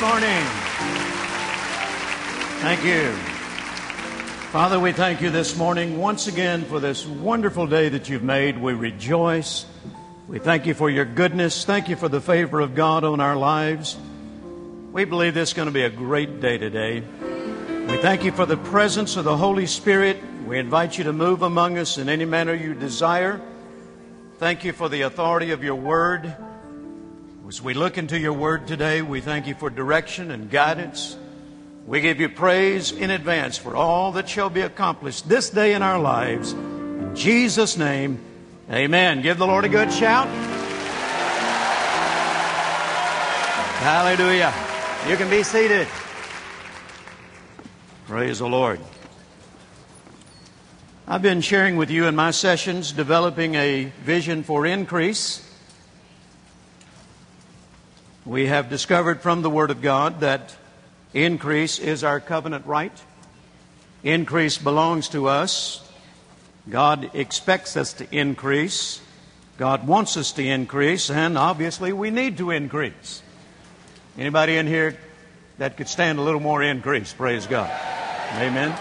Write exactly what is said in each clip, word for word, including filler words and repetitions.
morning. Thank you. Father, we thank you this morning once again for this wonderful day that you've made. We rejoice. We thank you for your goodness. Thank you for the favor of God on our lives. We believe this is going to be a great day today. We thank you for the presence of the Holy Spirit. We invite you to move among us in any manner you desire. Thank you for the authority of your word. As we look into your word today, we thank you for direction and guidance. We give you praise in advance for all that shall be accomplished this day in our lives. In Jesus' name, amen. Give the Lord a good shout. Hallelujah. You can be seated. Praise the Lord. I've been sharing with you in my sessions, developing a vision for increase. We have discovered from the Word of God that increase is our covenant right. Increase belongs to us. God expects us to increase. God wants us to increase, and obviously we need to increase. Anybody in here that could stand a little more increase? Praise God. Amen.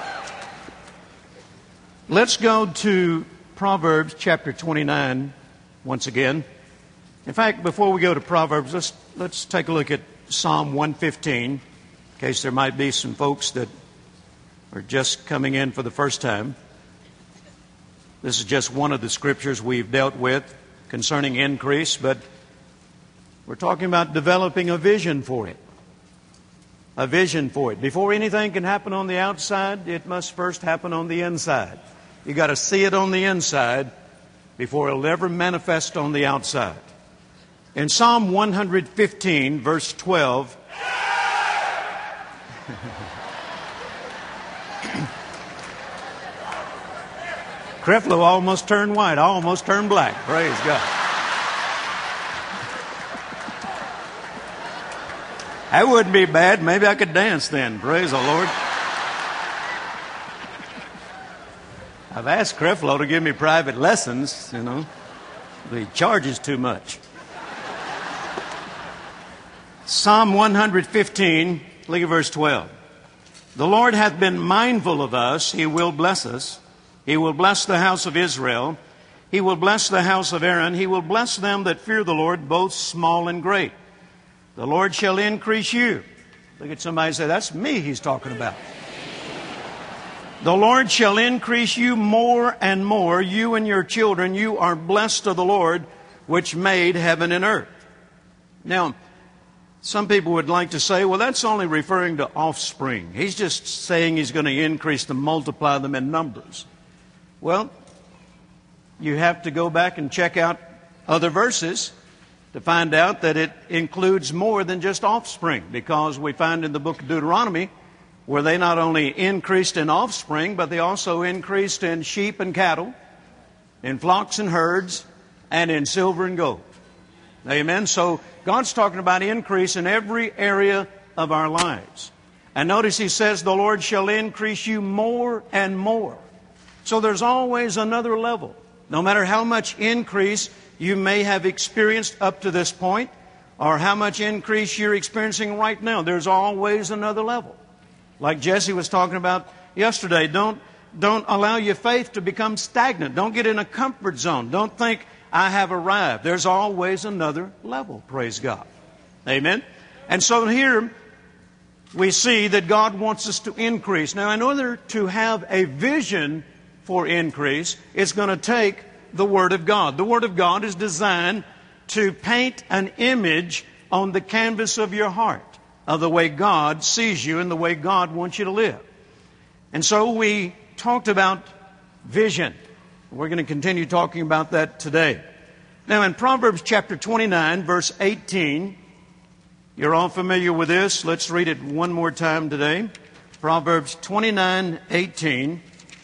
Let's go to Proverbs chapter twenty-nine once again. In fact, before we go to Proverbs, let's, let's take a look at Psalm one fifteen, in case there might be some folks that are just coming in for the first time. This is just one of the scriptures we've dealt with concerning increase, but we're talking about developing a vision for it. A vision for it. Before anything can happen on the outside, it must first happen on the inside. You got to see it on the inside before it'll ever manifest on the outside. In Psalm one fifteen, verse twelve, Creflo almost turned white. I almost turned black. Praise God. That wouldn't be bad. Maybe I could dance then. Praise the Lord. I've asked Creflo to give me private lessons, you know. But he charges too much. Psalm one fifteen, look at verse twelve. The Lord hath been mindful of us. He will bless us. He will bless the house of Israel. He will bless the house of Aaron. He will bless them that fear the Lord, both small and great. The Lord shall increase you. Look at somebody and say, that's me he's talking about. The Lord shall increase you more and more. You and your children, you are blessed of the Lord, which made heaven and earth. Now, some people would like to say, well, that's only referring to offspring. He's just saying he's going to increase them, multiply them in numbers. Well, you have to go back and check out other verses to find out that it includes more than just offspring, because we find in the book of Deuteronomy where they not only increased in offspring, but they also increased in sheep and cattle, in flocks and herds, and in silver and gold. Amen. So God's talking about increase in every area of our lives. And notice he says, the Lord shall increase you more and more. So there's always another level. No matter how much increase you may have experienced up to this point, or how much increase you're experiencing right now, there's always another level. Like Jesse was talking about yesterday, don't, don't allow your faith to become stagnant. Don't get in a comfort zone. Don't think, I have arrived. There's always another level, praise God. Amen? And so here we see that God wants us to increase. Now, in order to have a vision for increase, it's going to take the Word of God. The Word of God is designed to paint an image on the canvas of your heart of the way God sees you and the way God wants you to live. And so we talked about vision. We're going to continue talking about that today. Now in Proverbs chapter twenty-nine, verse eighteen, you're all familiar with this. Let's read it one more time today. Proverbs twenty-nine, eighteen.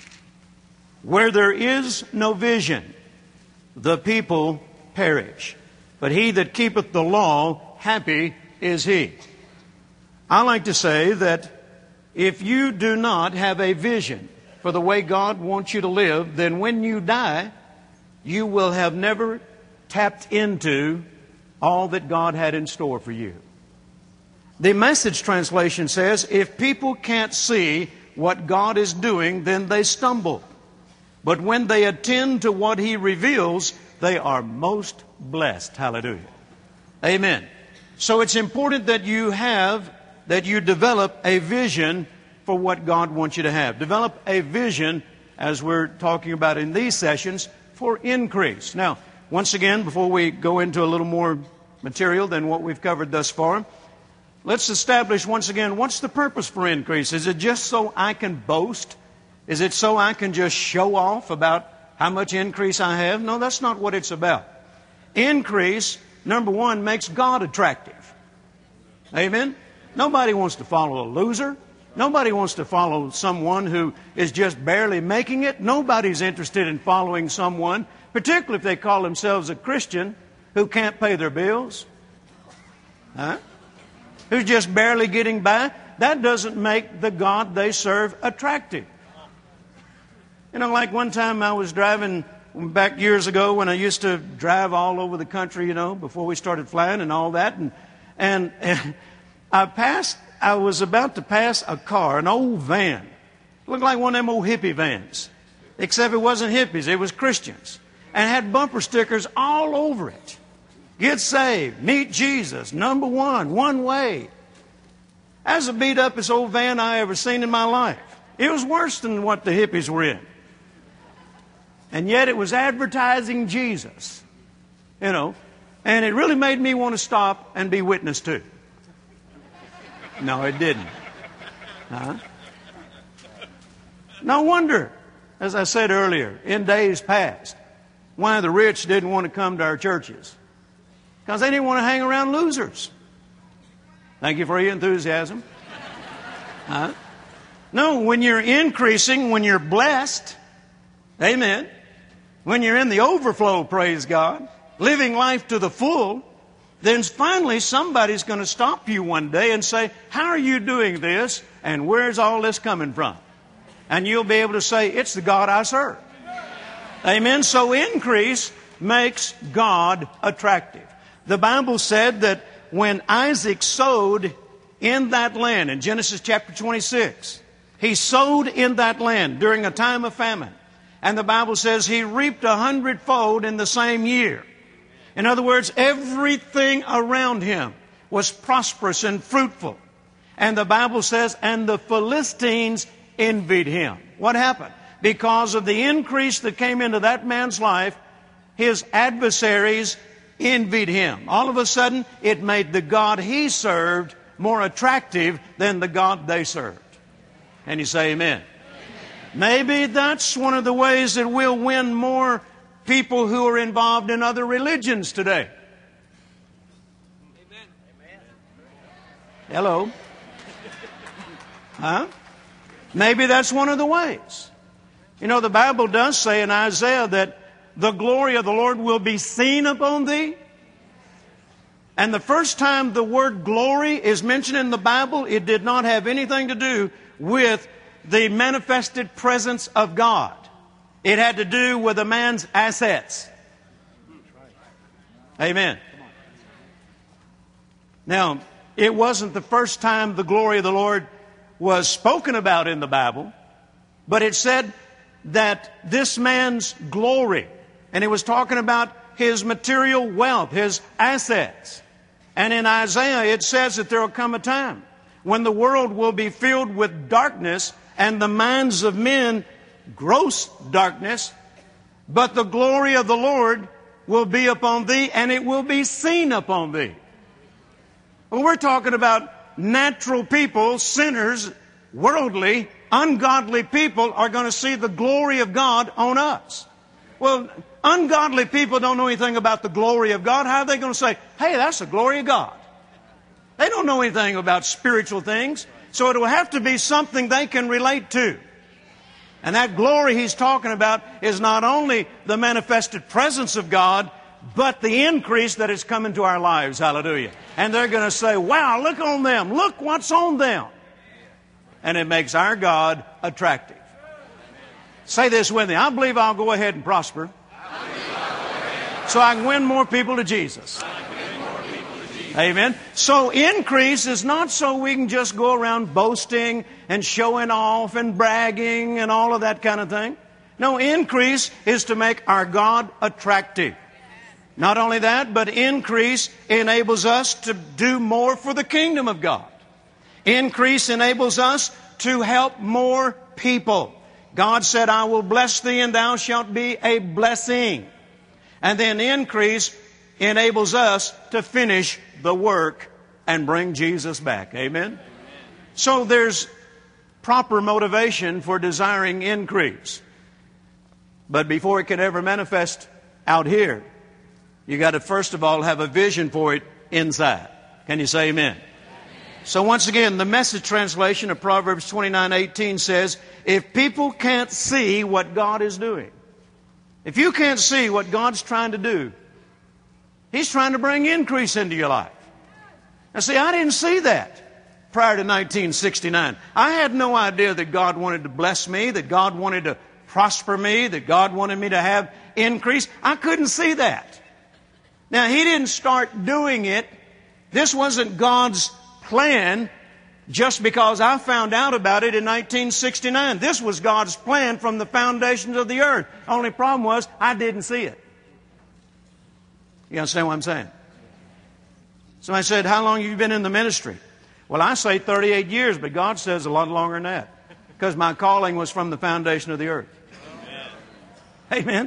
Where there is no vision, the people perish. But he that keepeth the law, happy is he. I like to say that if you do not have a vision for the way God wants you to live, then when you die, you will have never tapped into all that God had in store for you. The Message translation says, if people can't see what God is doing, then they stumble. But when they attend to what He reveals, they are most blessed. Hallelujah. Amen. So it's important that you have, that you develop a vision for what God wants you to have. Develop a vision, as we're talking about in these sessions, for increase. Now, once again, before we go into a little more material than what we've covered thus far, let's establish once again, what's the purpose for increase? Is it just so I can boast? Is it so I can just show off about how much increase I have? No, that's not what it's about. Increase, number one, makes God attractive. Amen? Nobody wants to follow a loser. Nobody wants to follow someone who is just barely making it. Nobody's interested in following someone, particularly if they call themselves a Christian, who can't pay their bills. Huh? Who's just barely getting by. That doesn't make the God they serve attractive. You know, like one time I was driving back years ago when I used to drive all over the country, you know, before we started flying and all that. And, and, and I passed, I was about to pass a car, an old van. It looked like one of them old hippie vans. Except it wasn't hippies, it was Christians. And it had bumper stickers all over it. Get saved, meet Jesus, number one, one way. That's the beat upest old van I ever seen in my life. It was worse than what the hippies were in. And yet it was advertising Jesus, you know, and it really made me want to stop and be witness to. No, it didn't. Huh? No wonder, as I said earlier, in days past, why the rich didn't want to come to our churches. Because they didn't want to hang around losers. Thank you for your enthusiasm. Huh? No, when you're increasing, when you're blessed, amen, when you're in the overflow, praise God, living life to the full, then finally somebody's going to stop you one day and say, how are you doing this? And where's all this coming from? And you'll be able to say, it's the God I serve. Amen. So increase makes God attractive. The Bible said that when Isaac sowed in that land, in Genesis chapter twenty-six, he sowed in that land during a time of famine. And the Bible says he reaped a hundredfold in the same year. In other words, everything around him was prosperous and fruitful. And the Bible says, and the Philistines envied him. What happened? Because of the increase that came into that man's life, his adversaries envied him. All of a sudden, it made the God he served more attractive than the God they served. And you say amen. Maybe that's one of the ways that we'll win more people who are involved in other religions today. Amen. Hello? Huh? Maybe that's one of the ways. You know, the Bible does say in Isaiah that the glory of the Lord will be seen upon thee. And the first time the word glory is mentioned in the Bible, it did not have anything to do with the manifested presence of God. It had to do with a man's assets. Amen. Now, it wasn't the first time the glory of the Lord was spoken about in the Bible, but it said that this man's glory, and it was talking about his material wealth, his assets. And in Isaiah it says that there will come a time when the world will be filled with darkness and the minds of men gross darkness, but the glory of the Lord will be upon thee, and it will be seen upon thee. Well, we're talking about natural people, sinners, worldly, ungodly people are going to see the glory of God on us. Well, ungodly people don't know anything about the glory of God. How are they going to say, hey, that's the glory of God? They don't know anything about spiritual things. So it will have to be something they can relate to. And that glory he's talking about is not only the manifested presence of God, but the increase that has come into our lives. Hallelujah. And they're going to say, wow, look on them. Look what's on them. And it makes our God attractive. Say this with me. I believe I'll go ahead and prosper so I can win more people to Jesus. Amen. So increase is not so we can just go around boasting and showing off and bragging and all of that kind of thing. No, increase is to make our God attractive. Not only that, but increase enables us to do more for the kingdom of God. Increase enables us to help more people. God said, I will bless thee and thou shalt be a blessing. And then increase enables us to finish the work and bring Jesus back. Amen? Amen. So there's proper motivation for desiring increase. But before it can ever manifest out here, you got to first of all have a vision for it inside. Can you say amen? Amen? So once again, the Message translation of Proverbs twenty-nine eighteen says, if people can't see what God is doing, if you can't see what God's trying to do, He's trying to bring increase into your life. Now see, I didn't see that prior to nineteen sixty-nine. I had no idea that God wanted to bless me, that God wanted to prosper me, that God wanted me to have increase. I couldn't see that. Now, He didn't start doing it. This wasn't God's plan just because I found out about it in nineteen sixty-nine. This was God's plan from the foundations of the earth. Only problem was I didn't see it. You understand what I'm saying? Somebody said, how long have you been in the ministry? Well, I say thirty-eight years, but God says a lot longer than that. Because my calling was from the foundation of the earth. Amen. Amen.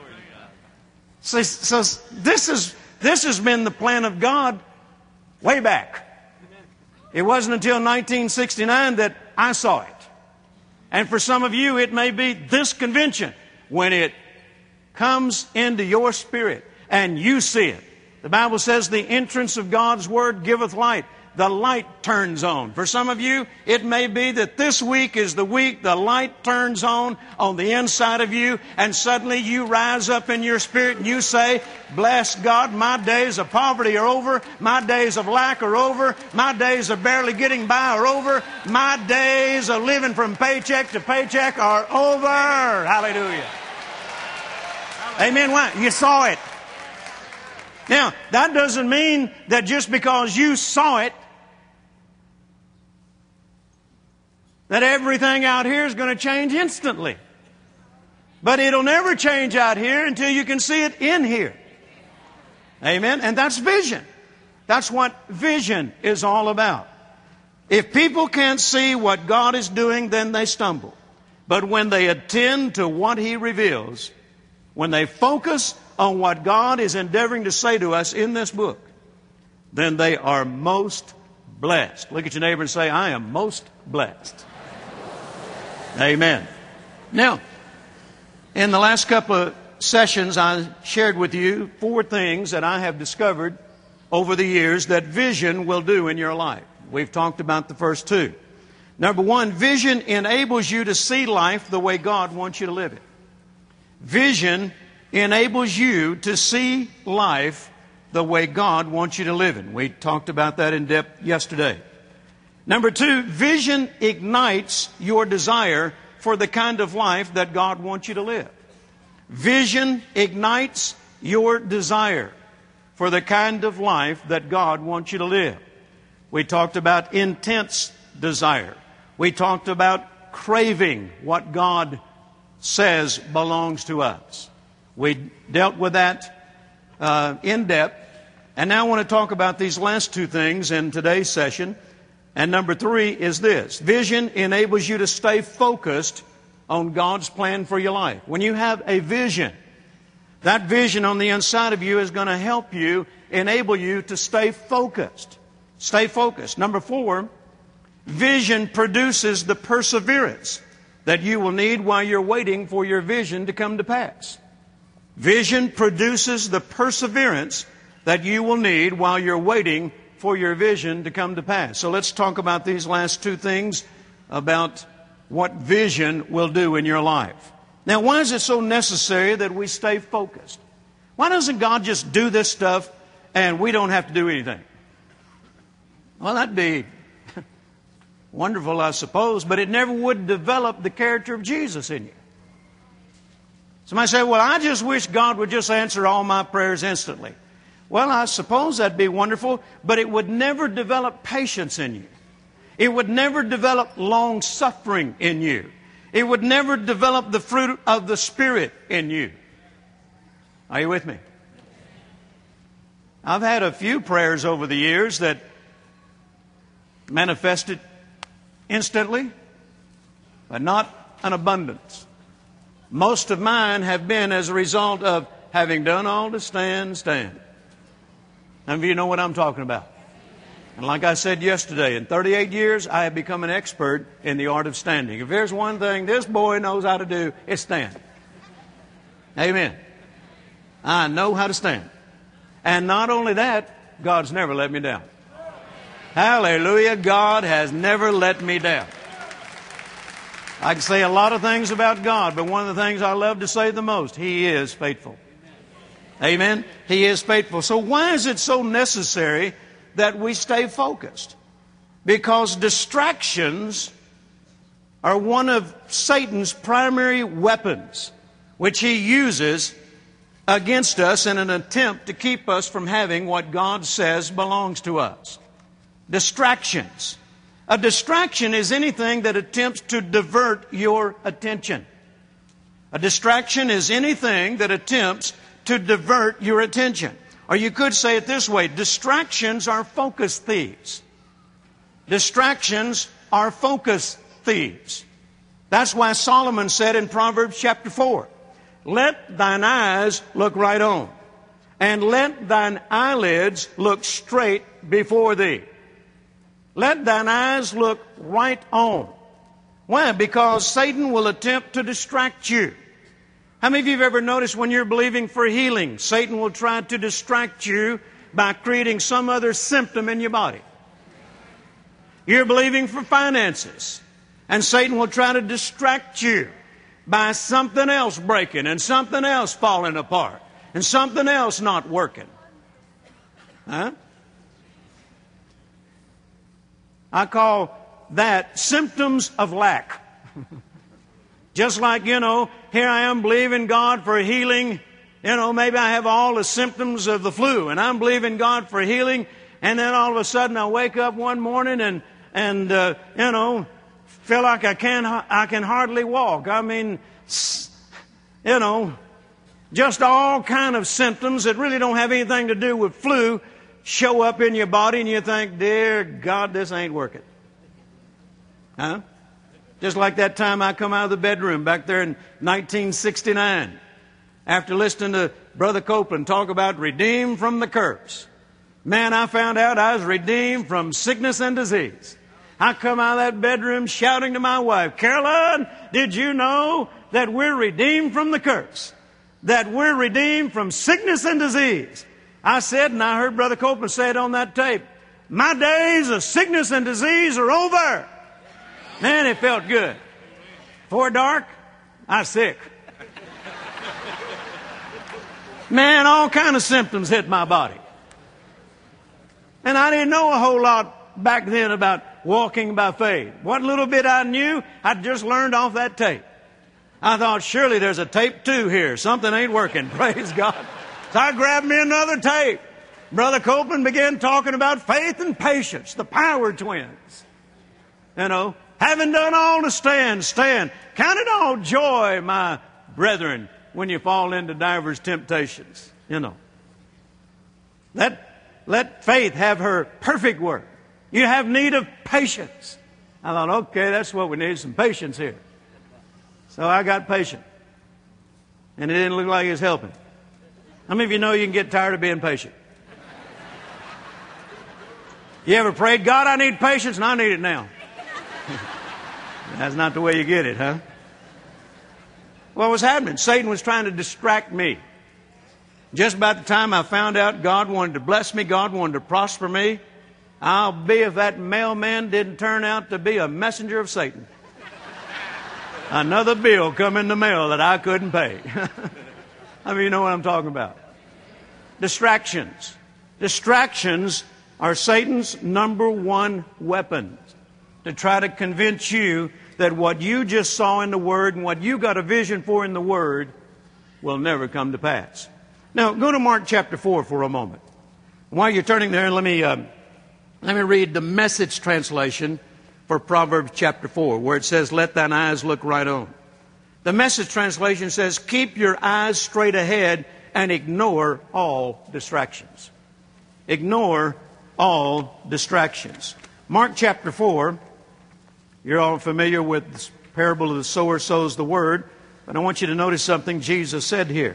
So, so this is this has been the plan of God way back. It wasn't until nineteen sixty-nine that I saw it. And for some of you, it may be this convention when it comes into your spirit and you see it. The Bible says the entrance of God's Word giveth light. The light turns on. For some of you, it may be that this week is the week the light turns on on the inside of you, and suddenly you rise up in your spirit and you say, bless God, my days of poverty are over. My days of lack are over. My days of barely getting by are over. My days of living from paycheck to paycheck are over. Hallelujah. Amen. Why? You saw it. Now, that doesn't mean that just because you saw it, that everything out here is going to change instantly. But it'll never change out here until you can see it in here. Amen? And that's vision. That's what vision is all about. If people can't see what God is doing, then they stumble. But when they attend to what He reveals, when they focus on what God is endeavoring to say to us in this book, then they are most blessed. Look at your neighbor and say, I am most blessed. Amen. Now, in the last couple of sessions, I shared with you four things that I have discovered over the years that vision will do in your life. We've talked about the first two. Number one, vision enables you to see life the way God wants you to live it. Vision enables you to see life the way God wants you to live it. We talked about that in depth yesterday. Number two, vision ignites your desire for the kind of life that God wants you to live. Vision ignites your desire for the kind of life that God wants you to live. We talked about intense desire. We talked about craving what God says belongs to us. We dealt with that uh, in depth. And now I want to talk about these last two things in today's session. And number three is this. Vision enables you to stay focused on God's plan for your life. When you have a vision, that vision on the inside of you is going to help you, enable you to stay focused. Stay focused. Number four, vision produces the perseverance that you will need while you're waiting for your vision to come to pass. Vision produces the perseverance that you will need while you're waiting for your vision to come to pass. So let's talk about these last two things about what vision will do in your life. Now, why is it so necessary that we stay focused? Why doesn't God just do this stuff and we don't have to do anything? Well, that'd be wonderful, I suppose, but it never would develop the character of Jesus in you. Somebody say, well, I just wish God would just answer all my prayers instantly. Well, I suppose that'd be wonderful, but it would never develop patience in you. It would never develop long suffering in you. It would never develop the fruit of the Spirit in you. Are you with me? I've had a few prayers over the years that manifested instantly, but not an abundance. Most of mine have been as a result of having done all to stand, stand. None of you know what I'm talking about. And like I said yesterday, in thirty-eight years, I have become an expert in the art of standing. If there's one thing this boy knows how to do, it's stand. Amen. I know how to stand. And not only that, God's never let me down. Hallelujah. God has never let me down. I can say a lot of things about God, but one of the things I love to say the most, He is faithful. Amen. He is faithful. So why is it so necessary that we stay focused? Because distractions are one of Satan's primary weapons, which he uses against us in an attempt to keep us from having what God says belongs to us. Distractions. A distraction is anything that attempts to divert your attention. A distraction is anything that attempts to divert your attention. Or you could say it this way, distractions are focus thieves. Distractions are focus thieves. That's why Solomon said in Proverbs chapter four, let thine eyes look right on, and let thine eyelids look straight before thee. Let thine eyes look right on. Why? Because Satan will attempt to distract you. How many of you have ever noticed when you're believing for healing, Satan will try to distract you by creating some other symptom in your body? You're believing for finances, and Satan will try to distract you by something else breaking and something else falling apart and something else not working. Huh? I call that symptoms of lack. Just like, you know, here I am believing God for healing. You know, maybe I have all the symptoms of the flu, and I'm believing God for healing, and then all of a sudden I wake up one morning and, and uh, you know, feel like I can, I can hardly walk. I mean, you know, just all kind of symptoms that really don't have anything to do with flu show up in your body, and you think, dear God, this ain't working. Huh? Just like that time I come out of the bedroom back there in nineteen sixty-nine, after listening to Brother Copeland talk about redeemed from the curse. Man, I found out I was redeemed from sickness and disease. I come out of that bedroom shouting to my wife, Caroline, did you know that we're redeemed from the curse? That we're redeemed from sickness and disease? I said, and I heard Brother Copeland say it on that tape, my days of sickness and disease are over. Man, it felt good. Before dark, I was sick. Man, all kind of symptoms hit my body. And I didn't know a whole lot back then about walking by faith. What little bit I knew, I'd just learned off that tape. I thought, surely there's a tape two here. Something ain't working. Praise God. So I grabbed me another tape. Brother Copeland began talking about faith and patience, the Power Twins. You know, having done all to stand, stand. Count it all joy, my brethren, when you fall into divers temptations. You know. Let, let faith have her perfect work. You have need of patience. I thought, okay, that's what we need, some patience here. So I got patient. And it didn't look like it was helping. How many of you know you can get tired of being patient? You ever prayed, God, I need patience, and I need it now? That's not the way you get it, huh? What was happening? Satan was trying to distract me. Just about the time I found out God wanted to bless me, God wanted to prosper me, I'll be if that mailman didn't turn out to be a messenger of Satan. Another bill come in the mail that I couldn't pay. I mean, you know what I'm talking about. Distractions. Distractions are Satan's number one weapon to try to convince you that what you just saw in the Word and what you got a vision for in the Word will never come to pass. Now, go to Mark chapter four for a moment. While you're turning there, let me, uh, let me read the Message translation for Proverbs chapter four, where it says, let thine eyes look right on. The Message translation says, keep your eyes straight ahead and ignore all distractions. Ignore all distractions. Mark chapter four, you're all familiar with the parable of the sower sows the word, but I want you to notice something Jesus said here.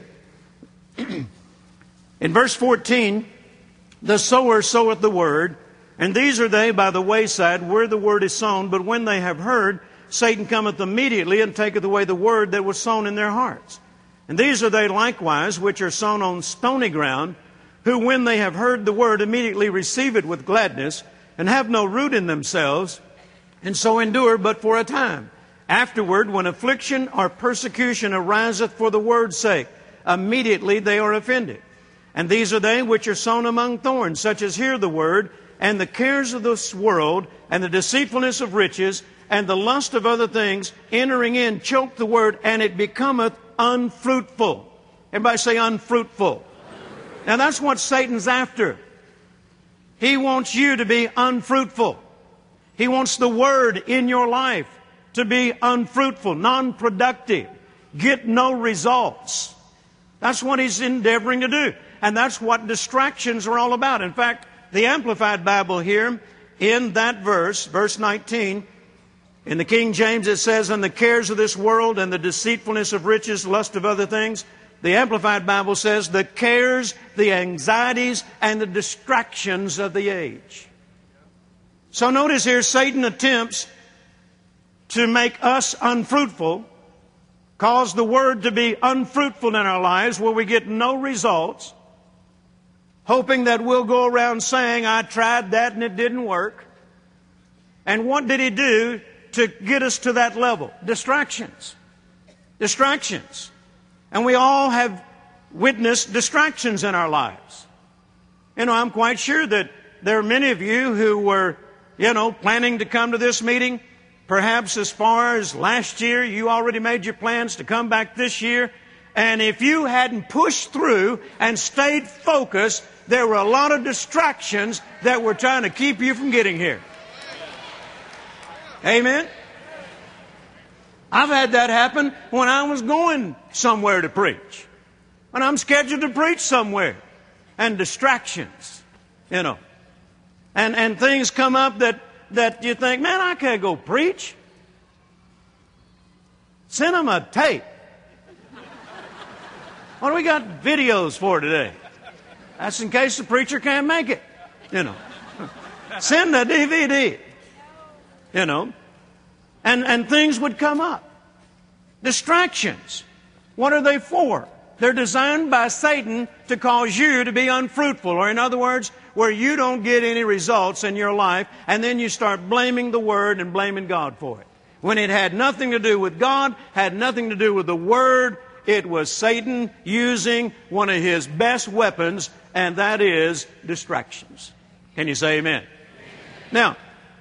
In verse fourteen, the sower soweth the word, and these are they by the wayside where the word is sown, but when they have heard, Satan cometh immediately and taketh away the word that was sown in their hearts. And these are they likewise which are sown on stony ground, who when they have heard the word immediately receive it with gladness, and have no root in themselves, and so endure but for a time. Afterward, when affliction or persecution ariseth for the word's sake, immediately they are offended. And these are they which are sown among thorns, such as hear the word, and the cares of this world, and the deceitfulness of riches, and the lust of other things, entering in, choke the word, and it becometh unfruitful. Everybody say unfruitful. Now that's what Satan's after. He wants you to be unfruitful. He wants the word in your life to be unfruitful, non-productive, get no results. That's what he's endeavoring to do. And that's what distractions are all about. In fact, the Amplified Bible here, in that verse, verse nineteen, in the King James it says, and the cares of this world and the deceitfulness of riches, lust of other things. The Amplified Bible says the cares, the anxieties, and the distractions of the age. So notice here, Satan attempts to make us unfruitful, cause the word to be unfruitful in our lives where we get no results, hoping that we'll go around saying, I tried that and it didn't work. And what did he do to get us to that level? Distractions. Distractions. And we all have witnessed distractions in our lives. You know, I'm quite sure that there are many of you who were, you know, planning to come to this meeting. Perhaps as far as last year, you already made your plans to come back this year. And if you hadn't pushed through and stayed focused, there were a lot of distractions that were trying to keep you from getting here. Amen? I've had that happen when I was going somewhere to preach. When I'm scheduled to preach somewhere. And distractions, you know. And and things come up that, that you think, man, I can't go preach. Send them a tape. What do we got videos for today? That's in case the preacher can't make it, you know. Send a D V D, you know. And, and things would come up. Distractions. What are they for? They're designed by Satan to cause you to be unfruitful. Or in other words, where you don't get any results in your life, and then you start blaming the Word and blaming God for it. When it had nothing to do with God, had nothing to do with the Word, it was Satan using one of his best weapons, and that is distractions. Can you say amen? Amen. Now,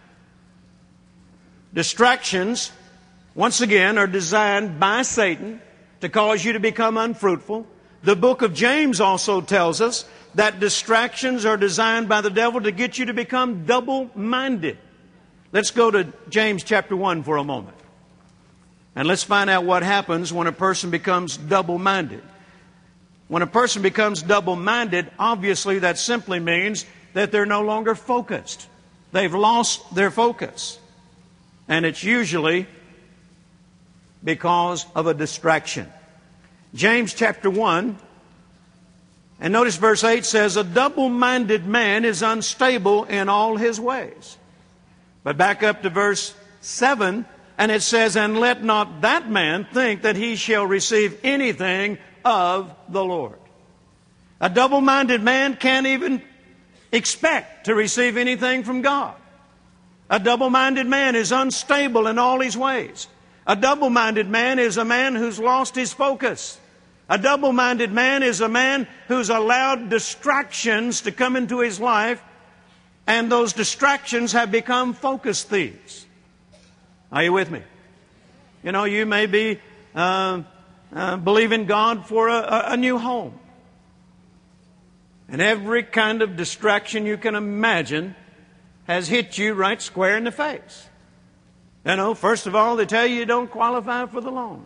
distractions, once again, are designed by Satan to cause you to become unfruitful. The book of James also tells us that distractions are designed by the devil to get you to become double-minded. Let's go to James chapter one for a moment. And let's find out what happens when a person becomes double-minded. When a person becomes double-minded, obviously that simply means that they're no longer focused. They've lost their focus. And it's usually because of a distraction. James chapter one, and notice verse eight says, a double-minded man is unstable in all his ways. But back up to verse seven, and it says, and let not that man think that he shall receive anything of the Lord. A double-minded man can't even expect to receive anything from God. A double-minded man is unstable in all his ways. A double-minded man is a man who's lost his focus. A double-minded man is a man who's allowed distractions to come into his life, and those distractions have become focus thieves. Are you with me? You know, you may be uh, uh, believing God for a, a new home. And every kind of distraction you can imagine has hit you right square in the face. You know, first of all, they tell you you don't qualify for the loan.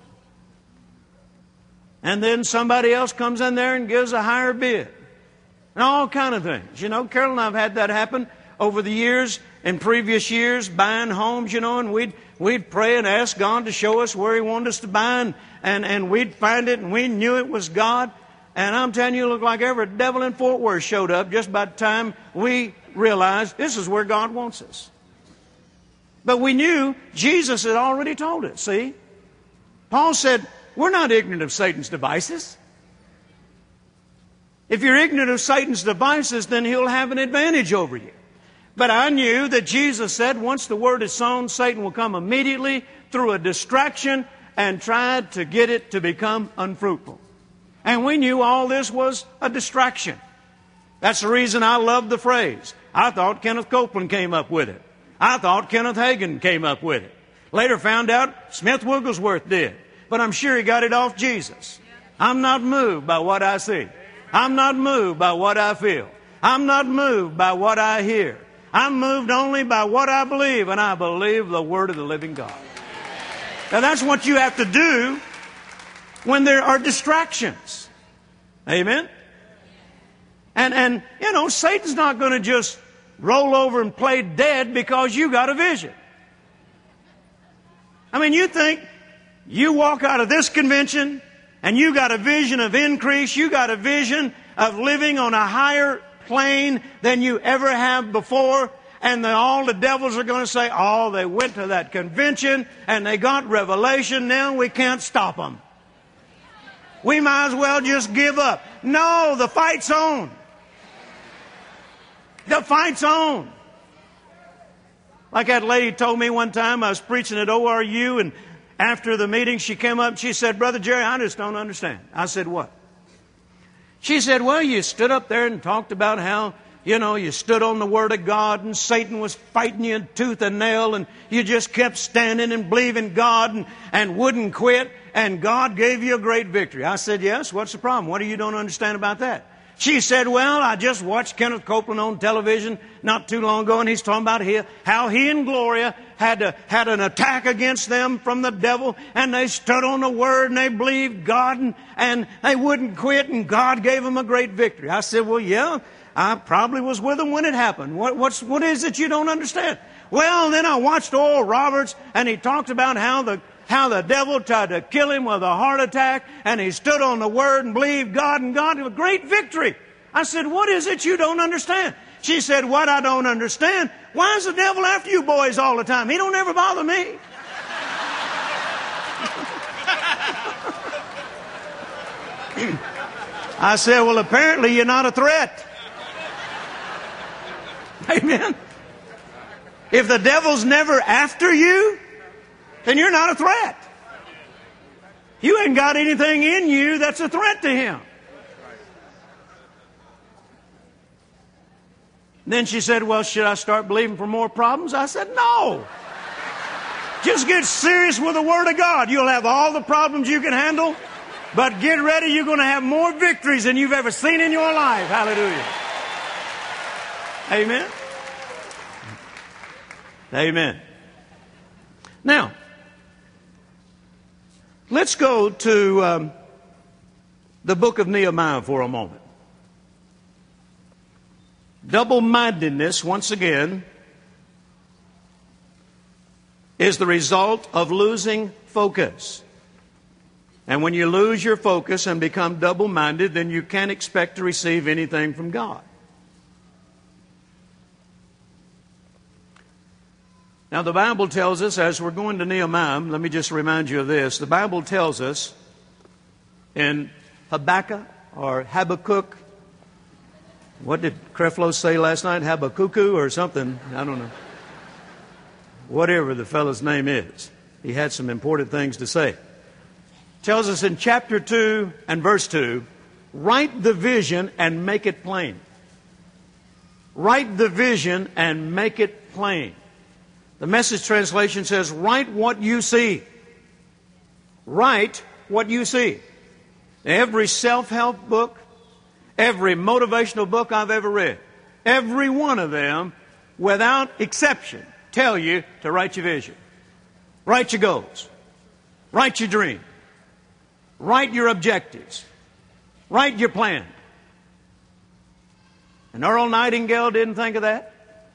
And then somebody else comes in there and gives a higher bid. And all kind of things. You know, Carol and I have had that happen over the years, in previous years, buying homes, you know, and we'd, we'd pray and ask God to show us where He wanted us to buy, and, and, and we'd find it, and we knew it was God. And I'm telling you, it looked like every devil in Fort Worth showed up just by the time we realized this is where God wants us. But we knew Jesus had already told us, see? Paul said, we're not ignorant of Satan's devices. If you're ignorant of Satan's devices, then he'll have an advantage over you. But I knew that Jesus said once the word is sown, Satan will come immediately through a distraction and try to get it to become unfruitful. And we knew all this was a distraction. That's the reason I love the phrase. I thought Kenneth Copeland came up with it. I thought Kenneth Hagin came up with it. Later found out Smith Wigglesworth did. But I'm sure he got it off Jesus. I'm not moved by what I see. I'm not moved by what I feel. I'm not moved by what I hear. I'm moved only by what I believe, and I believe the Word of the living God. Now that's what you have to do when there are distractions. Amen? And, and you know, Satan's not going to just roll over and play dead because you got a vision. I mean, you think you walk out of this convention and you got a vision of increase, you got a vision of living on a higher plane than you ever have before, and the, all the devils are going to say, oh, they went to that convention and they got revelation, now we can't stop them. We might as well just give up. No, the fight's on. The fight's on. Like that lady told me one time, I was preaching at O R U, and after the meeting she came up and she said, Brother Jerry, I just don't understand. I said, what? She said, well, you stood up there and talked about how, you know, you stood on the Word of God and Satan was fighting you tooth and nail, and you just kept standing and believing God and, and wouldn't quit, and God gave you a great victory. I said, yes, what's the problem? What do you don't understand about that? She said, well, I just watched Kenneth Copeland on television not too long ago, and he's talking about he, how he and Gloria had, to, had an attack against them from the devil, and they stood on the Word, and they believed God, and, and they wouldn't quit, and God gave them a great victory. I said, well, yeah, I probably was with them when it happened. What, what's, what is it you don't understand? Well, then I watched Oral Roberts, and he talked about how the how the devil tried to kill him with a heart attack, and he stood on the Word and believed God, and God had a great victory. I said, what is it you don't understand? She said, what I don't understand? Why is the devil after you boys all the time? He don't ever bother me. I said, well, apparently you're not a threat. Amen. If the devil's never after you, then you're not a threat. You ain't got anything in you that's a threat to him. Then she said, well, should I start believing for more problems? I said, no. Just get serious with the Word of God. You'll have all the problems you can handle, but get ready, you're going to have more victories than you've ever seen in your life. Hallelujah. Amen. Amen. Now, let's go to um, the book of Nehemiah for a moment. Double-mindedness, once again, is the result of losing focus. And when you lose your focus and become double-minded, then you can't expect to receive anything from God. Now, the Bible tells us, as we're going to Nehemiah, let me just remind you of this. The Bible tells us in Habakkuk or Habakkuk, what did Creflo say last night? Habakkuk or something? I don't know. Whatever the fellow's name is. He had some important things to say. Tells us in chapter two and verse two, write the vision and make it plain. Write the vision and make it plain. The Message translation says, write what you see. Write what you see. Every self-help book, Every motivational book I've ever read, every one of them, without exception, tell you to write your vision, write your goals, write your dream, write your objectives, write your plan. And Earl Nightingale didn't think of that.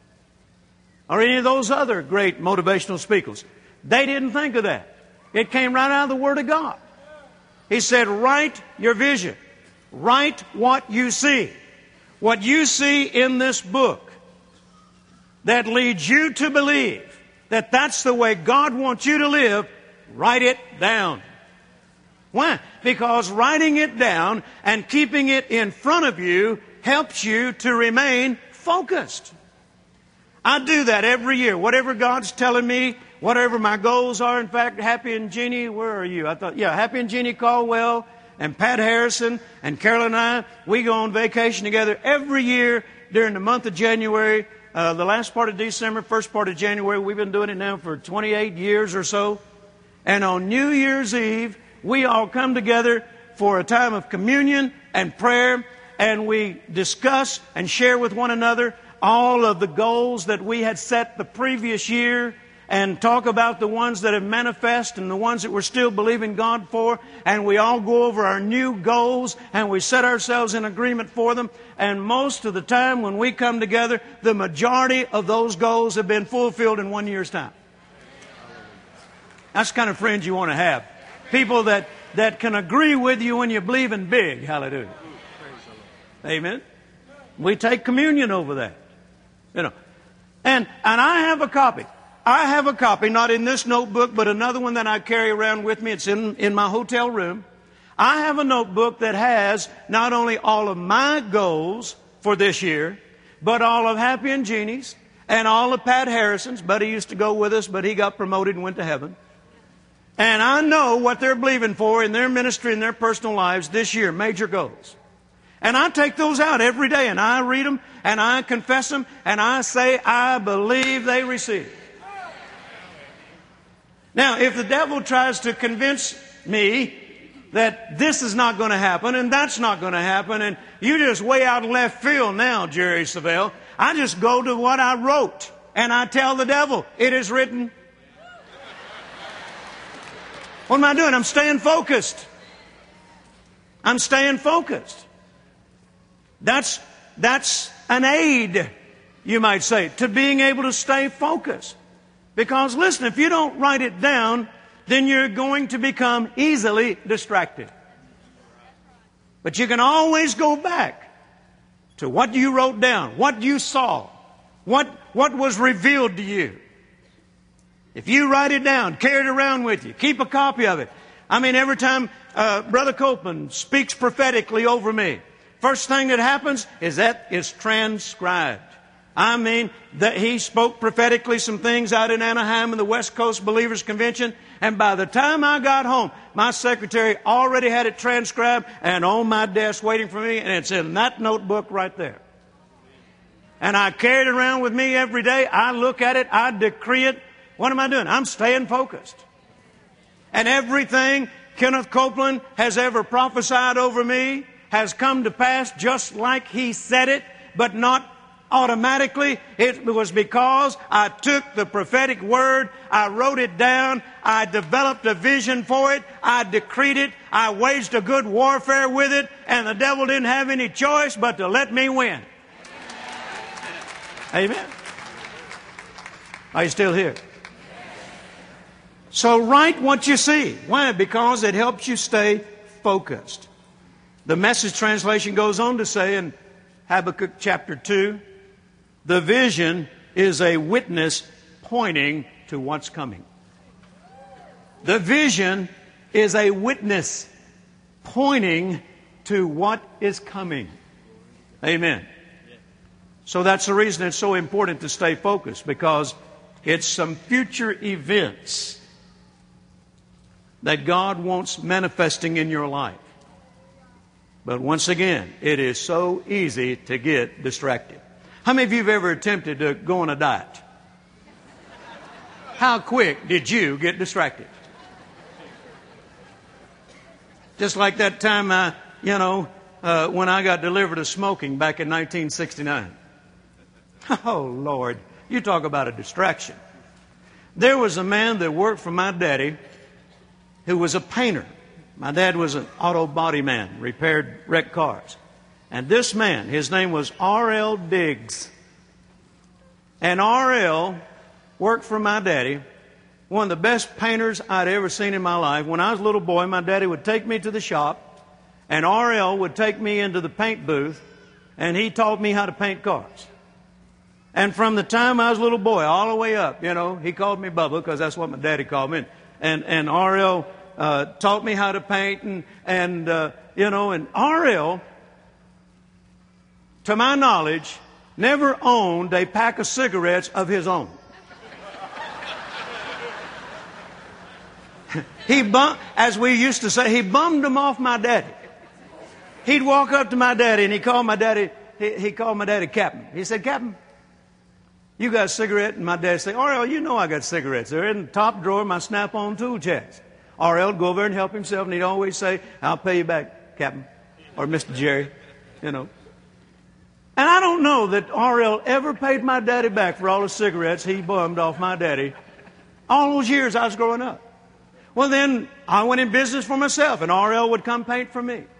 Or any of those other great motivational speakers. They didn't think of that. It came right out of the Word of God. He said, write your vision. Write what you see. What you see in this book that leads you to believe that that's the way God wants you to live, write it down. Why? Because writing it down and keeping it in front of you helps you to remain focused. I do that every year. Whatever God's telling me, whatever my goals are. In fact, Happy and Jeannie, where are you? I thought, yeah, Happy and Jeannie Caldwell and Pat Harrison and Carol and I, we go on vacation together every year during the month of January, uh, the last part of December, first part of January. We've been doing it now for twenty-eight years or so. And on New Year's Eve, we all come together for a time of communion and prayer, and we discuss and share with one another all of the goals that we had set the previous year, and talk about the ones that have manifested and the ones that we're still believing God for. And we all go over our new goals and we set ourselves in agreement for them. And most of the time when we come together, the majority of those goals have been fulfilled in one year's time. That's the kind of friends you want to have. People that, that can agree with you when you're believing big. Hallelujah. Amen. We take communion over that. You know, and and I have a copy. I have a copy, not in this notebook, but another one that I carry around with me. It's in, in my hotel room. I have a notebook that has not only all of my goals for this year, but all of Happy and Jeannie's and all of Pat Harrison's. Buddy used to go with us, but he got promoted and went to heaven. And I know what they're believing for in their ministry and their personal lives this year, major goals. And I take those out every day, and I read them, and I confess them, and I say, I believe they receive. Now, if the devil tries to convince me that this is not going to happen, and that's not going to happen, and you just way out in left field now, Jerry Savelle, I just go to what I wrote, and I tell the devil, it is written. What am I doing? I'm staying focused. I'm staying focused. That's, that's an aid, you might say, to being able to stay focused. Because listen, if you don't write it down, then you're going to become easily distracted. But you can always go back to what you wrote down, what you saw, what, what was revealed to you. If you write it down, carry it around with you, keep a copy of it. I mean, every time uh, Brother Copeland speaks prophetically over me, first thing that happens is that it's transcribed. I mean, that he spoke prophetically some things out in Anaheim in the West Coast Believers Convention, and by the time I got home, my secretary already had it transcribed and on my desk waiting for me, and it's in that notebook right there. And I carry it around with me every day. I look at it, I decree it. What am I doing? I'm staying focused. And everything Kenneth Copeland has ever prophesied over me has come to pass just like he said it, but not automatically. It was because I took the prophetic word, I wrote it down, I developed a vision for it, I decreed it, I waged a good warfare with it, and the devil didn't have any choice but to let me win. Amen. Are you still here? So write what you see. Why? Because it helps you stay focused. The Message translation goes on to say in Habakkuk chapter two, the vision is a witness pointing to what's coming. The vision is a witness pointing to what is coming. Amen. So that's the reason it's so important to stay focused, because it's some future events that God wants manifesting in your life. But once again, it is so easy to get distracted. How many of you have ever attempted to go on a diet? How quick did you get distracted? Just like that time I, you know, uh, when I got delivered of smoking back in nineteen sixty-nine. Oh, Lord. You talk about a distraction. There was a man that worked for my daddy who was a painter. My dad was an auto body man, repaired wrecked cars. And this man, his name was R L Diggs. And R L worked for my daddy, one of the best painters I'd ever seen in my life. When I was a little boy, my daddy would take me to the shop, and R L would take me into the paint booth, and he taught me how to paint cars. And from the time I was a little boy, all the way up, you know, he called me Bubba because that's what my daddy called me. And, and R L uh, taught me how to paint, and, and uh, you know, and R L, to my knowledge, never owned a pack of cigarettes of his own. He bum, as we used to say, he bummed them off my daddy. He'd walk up to my daddy and he called my daddy, he, he called my daddy Captain. He said, Captain, you got a cigarette? And my dad said, R L, you know I got cigarettes. They're in the top drawer of my Snap-on tool chest. R L would go over and help himself, and he'd always say, I'll pay you back, Captain, or Mister Jerry, you know. And I don't know that R L ever paid my daddy back for all the cigarettes he bummed off my daddy all those years I was growing up. Well, then I went in business for myself, and R L would come paint for me.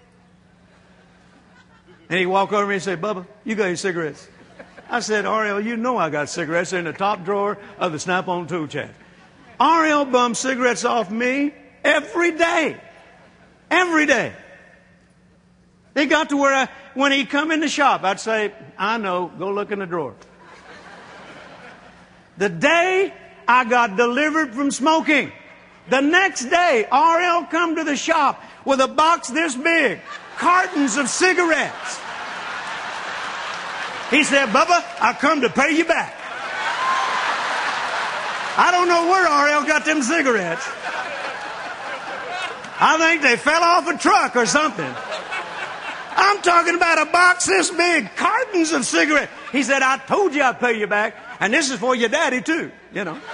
And he'd walk over to me and say, Bubba, you got any cigarettes? I said, R L, you know I got cigarettes. They're in the top drawer of the Snap-on tool chest. R L bummed cigarettes off me every day. Every day. They got to where I, when he'd come in the shop, I'd say, I know, go look in the drawer. The day I got delivered from smoking, the next day, R L come to the shop with a box this big, cartons of cigarettes. He said, Bubba, I come to pay you back. I don't know where R L got them cigarettes. I think they fell off a truck or something. I'm talking about a box this big, cartons of cigarettes. He said, I told you I'd pay you back, and this is for your daddy too, you know.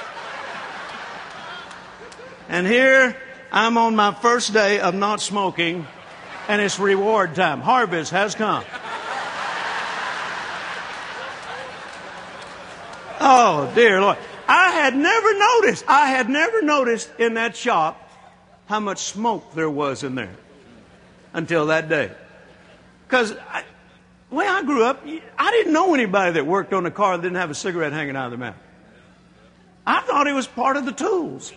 And here I'm on my first day of not smoking, and it's reward time. Harvest has come. Oh, dear Lord. I had never noticed, I had never noticed in that shop how much smoke there was in there until that day. Because the way I grew up, I didn't know anybody that worked on a car that didn't have a cigarette hanging out of their mouth. I thought it was part of the tools.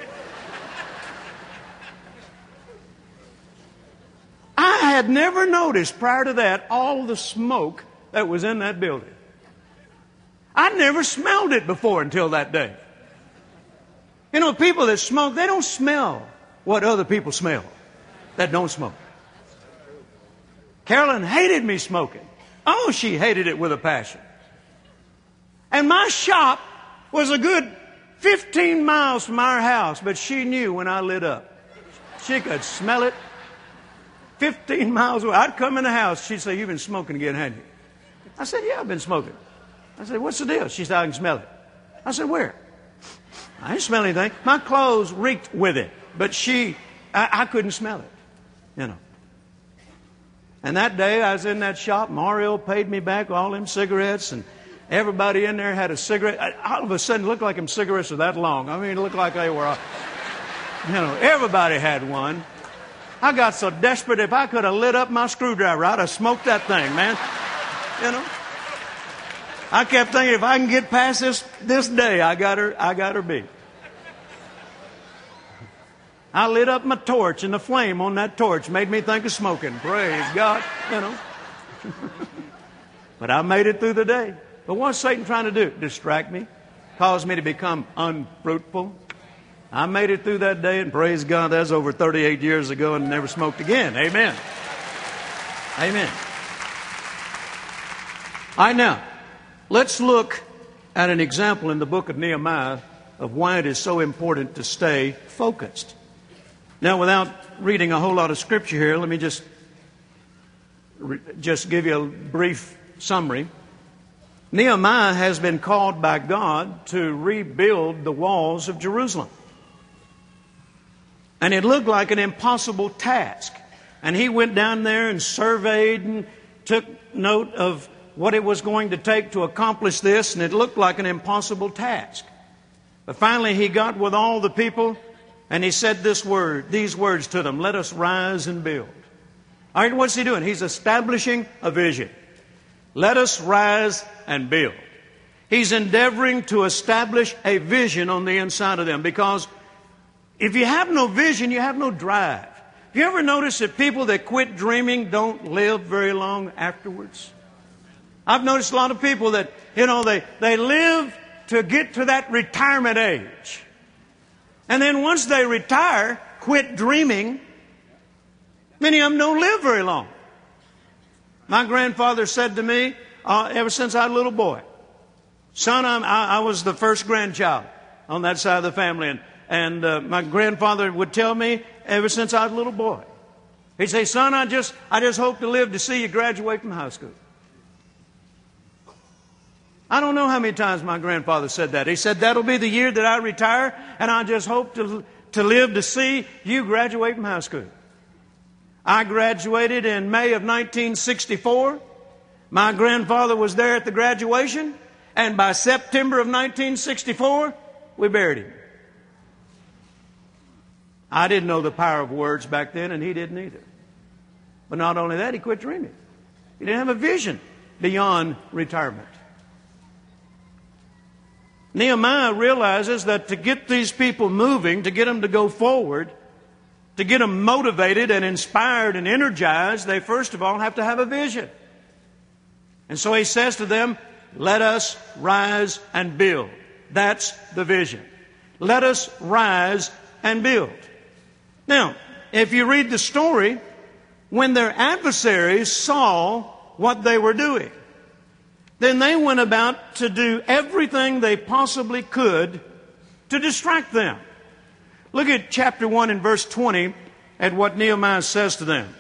I had never noticed prior to that all the smoke that was in that building. I'd never smelled it before until that day. You know, people that smoke, they don't smell what other people smell that don't smoke. Carolyn hated me smoking. Oh, she hated it with a passion. And my shop was a good fifteen miles from our house, but she knew when I lit up. She could smell it fifteen miles away. I'd come in the house. She'd say, you've been smoking again, haven't you? I said, yeah, I've been smoking. I said, what's the deal? She said, I can smell it. I said, where? I didn't smell anything. My clothes reeked with it, but she, I, I couldn't smell it, you know. And that day I was in that shop, Mario paid me back all them cigarettes, and everybody in there had a cigarette. I, all of a sudden it looked like them cigarettes were that long. I mean, it looked like they were, you know, everybody had one. I got so desperate, if I could have lit up my screwdriver, I'd have smoked that thing, man. You know? I kept thinking, if I can get past this this day, I got her, I got her beat. I lit up my torch, and the flame on that torch made me think of smoking. Praise God, you know. But I made it through the day. But what's Satan trying to do? Distract me, cause me to become unfruitful. I made it through that day, and praise God, that's over thirty-eight years ago, and never smoked again. Amen. Amen. All right, now, let's look at an example in the book of Nehemiah of why it is so important to stay focused. Now, without reading a whole lot of scripture here, let me just, just give you a brief summary. Nehemiah has been called by God to rebuild the walls of Jerusalem. And it looked like an impossible task. And he went down there and surveyed and took note of what it was going to take to accomplish this, and it looked like an impossible task. But finally he got with all the people, and he said this word, these words to them, "Let us rise and build." All right, what's he doing? He's establishing a vision. Let us rise and build. He's endeavoring to establish a vision on the inside of them, because if you have no vision, you have no drive. Have you ever noticed that people that quit dreaming don't live very long afterwards? I've noticed a lot of people that, you know, they, they live to get to that retirement age. And then once they retire, quit dreaming, many of them don't live very long. My grandfather said to me, uh, ever since I was a little boy, "Son, I'm, I, I was the first grandchild on that side of the family." And, and uh, my grandfather would tell me ever since I was a little boy. He'd say, "Son, I just, I just hope to live to see you graduate from high school." I don't know how many times my grandfather said that. He said, "That'll be the year that I retire, and I just hope to, to live to see you graduate from high school." I graduated in May of nineteen sixty-four. My grandfather was there at the graduation, and by September of nineteen sixty-four, we buried him. I didn't know the power of words back then, and he didn't either. But not only that, he quit dreaming. He didn't have a vision beyond retirement. Nehemiah realizes that to get these people moving, to get them to go forward, to get them motivated and inspired and energized, they first of all have to have a vision. And so he says to them, "Let us rise and build." That's the vision. Let us rise and build. Now, if you read the story, when their adversaries saw what they were doing, then they went about to do everything they possibly could to distract them. Look at chapter one and verse twenty at what Nehemiah says to them.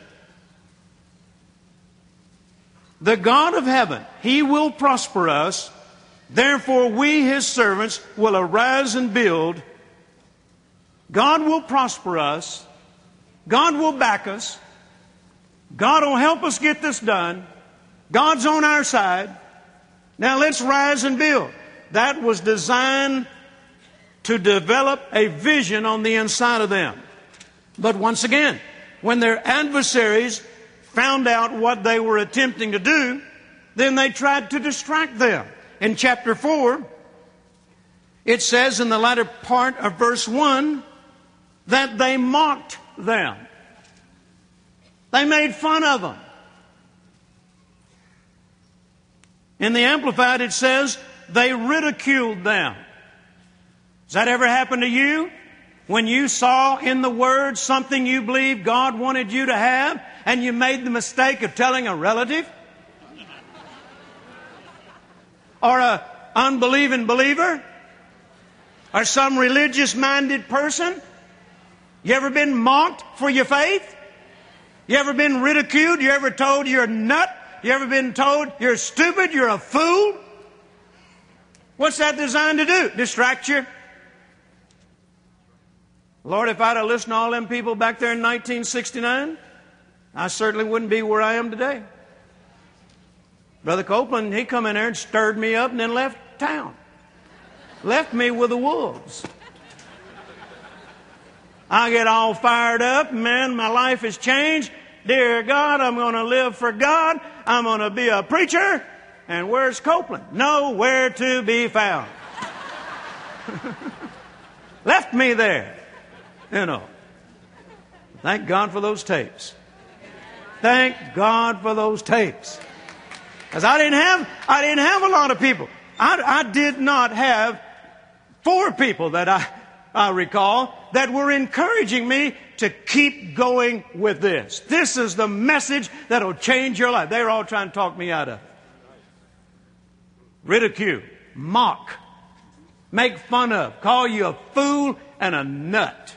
"The God of heaven, He will prosper us. Therefore we, His servants, will arise and build." God will prosper us. God will back us. God will help us get this done. God's on our side. Now let's rise and build. That was designed to develop a vision on the inside of them. But once again, when their adversaries found out what they were attempting to do, then they tried to distract them. In chapter four, it says in the latter part of verse one that they mocked them. They made fun of them. In the Amplified, it says they ridiculed them. Has that ever happened to you? When you saw in the Word something you believed God wanted you to have, and you made the mistake of telling a relative? Or an unbelieving believer? Or some religious-minded person? You ever been mocked for your faith? You ever been ridiculed? You ever told you're a nut? You ever been told you're stupid, you're a fool? What's that designed to do? Distract you? Lord, if I'd have listened to all them people back there in nineteen sixty-nine, I certainly wouldn't be where I am today. Brother Copeland, he come in there and stirred me up and then left town. Left me with the wolves. I get all fired up, man, my life has changed. Dear God, I'm going to live for God. I'm going to be a preacher. And where's Copeland? Nowhere to be found. Left me there. You know. Thank God for those tapes. Thank God for those tapes. Because I didn't have, I didn't have a lot of people. I, I did not have four people that I, I recall that were encouraging me to keep going with this. This is the message that will change your life. They were all trying to talk me out of it. Ridicule, mock, make fun of, call you a fool and a nut.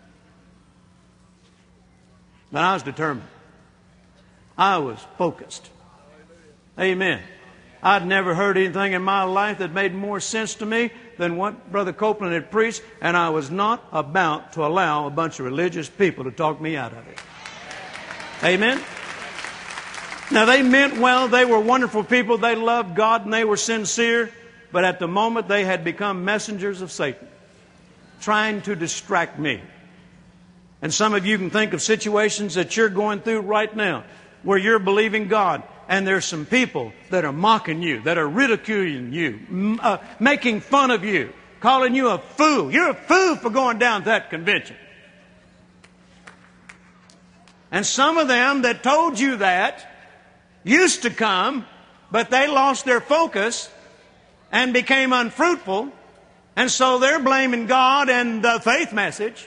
But I was determined. I was focused. Amen. I'd never heard anything in my life that made more sense to me than what Brother Copeland had preached, and I was not about to allow a bunch of religious people to talk me out of it. Amen? Now, they meant well. They were wonderful people. They loved God and they were sincere. But at the moment, they had become messengers of Satan, trying to distract me. And some of you can think of situations that you're going through right now where you're believing God and there's some people that are mocking you, that are ridiculing you, m- uh, making fun of you, calling you a fool. You're a fool for going down to that convention. And some of them that told you that used to come, but they lost their focus and became unfruitful, and so they're blaming God and the faith message.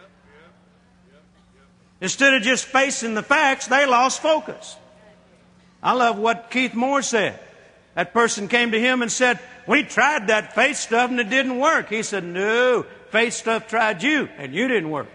Instead of just facing the facts, they lost focus. I love what Keith Moore said. That person came to him and said, "We tried that faith stuff and it didn't work." He said, "No, faith stuff tried you and you didn't work."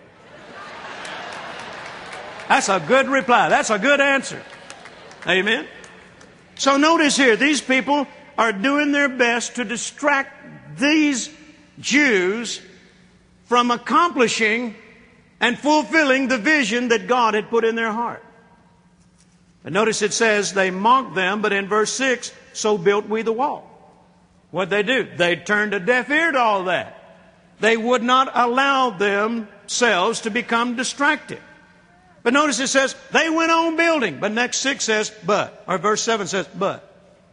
That's a good reply. That's a good answer. Amen. So notice here, these people are doing their best to distract these Jews from accomplishing and fulfilling the vision that God had put in their heart. And notice it says they mocked them, but in verse six, so built we the wall. What'd they do? They turned a deaf ear to all that. They would not allow themselves to become distracted. But notice it says they went on building. But next six says, but. Or verse seven says, but.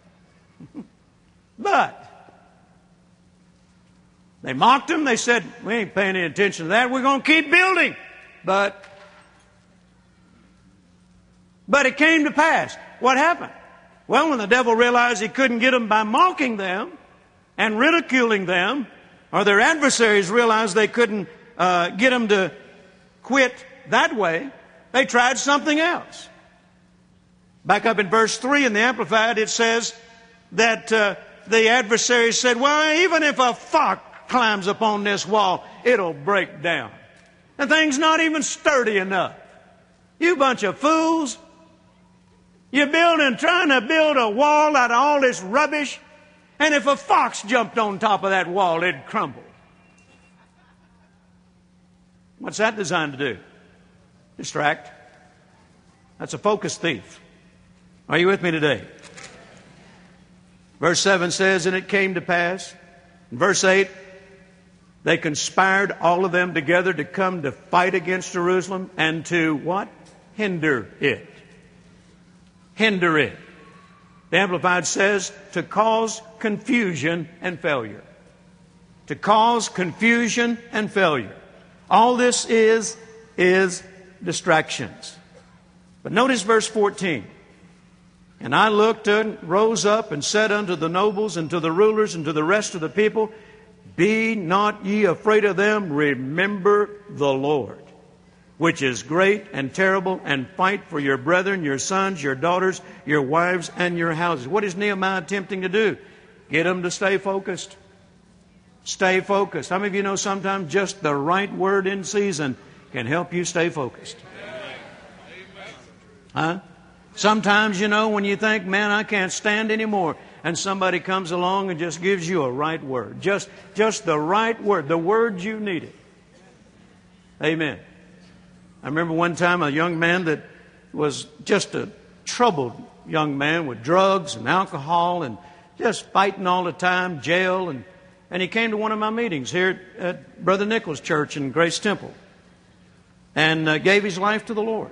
But. They mocked him. They said, "We ain't paying any attention to that. We're going to keep building." But. But it came to pass. What happened? Well, when the devil realized he couldn't get them by mocking them and ridiculing them, or their adversaries realized they couldn't uh, get them to quit that way, they tried something else. Back up in verse three in the Amplified, it says that uh, the adversaries said, "Well, even if a fox climbs up on this wall, it'll break down. The thing's not even sturdy enough. You bunch of fools. You're building, trying to build a wall out of all this rubbish, and if a fox jumped on top of that wall, it'd crumble." What's that designed to do? Distract. That's a focus thief. Are you with me today? Verse seven says, "And it came to pass." In verse eight, they conspired, all of them together, to come to fight against Jerusalem and to what? Hinder it. Hinder it. The Amplified says to cause confusion and failure. To cause confusion and failure. All this is, is distractions. But notice verse fourteen. "And I looked and rose up and said unto the nobles and to the rulers and to the rest of the people, Be not ye afraid of them, remember the Lord, which is great and terrible, and fight for your brethren, your sons, your daughters, your wives, and your houses." What is Nehemiah attempting to do? Get them to stay focused. Stay focused. How many of you know sometimes just the right word in season can help you stay focused? Huh? Sometimes, you know, when you think, "Man, I can't stand anymore," and somebody comes along and just gives you a right word. Just, just the right word. The word you needed. Amen. I remember one time a young man that was just a troubled young man with drugs and alcohol and just fighting all the time, jail. And, and he came to one of my meetings here at Brother Nichols Church in Grace Temple and uh, gave his life to the Lord.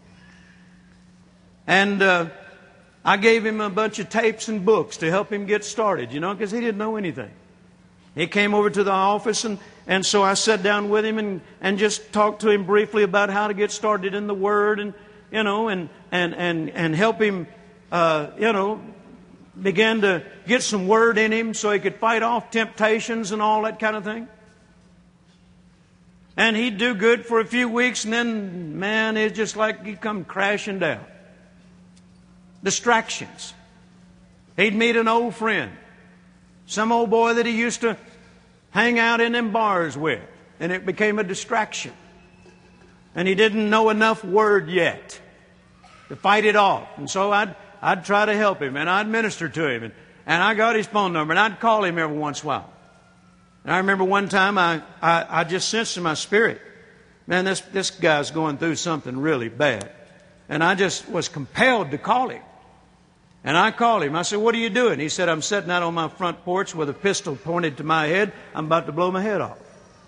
And uh, I gave him a bunch of tapes and books to help him get started, you know, because he didn't know anything. He came over to the office, and, and so I sat down with him and, and just talked to him briefly about how to get started in the Word, and you know, and and and, and help him, uh, you know, begin to get some Word in him so he could fight off temptations and all that kind of thing. And he'd do good for a few weeks, and then, man, it's just like he'd come crashing down. Distractions. He'd meet an old friend. Some old boy that he used to hang out in them bars with. And it became a distraction. And he didn't know enough word yet to fight it off. And so I'd, I'd try to help him, and I'd minister to him. And, and I got his phone number, and I'd call him every once in a while. And I remember one time I, I, I just sensed in my spirit, man, this, this guy's going through something really bad. And I just was compelled to call him. And I called him. I said, what are you doing? He said, I'm sitting out on my front porch with a pistol pointed to my head. I'm about to blow my head off.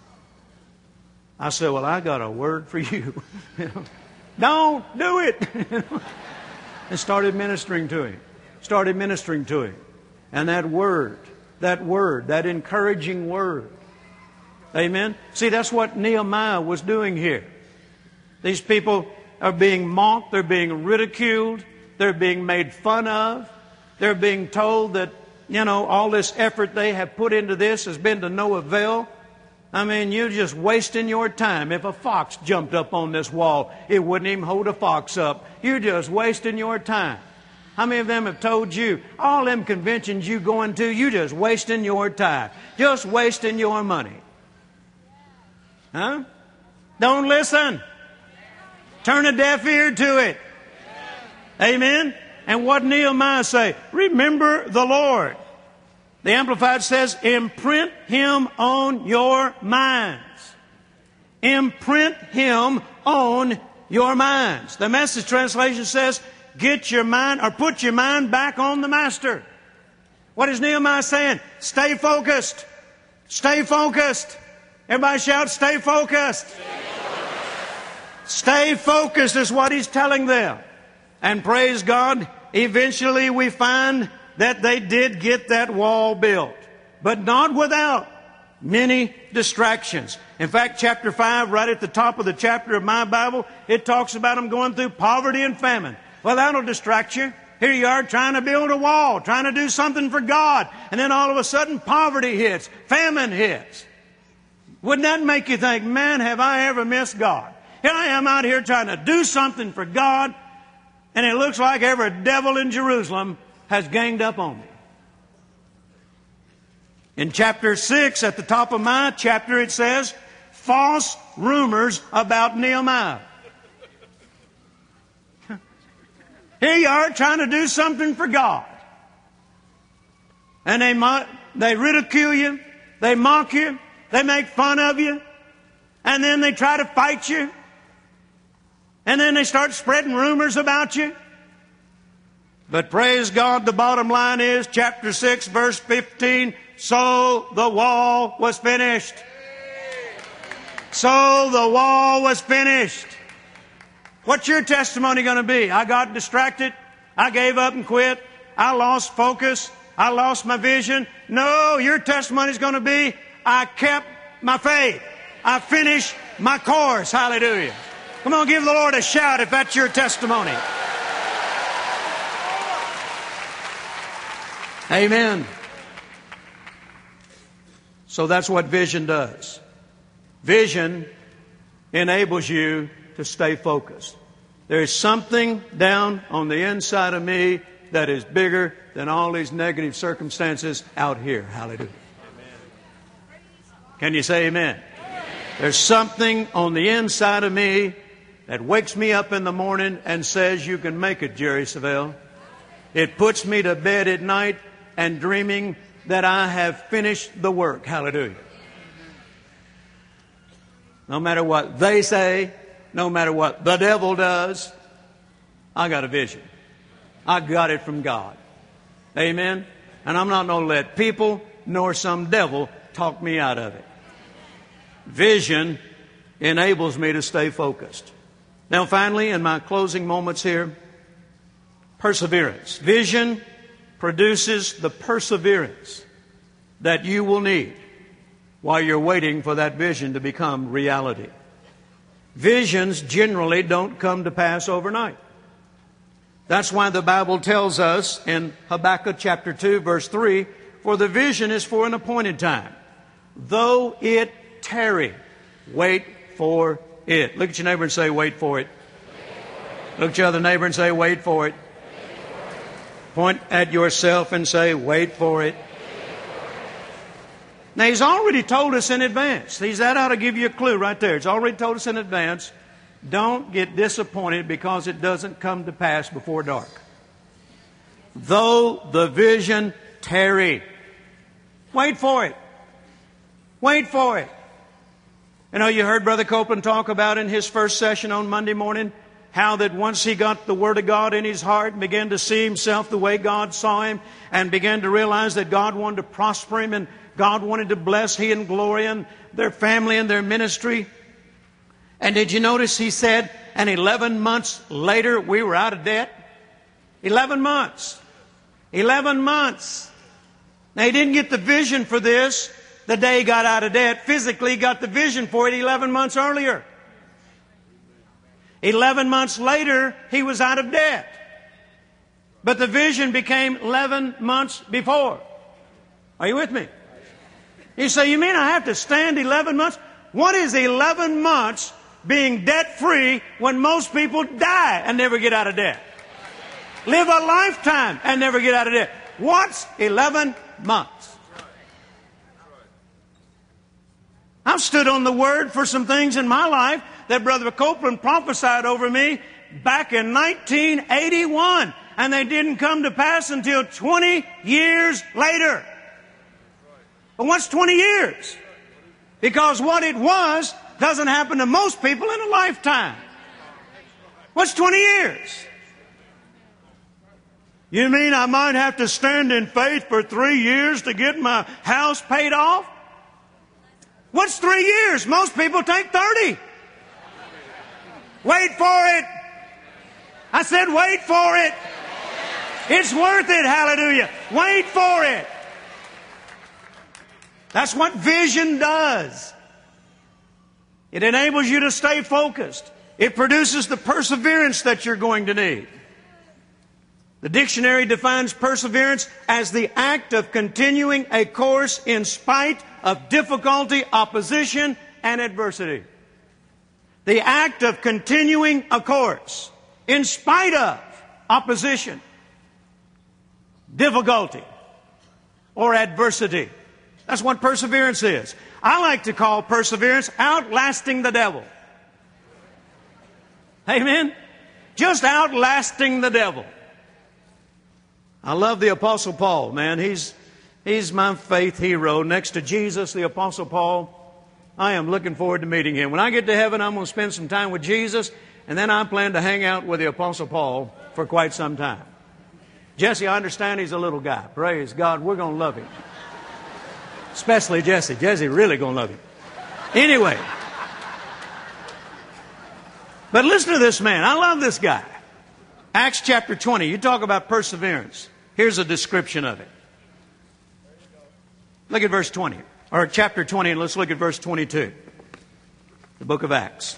I said, well, I got a word for you. Don't do it. And started ministering to him. Started ministering to him. And that word, that word, that encouraging word. Amen? See, that's what Nehemiah was doing here. These people are being mocked. They're being ridiculed. They're being made fun of. They're being told that, you know, all this effort they have put into this has been to no avail. I mean, you're just wasting your time. If a fox jumped up on this wall, it wouldn't even hold a fox up. You're just wasting your time. How many of them have told you, all them conventions you going to, you just wasting your time. Just wasting your money. Huh? Don't listen. Turn a deaf ear to it. Amen? And what Nehemiah say? Remember the Lord. The Amplified says, imprint Him on your minds. Imprint Him on your minds. The Message translation says, get your mind, or put your mind back on the Master. What is Nehemiah saying? Stay focused. Stay focused. Everybody shout, stay focused. Stay focused is what he's telling them. And praise God, eventually we find that they did get that wall built. But not without many distractions. In fact, chapter five, right at the top of the chapter of my Bible, it talks about them going through poverty and famine. Well, that'll distract you. Here you are trying to build a wall, trying to do something for God. And then all of a sudden poverty hits, famine hits. Wouldn't that make you think, man, have I ever missed God? Here I am out here trying to do something for God, and it looks like every devil in Jerusalem has ganged up on me. In chapter six, at the top of my chapter, it says, false rumors about Nehemiah. Here you are trying to do something for God. And they, mo- they ridicule you, they mock you, they make fun of you, and then they try to fight you. And then they start spreading rumors about you. But praise God, the bottom line is, chapter six, verse fifteen, so the wall was finished. So the wall was finished. What's your testimony going to be? I got distracted. I gave up and quit. I lost focus. I lost my vision. No, your testimony is going to be, I kept my faith. I finished my course. Hallelujah. Come on, give the Lord a shout if that's your testimony. Amen. So that's what vision does. Vision enables you to stay focused. There is something down on the inside of me that is bigger than all these negative circumstances out here. Hallelujah. Can you say amen? There's something on the inside of me that wakes me up in the morning and says, you can make it, Jerry Savelle. It puts me to bed at night and dreaming that I have finished the work. Hallelujah. No matter what they say, no matter what the devil does, I got a vision. I got it from God. Amen? And I'm not going to let people nor some devil talk me out of it. Vision enables me to stay focused. Now finally, in my closing moments here, perseverance. Vision produces the perseverance that you will need while you're waiting for that vision to become reality. Visions generally don't come to pass overnight. That's why the Bible tells us in Habakkuk chapter two, verse three, for the vision is for an appointed time. Though it tarry, wait for it. Look at your neighbor and say, wait for it. Look at your other neighbor and say, wait for it. Point at yourself and say, wait for it. Now, He's already told us in advance. He's that ought to give you a clue right there. He's already told us in advance. Don't get disappointed because it doesn't come to pass before dark. Though the vision tarry, wait for it. Wait for it. You know, you heard Brother Copeland talk about in his first session on Monday morning how that once he got the Word of God in his heart and began to see himself the way God saw him and began to realize that God wanted to prosper him and God wanted to bless he and Gloria and their family and their ministry. And did you notice he said, and eleven months later we were out of debt? Eleven months. Eleven months. Now he didn't get the vision for this the day he got out of debt. Physically he got the vision for it eleven months earlier. Eleven months later, he was out of debt. But the vision became eleven months before. Are you with me? You say, you mean I have to stand eleven months? What is eleven months being debt-free when most people die and never get out of debt? Live a lifetime and never get out of debt. What's eleven months? I've stood on the Word for some things in my life that Brother Copeland prophesied over me back in nineteen eighty-one. And they didn't come to pass until twenty years later. But what's twenty years? Because what it was doesn't happen to most people in a lifetime. What's twenty years? You mean I might have to stand in faith for three years to get my house paid off? What's three years? Most people take thirty. Wait for it. I said wait for it. It's worth it, hallelujah. Wait for it. That's what vision does. It enables you to stay focused. It produces the perseverance that you're going to need. The dictionary defines perseverance as the act of continuing a course in spite of difficulty, opposition, and adversity. The act of continuing a course in spite of opposition, difficulty, or adversity. That's what perseverance is. I like to call perseverance outlasting the devil. Amen? Just outlasting the devil. I love the Apostle Paul, man. He's, he's my faith hero. Next to Jesus, the Apostle Paul, I am looking forward to meeting him. When I get to heaven, I'm going to spend some time with Jesus, and then I plan to hang out with the Apostle Paul for quite some time. Jesse, I understand he's a little guy. Praise God, we're going to love him. Especially Jesse. Jesse really going to love him. Anyway. But listen to this man. I love this guy. Acts chapter twenty. You talk about perseverance. Here's a description of it. Look at verse twenty. Or chapter twenty, and let's look at verse twenty-two. The book of Acts.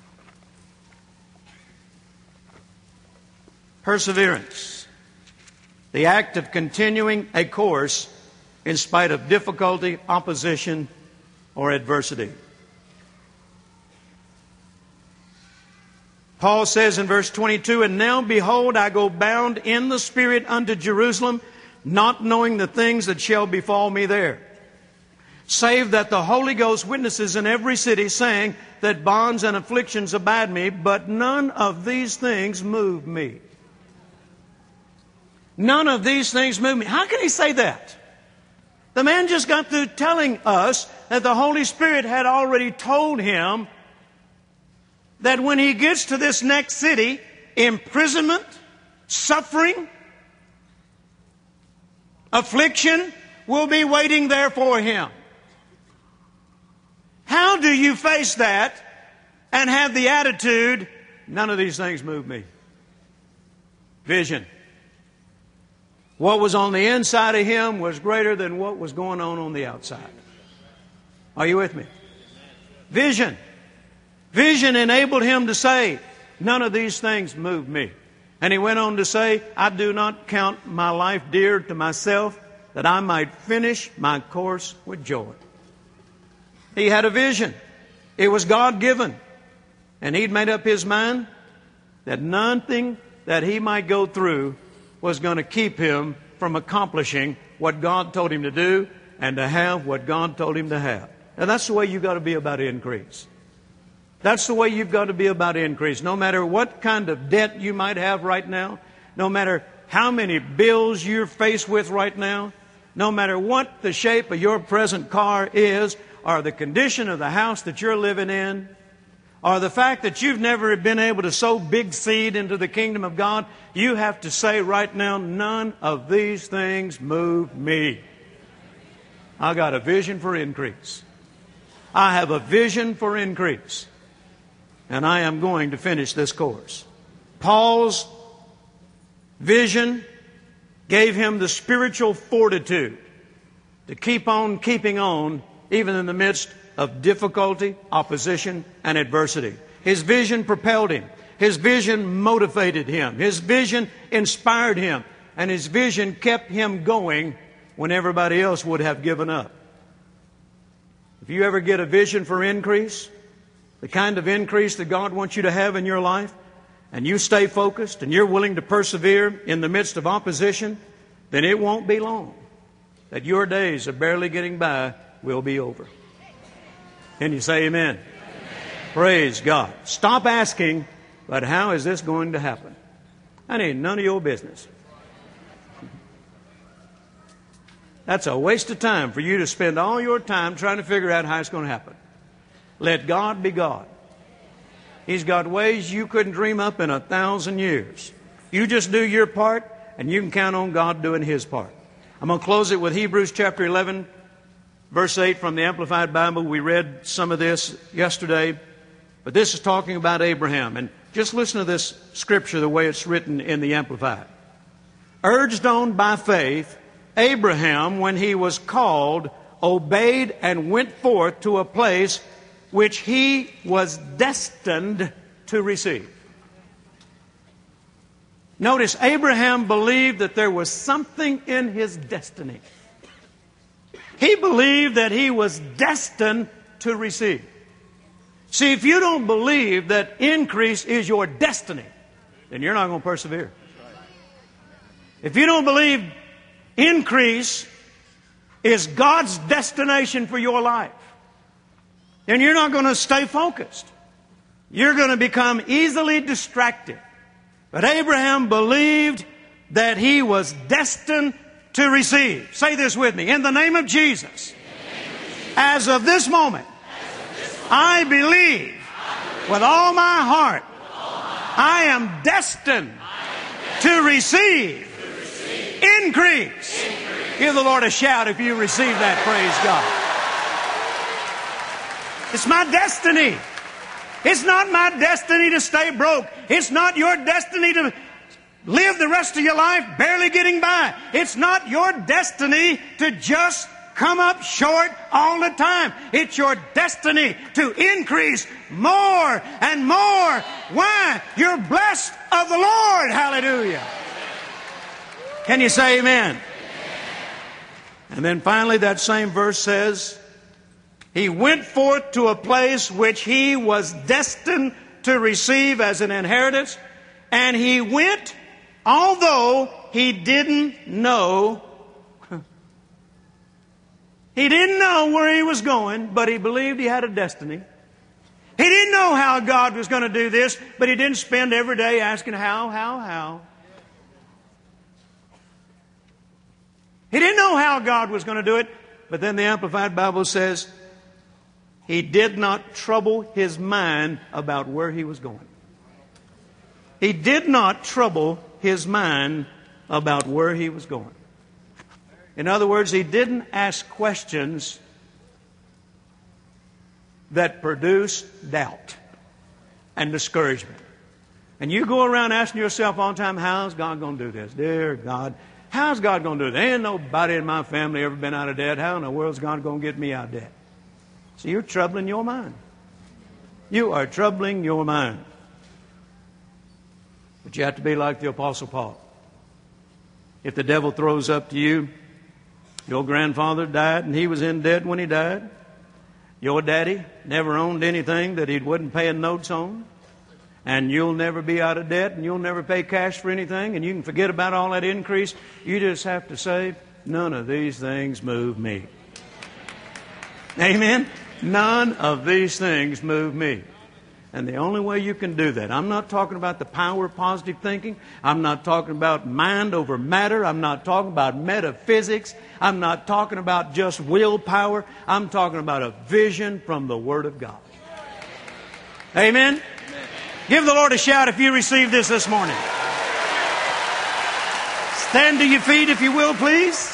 Perseverance. The act of continuing a course in spite of difficulty, opposition, or adversity. Paul says in verse twenty-two, "And now behold, I go bound in the Spirit unto Jerusalem, not knowing the things that shall befall me there. Save that the Holy Ghost witnesses in every city, saying that bonds and afflictions abide me, but none of these things move me." None of these things move me. How can he say that? The man just got through telling us that the Holy Spirit had already told him that when he gets to this next city, imprisonment, suffering, affliction will be waiting there for him. How do you face that and have the attitude, none of these things move me? Vision. What was on the inside of him was greater than what was going on on the outside. Are you with me? Vision. Vision enabled him to say, none of these things move me. And he went on to say, I do not count my life dear to myself, that I might finish my course with joy. He had a vision. It was God-given. And he'd made up his mind that nothing that he might go through was going to keep him from accomplishing what God told him to do and to have what God told him to have. Now that's the way you've got to be about increase. That's the way you've got to be about increase. No matter what kind of debt you might have right now, no matter how many bills you're faced with right now, no matter what the shape of your present car is, or the condition of the house that you're living in, or the fact that you've never been able to sow big seed into the kingdom of God, you have to say right now, none of these things move me. I got a vision for increase. I have a vision for increase. And I am going to finish this course. Paul's vision gave him the spiritual fortitude to keep on keeping on, even in the midst of difficulty, opposition, and adversity. His vision propelled him. His vision motivated him. His vision inspired him. And his vision kept him going when everybody else would have given up. If you ever get a vision for increase, the kind of increase that God wants you to have in your life, and you stay focused and you're willing to persevere in the midst of opposition, then it won't be long that your days of barely getting by will be over. Can you say amen? Amen. Praise God. Stop asking, but how is this going to happen? That ain't none of your business. That's a waste of time for you to spend all your time trying to figure out how it's going to happen. Let God be God. He's got ways you couldn't dream up in a thousand years. You just do your part, and you can count on God doing His part. I'm going to close it with Hebrews chapter eleven, verse eight from the Amplified Bible. We read some of this yesterday, but this is talking about Abraham. And just listen to this scripture the way it's written in the Amplified. Urged on by faith, Abraham, when he was called, obeyed and went forth to a place which he was destined to receive. Notice, Abraham believed that there was something in his destiny. He believed that he was destined to receive. See, if you don't believe that increase is your destiny, then you're not going to persevere. If you don't believe increase is God's destination for your life, then you're not going to stay focused. You're going to become easily distracted. But Abraham believed that he was destined to receive. Say this with me. In the name of Jesus, as of this moment, I believe with all my heart I am destined to receive increase. Give the Lord a shout if you receive that. Praise God. It's my destiny. It's not my destiny to stay broke. It's not your destiny to live the rest of your life barely getting by. It's not your destiny to just come up short all the time. It's your destiny to increase more and more. Why? You're blessed of the Lord. Hallelujah. Can you say amen? And then finally that same verse says, he went forth to a place which he was destined to receive as an inheritance. And he went, although he didn't know. He didn't know where he was going, but he believed he had a destiny. He didn't know how God was going to do this, but he didn't spend every day asking how, how, how. He didn't know how God was going to do it, but then the Amplified Bible says, he did not trouble his mind about where he was going. He did not trouble his mind about where he was going. In other words, he didn't ask questions that produced doubt and discouragement. And you go around asking yourself all the time, how's God going to do this? Dear God, how's God going to do this? Ain't nobody in my family ever been out of debt. How in the world is God going to get me out of debt? So you're troubling your mind. You are troubling your mind. But you have to be like the Apostle Paul. If the devil throws up to you, your grandfather died and he was in debt when he died. Your daddy never owned anything that he wasn't paying notes on. And you'll never be out of debt and you'll never pay cash for anything. And you can forget about all that increase. You just have to say, none of these things move me. Amen? None of these things move me. And the only way you can do that, I'm not talking about the power of positive thinking. I'm not talking about mind over matter. I'm not talking about metaphysics. I'm not talking about just willpower. I'm talking about a vision from the Word of God. Amen? Amen. Give the Lord a shout if you received this this morning. Stand to your feet if you will, please.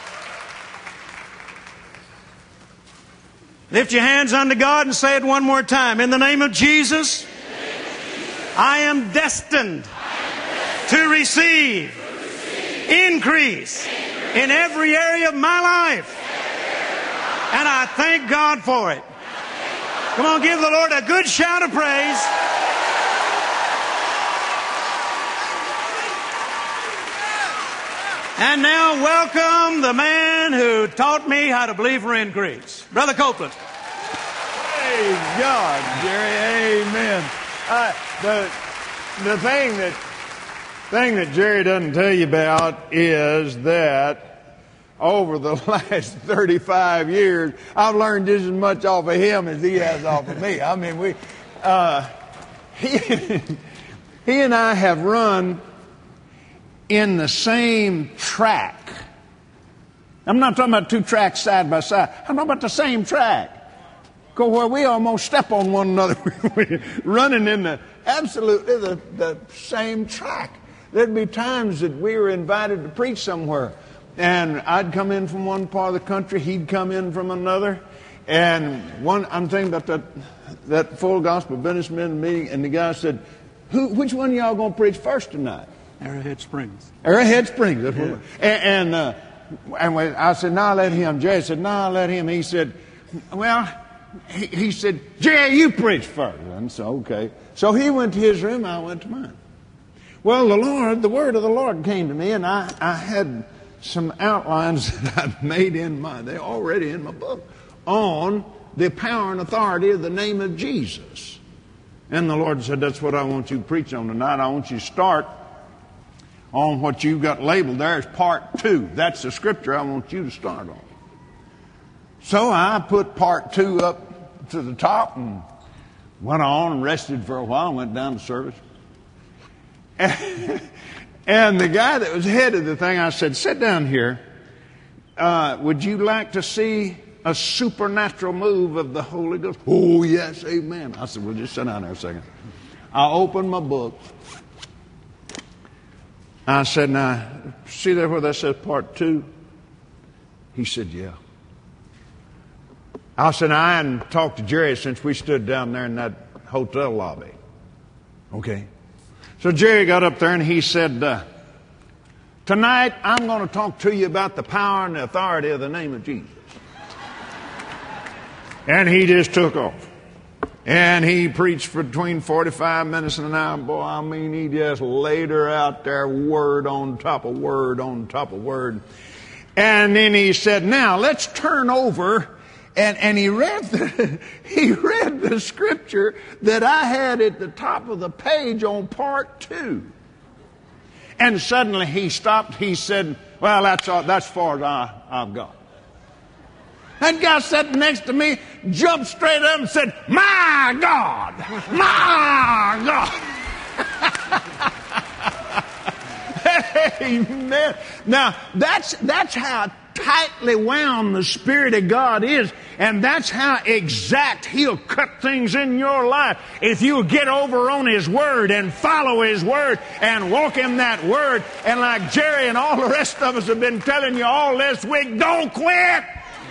Lift your hands unto God and say it one more time. In the name of Jesus, I am destined to receive increase in every area of my life. And I thank God for it. Come on, give the Lord a good shout of praise. And now welcome the man who taught me how to believe for increase. Brother Copeland. Praise God, Jerry. Amen. Uh, the the thing that thing that Jerry doesn't tell you about is that over the last thirty-five years, I've learned just as much off of him as he has off of me. I mean, we uh, he he and I have run in the same track. I'm not talking about two tracks side by side. I'm talking about the same track. Because where we almost step on one another, we're running in the absolutely the, the same track. There'd be times that we were invited to preach somewhere, and I'd come in from one part of the country, he'd come in from another, and one I'm thinking about that that full gospel businessmen meeting, and the guy said, "Who? Which one of y'all gonna preach first tonight?" Arrowhead Springs. Arrowhead Springs. That's yeah. what and and, uh, and when I said, "No, nah, let him." Jerry said, "No, nah, let him." He said, "Well," he, he said, "Jerry, you preach first." And so, okay. So he went to his room, I went to mine. Well, the Lord, the word of the Lord came to me, and I, I had some outlines that I've made in my, they're already in my book, on the power and authority of the name of Jesus. And the Lord said, "That's what I want you to preach on tonight. I want you to start on what you've got labeled there as part two. That's the scripture I want you to start on." So I put part two up to the top and went on and rested for a while and went down to service. And, and the guy that was head of the thing, I said, "Sit down here. Uh, would you like to see a supernatural move of the Holy Ghost?" "Oh, yes, amen." I said, "Well, just sit down there a second." I opened my book. I said, "Now, see there where that says part two?" He said, "Yeah." I said, "I hadn't talked to Jerry since we stood down there in that hotel lobby." "Okay." So Jerry got up there and he said, uh, "Tonight I'm going to talk to you about the power and the authority of the name of Jesus." And he just took off. And he preached for between forty-five minutes and an hour. Boy, I mean, he just laid her out there, word on top of word on top of word. And then he said, "Now let's turn over." And, and he read the, he read the scripture that I had at the top of the page on part two. And suddenly he stopped. He said, "Well, that's all, that's as far as I, I've got." That guy sitting next to me jumped straight up and said, "My God! My God!" Amen. Now, that's, that's how tightly wound the Spirit of God is, and that's how exact He'll cut things in your life. If you'll get over on His Word and follow His Word and walk in that Word, and like Jerry and all the rest of us have been telling you all this week, don't quit!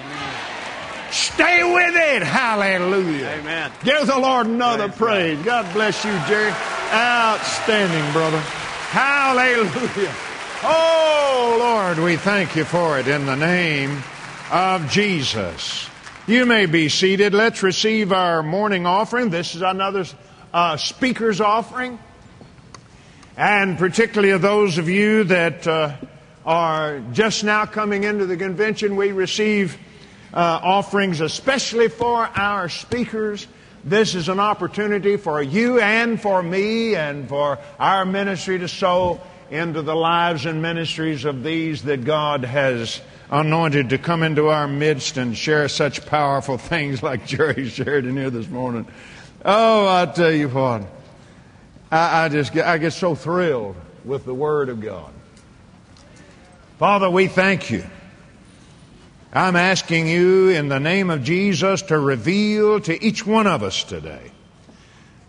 Stay with it. Hallelujah. Amen. Give the Lord another praise, praise. God bless you, Jerry. Outstanding, brother. Hallelujah. Oh, Lord, we thank you for it in the name of Jesus. You may be seated. Let's receive our morning offering. This is another uh, speaker's offering. And particularly of those of you that uh, are just now coming into the convention, we receive Uh, offerings especially for our speakers. This is an opportunity for you and for me and for our ministry to sow into the lives and ministries of these that God has anointed to come into our midst and share such powerful things like Jerry shared in here this morning. Oh, I tell you what, I, I just get, I get so thrilled with the Word of God. Father, we thank you. I'm asking you in the name of Jesus to reveal to each one of us today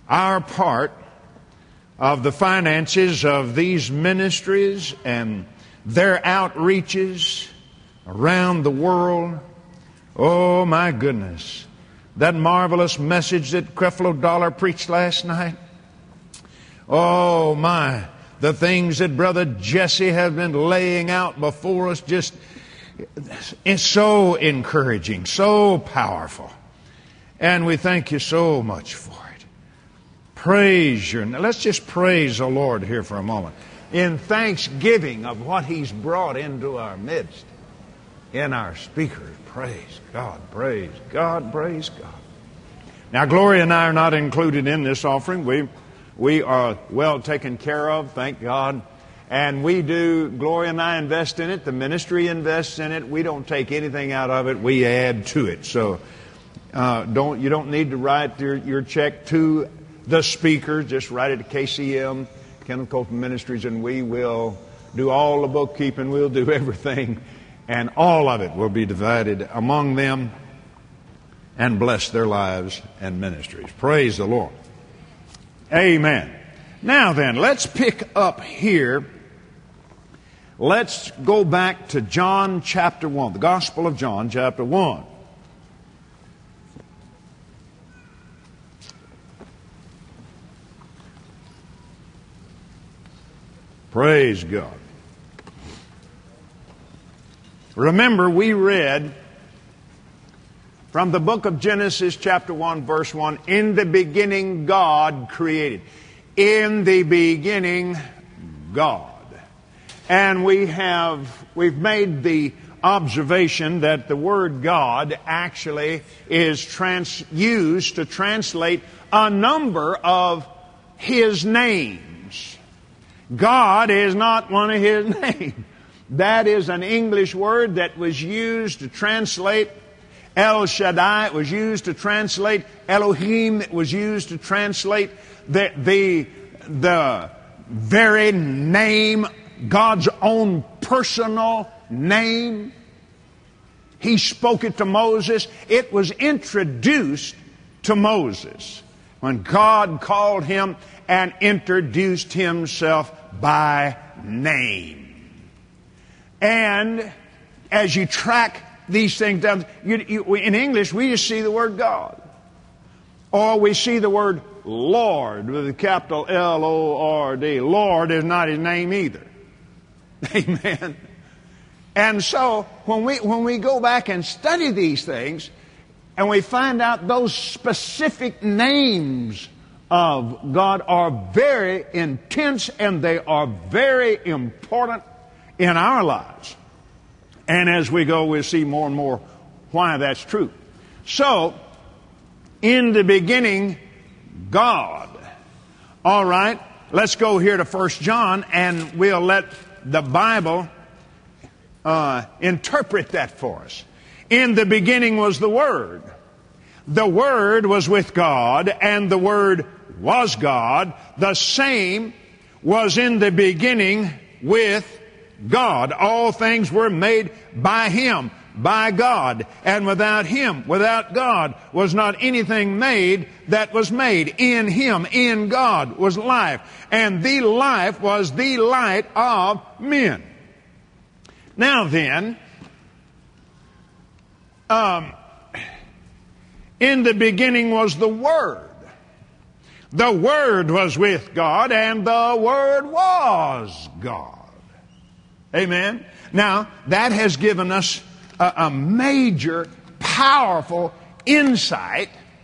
our part of the finances of these ministries and their outreaches around the world. Oh, my goodness. That marvelous message that Creflo Dollar preached last night. Oh, my. The things that Brother Jesse has been laying out before us, just it's so encouraging, so powerful. And we thank you so much for it. Praise your name. Let's just praise the Lord here for a moment in thanksgiving of what He's brought into our midst in our speakers. Praise God, praise God, praise God. Now, Gloria and I are not included in this offering. We we are well taken care of, thank God. And we do, Gloria and I invest in it. The ministry invests in it. We don't take anything out of it. We add to it. So uh, don't you don't need to write your, your check to the speaker. Just write it to K C M, Kenneth Copeland Ministries, and we will do all the bookkeeping. We'll do everything. And all of it will be divided among them and bless their lives and ministries. Praise the Lord. Amen. Now then, let's pick up here. Let's go back to John chapter one, the Gospel of John chapter one. Praise God. Remember, we read from the book of Genesis chapter one, verse one, in the beginning God created. In the beginning, God. And we have, we've made the observation that the word God actually is trans, used to translate a number of His names. God is not one of His names. That is an English word that was used to translate El Shaddai. It was used to translate Elohim. It was used to translate the, the, the very name, God's own personal name. He spoke it to Moses. It was introduced to Moses when God called him and introduced Himself by name. And as you track these things down, you, you, in English we just see the word God. Or we see the word Lord with a capital L O R D. Lord is not His name either. Amen. And so when we when we go back and study these things and we find out those specific names of God are very intense and they are very important in our lives. And as we go, we'll see more and more why that's true. So, in the beginning, God. All right, let's go here to First John and we'll let the Bible uh, interpret that for us. In the beginning was the Word. The Word was with God, and the Word was God. The same was in the beginning with God. All things were made by Him, by God. And without Him, without God, was not anything made that was made. In Him, in God, was life. And the life was the light of men. Now then, um, in the beginning was the Word. The Word was with God, and the Word was God. Amen. Now, that has given us a, a major, powerful insight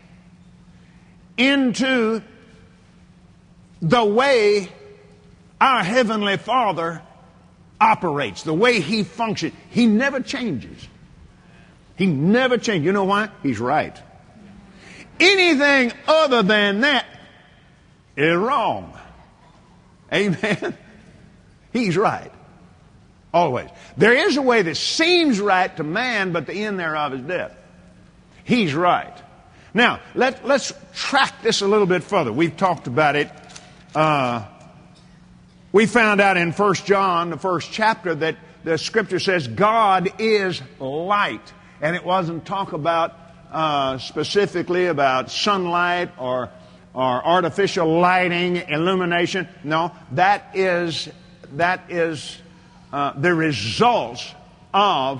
into the way our Heavenly Father operates, the way He functions. He never changes. He never changes. You know why? He's right. Anything other than that is wrong. Amen. He's right. Always. There is a way that seems right to man, but the end thereof is death. He's right. Now, let, let's track this a little bit further. We've talked about it. Uh, we found out in First John, the first chapter, that the Scripture says God is light. And it wasn't talk about uh, specifically about sunlight or or artificial lighting, illumination. No, that is, that is uh, the results of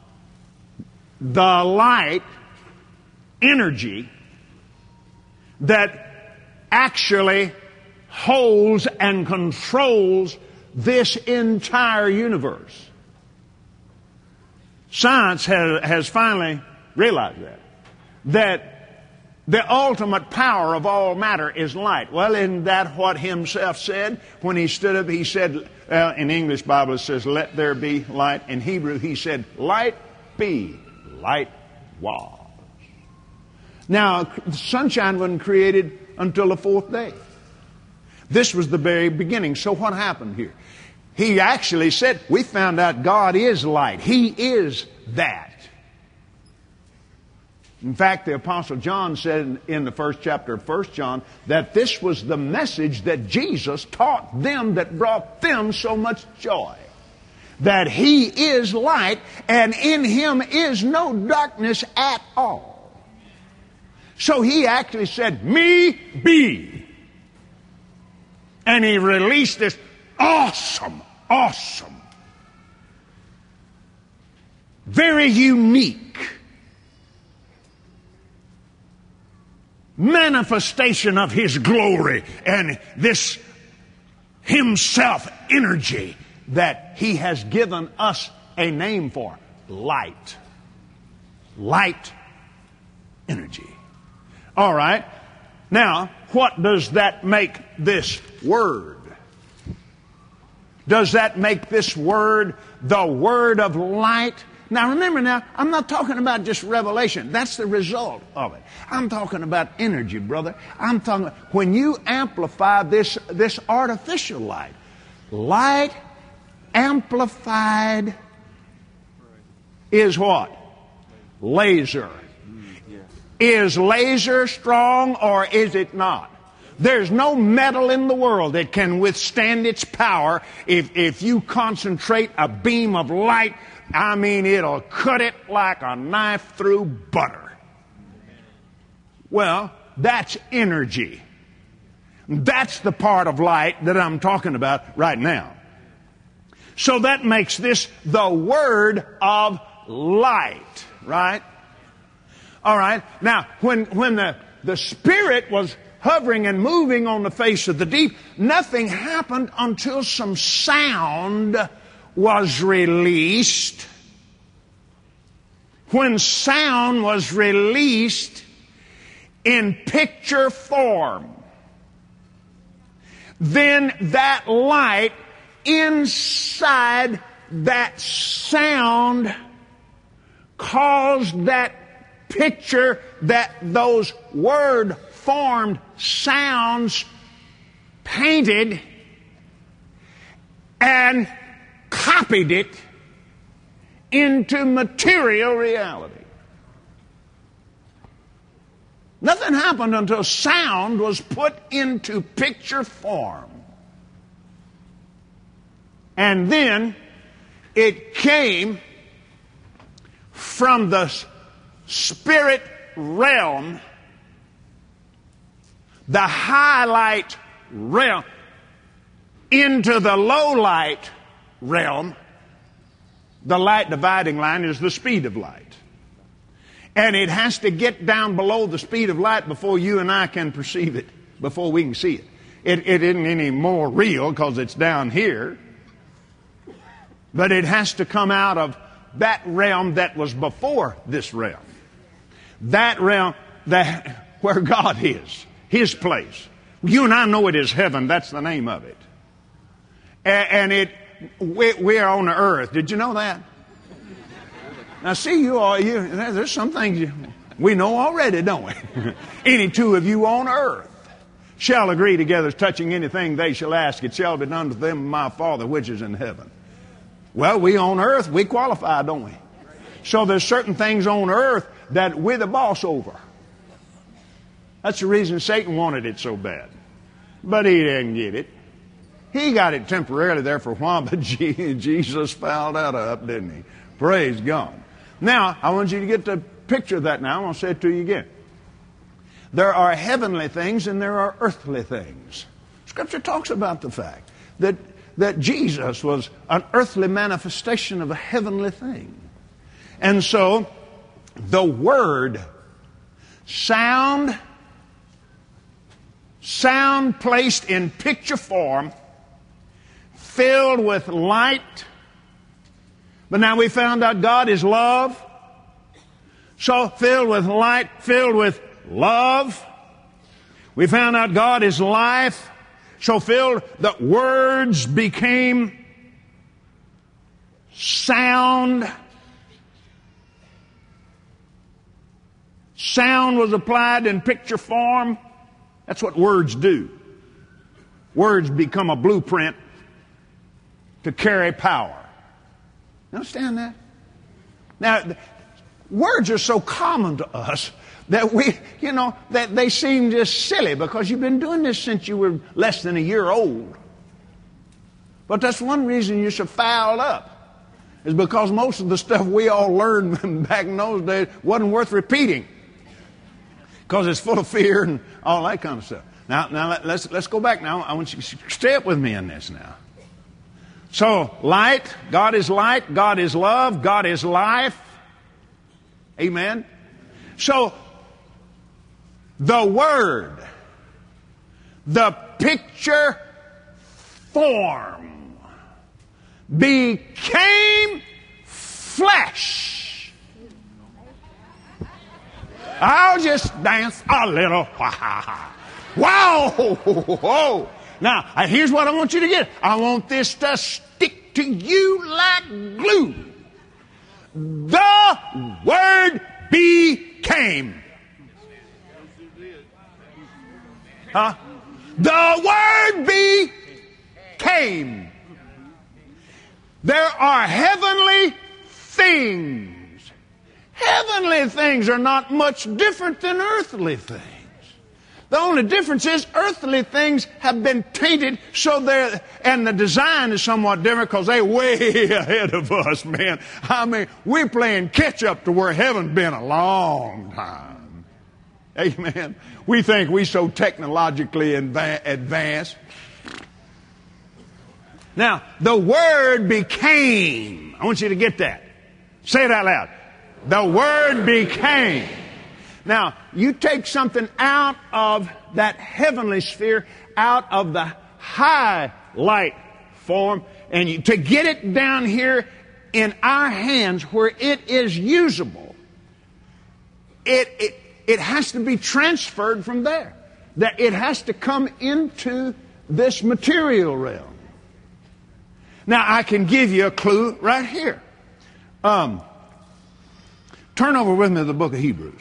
the light energy that actually holds and controls this entire universe. Science has, has finally realized that. That the ultimate power of all matter is light. Well, isn't that what himself said when he stood up? He said, uh, in English Bible it says, let there be light. In Hebrew he said, light be. Light was. Now, sunshine wasn't created until the fourth day. This was the very beginning. So what happened here? He actually said, we found out God is light. He is that. In fact, the Apostle John said in the first chapter of First John that this was the message that Jesus taught them that brought them so much joy. That He is light and in Him is no darkness at all. So He actually said, me be. And He released this awesome, awesome, very unique manifestation of His glory and this Himself energy that He has given us a name for. Light. Light energy. All right. Now, what does that make this word? Does that make this word the word of light? Now remember now, I'm not talking about just revelation. That's the result of it. I'm talking about energy, brother. I'm talking about when you amplify this, this artificial light. Light amplified is what? Laser. Is laser strong or is it not? There's no metal in the world that can withstand its power. If, if you concentrate a beam of light, I mean, it'll cut it like a knife through butter. Well, that's energy. That's the part of light that I'm talking about right now. So that makes this the word of light, right? All right. Now, when, when the, the Spirit was hovering and moving on the face of the deep, nothing happened until some sound was released. When sound was released in picture form, then that light inside that sound caused that picture, that those word formed sounds painted and copied it into material reality. Nothing happened until sound was put into picture form. And then it came from the spirit realm, the highlight realm, into the low light realm. The light dividing line is the speed of light. And it has to get down below the speed of light before you and I can perceive it, before we can see it. It, it isn't any more real because it's down here. But it has to come out of that realm that was before this realm. That realm that where God is, His place. You and I know it is heaven. That's the name of it. And, and it we, we are on the earth. Did you know that? Now, see, you all, you, there's some things you, we know already, don't we? Any two of you on earth shall agree together touching anything they shall ask. It shall be done to them, my Father which is in heaven. Well, we on earth, we qualify, don't we? So there's certain things on earth that we're the boss over. That's the reason Satan wanted it so bad. But he didn't get it. He got it temporarily there for a while, but Jesus fouled that up, didn't he? Praise God. Now, I want you to get the picture of that now. I'm going to say it to you again. There are heavenly things and there are earthly things. Scripture talks about the fact that, that Jesus was an earthly manifestation of a heavenly thing. And so, the Word, sound, sound placed in picture form, filled with light. But now we found out God is love. So filled with light, filled with love. We found out God is life. So filled that words became sound. Sound was applied in picture form. That's what words do. Words become a blueprint to carry power. You understand that? Now, words are so common to us that we, you know, that they seem just silly because you've been doing this since you were less than a year old. But that's one reason you're so fouled up, is because most of the stuff we all learned back in those days wasn't worth repeating because it's full of fear and all that kind of stuff. Now, now let's let's go back now. I want you to stay up with me in this now. So, light, God is light, God is love, God is life. Amen. So, the Word, the picture form, became flesh. I'll just dance a little. Wow! Now, here's what I want you to get. I want this to stick to you like glue. The Word became. Huh? The Word became. There are heavenly things. Heavenly things are not much different than earthly things. The only difference is earthly things have been tainted, so they're, and the design is somewhat different because they're way ahead of us, man. I mean, we're playing catch up to where heaven's been a long time. Amen. We think we're so technologically adva- advanced. Now, the Word became. I want you to get that. Say it out loud. The Word became. Now, you take something out of that heavenly sphere, out of the high light form, and you, to get it down here in our hands where it is usable, it, it, it has to be transferred from there. That it has to come into this material realm. Now, I can give you a clue right here. Um, turn over with me to the book of Hebrews.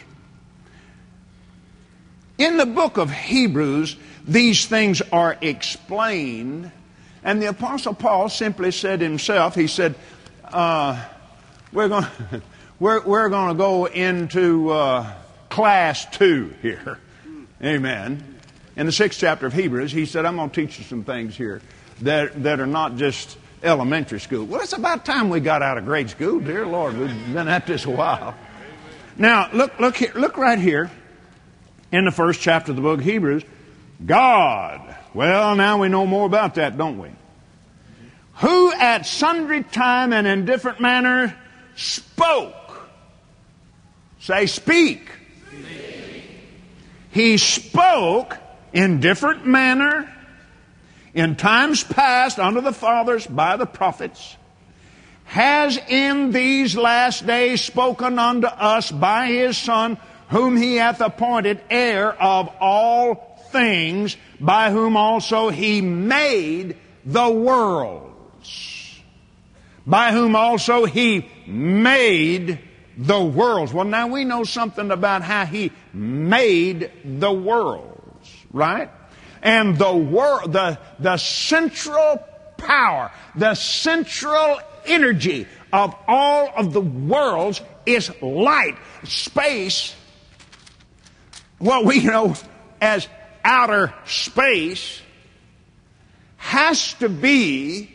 In the book of Hebrews, these things are explained, and the Apostle Paul simply said himself, he said, uh, we're going we're, we're going to go into uh, class two here. Amen. In the sixth chapter of Hebrews, he said, I'm going to teach you some things here that, that are not just elementary school. Well, it's about time we got out of grade school. Dear Lord, we've been at this a while. Now, look, look here, look right here. In the first chapter of the book of Hebrews, God. Well, now we know more about that, don't we? Who at sundry time and in different manner spoke. Say, speak. Speak. He spoke in different manner in times past unto the fathers by the prophets, has in these last days spoken unto us by His Son, whom He hath appointed heir of all things, by whom also He made the worlds. By whom also He made the worlds. Well, now we know something about how He made the worlds, right? And the world, the, the central power, the central energy of all of the worlds is light. Space, what we know as outer space, has to be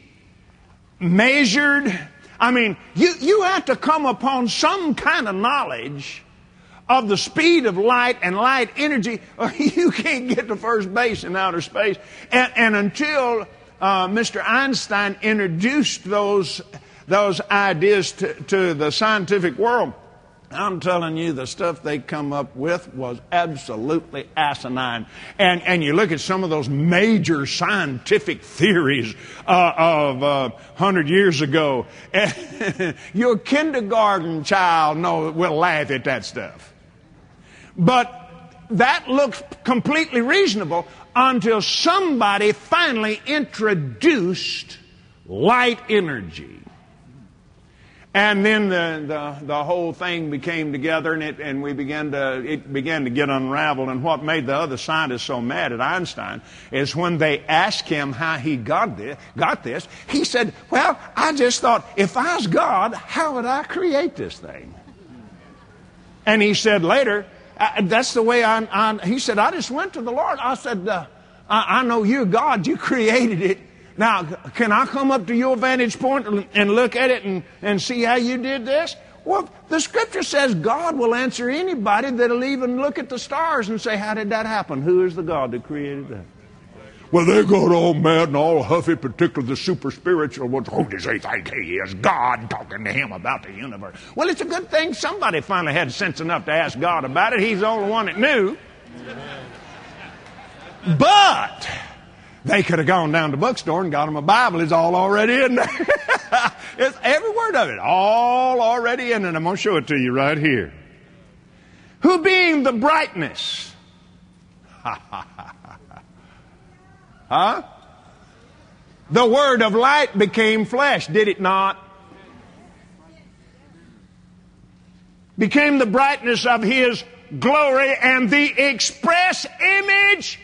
measured. I mean, you, you have to come upon some kind of knowledge of the speed of light and light energy, or you can't get to first base in outer space. And, and until uh, Mister Einstein introduced those those ideas to, to the scientific world, I'm telling you, the stuff they come up with was absolutely asinine. And and you look at some of those major scientific theories uh, of uh, one hundred years ago, and your kindergarten child know, will laugh at that stuff. But that looks completely reasonable until somebody finally introduced light energy. And then the, the, the whole thing became together, and it and we began to it began to get unraveled. And what made the other scientists so mad at Einstein is when they asked him how he got this, got this, he said, "Well, I just thought, if I was God, how would I create this thing?" And he said later, "That's the way I." I he said, "I just went to the Lord. I said, uh, I, I know you're God. You created it. Now, can I come up to your vantage point and look at it and, and see how you did this?" Well, the Scripture says God will answer anybody that'll even look at the stars and say, "How did that happen? Who is the God that created that?" Well, they got all mad and all huffy, particularly the super spiritual ones. Who does he think he is? God talking to him about the universe. Well, it's a good thing somebody finally had sense enough to ask God about it. He's the only one that knew. But they could have gone down to the bookstore and got them a Bible. It's all already in there. It's every word of it, all already in it. I'm going to show it to you right here. Who being the brightness? Huh? The word of light became flesh, did it not? Became the brightness of his glory and the express image.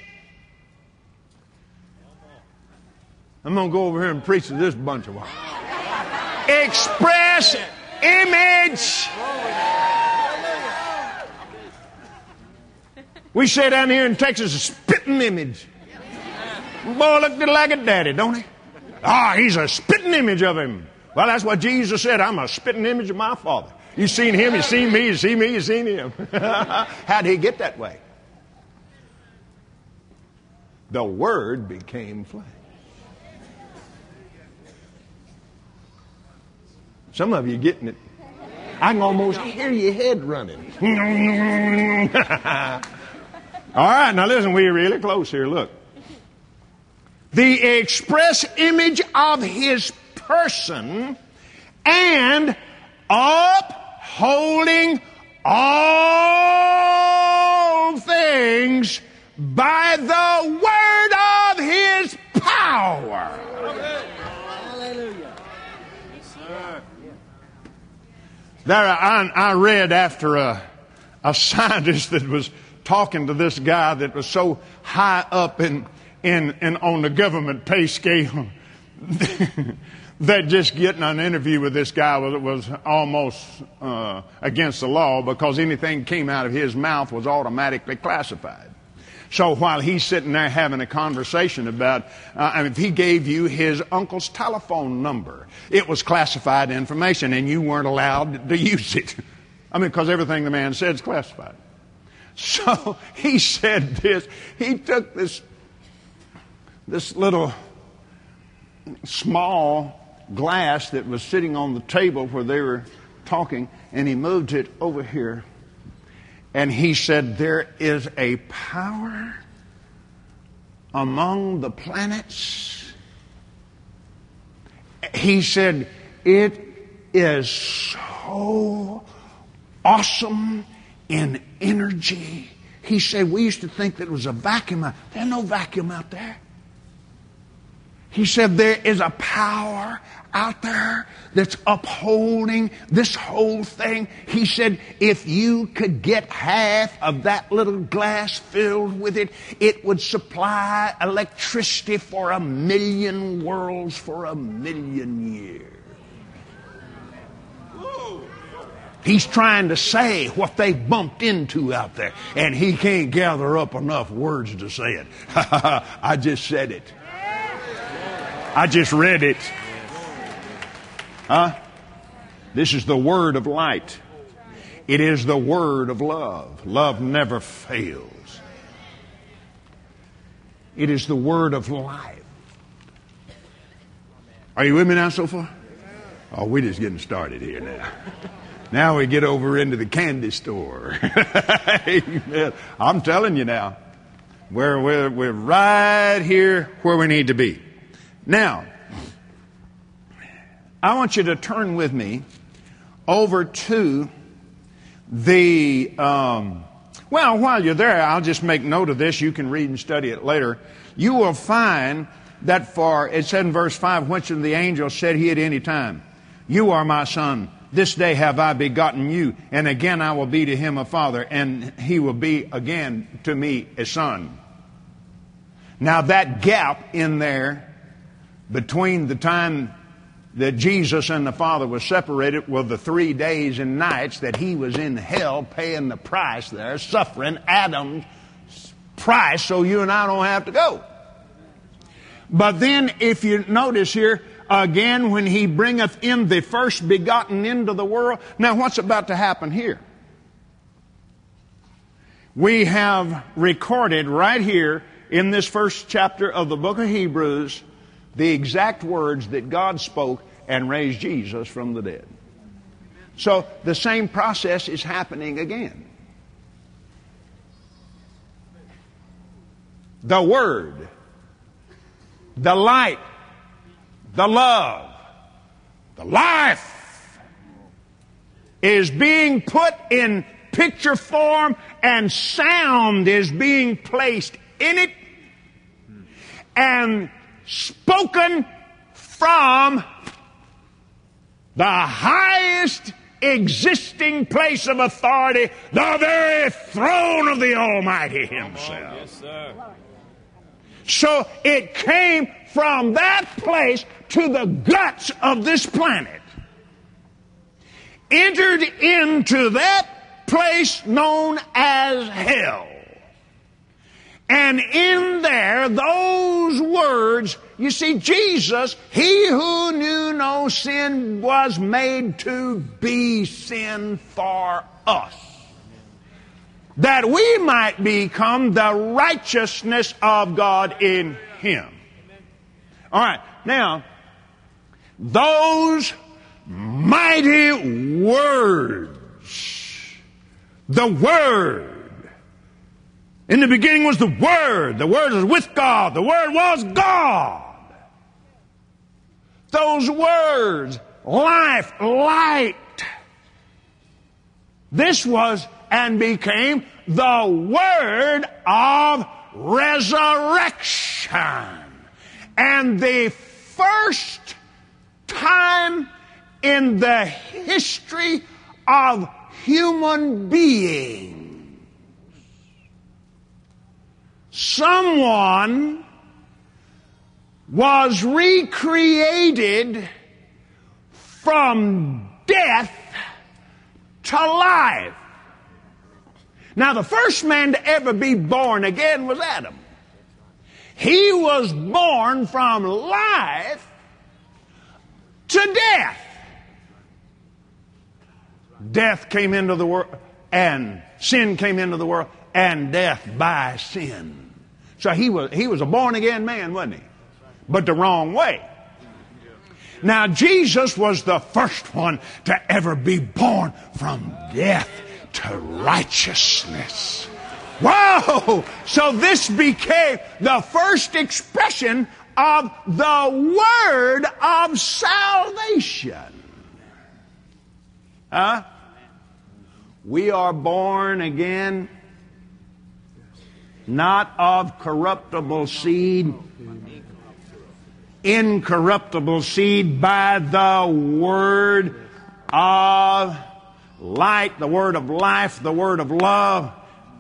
I'm going to go over here and preach to this bunch of them. Express image. We say down here in Texas, a spitting image. Boy, looked like a daddy, don't he? Ah, he's a spitting image of him. Well, that's what Jesus said. I'm a spitting image of my Father. You seen him, you seen me, you see me, you seen him. How did he get that way? The Word became flesh. Some of you getting it. I can almost hear your head running. All right, now listen, we're really close here. Look. The express image of his person and upholding all things by the word of his power. Hallelujah. Yes, sir. There, I, I read after a, a scientist that was talking to this guy that was so high up in, in, in on the government pay scale that just getting an interview with this guy was, was almost uh, against the law, because anything came out of his mouth was automatically classified. So while he's sitting there having a conversation about, uh, I mean, if he gave you his uncle's telephone number, it was classified information and you weren't allowed to use it. I mean, because everything the man said is classified. So he said this. He took this, this little small glass that was sitting on the table where they were talking, and he moved it over here. And he said, there is a power among the planets. He said, it is so awesome in energy. He said, we used to think that it was a vacuum. There's no vacuum out there. He said, there is a power out there that's upholding this whole thing. He said, if you could get half of that little glass filled with it, it would supply electricity for a million worlds for a million years. He's trying to say what they bumped into out there, and he can't gather up enough words to say it. I just said it. I just read it. Huh? This is the word of light. It is the word of love. Love never fails. It is the word of life. Are you with me now so far? Oh, we're just getting started here now. Now we get over into the candy store. Amen. I'm telling you now, we're, we're, we're right here where we need to be. Now, I want you to turn with me over to the, um, well, while you're there, I'll just make note of this. You can read and study it later. You will find that for, it said in verse five, which of the angels said he at any time, you are my son. This day have I begotten you, and again I will be to him a father, and he will be again to me a son. Now that gap in there between the time that Jesus and the Father was separated were the three days and nights that he was in hell paying the price there, suffering Adam's price so you and I don't have to go. But then if you notice here, again, when he bringeth in the first begotten into the world. Now, what's about to happen here? We have recorded right here in this first chapter of the book of Hebrews the exact words that God spoke and raised Jesus from the dead. So the same process is happening again. The Word, the light, the love, the life is being put in picture form, and sound is being placed in it and spoken from the highest existing place of authority, the very throne of the Almighty Himself. Yes, sir. So it came from that place to the guts of this planet, entered into that place known as hell. And in there, those words, you see, Jesus, he who knew no sin was made to be sin for us, that we might become the righteousness of God in Him. All right, now, those mighty words, the Word. In the beginning was the Word. The Word was with God. The Word was God. Those words, life, light. This was and became the Word of resurrection. And the first time in the history of human beings, someone was recreated from death to life. Now, the first man to ever be born again was Adam. He was born from life to death. Death came into the world, and sin came into the world, and death by sin. So he was he was a born-again man, wasn't he? But the wrong way. Now, Jesus was the first one to ever be born from death to righteousness. Wow! So this became the first expression of the word of salvation. Huh? We are born again, not of corruptible seed, incorruptible seed, by the word of light, the word of life, the word of love,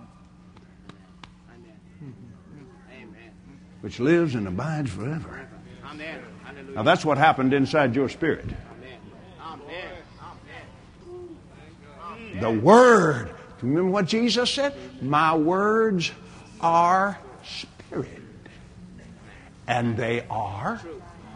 which lives and abides forever. Now that's what happened inside your spirit. The Word. Remember what Jesus said? My words are spirit, and they are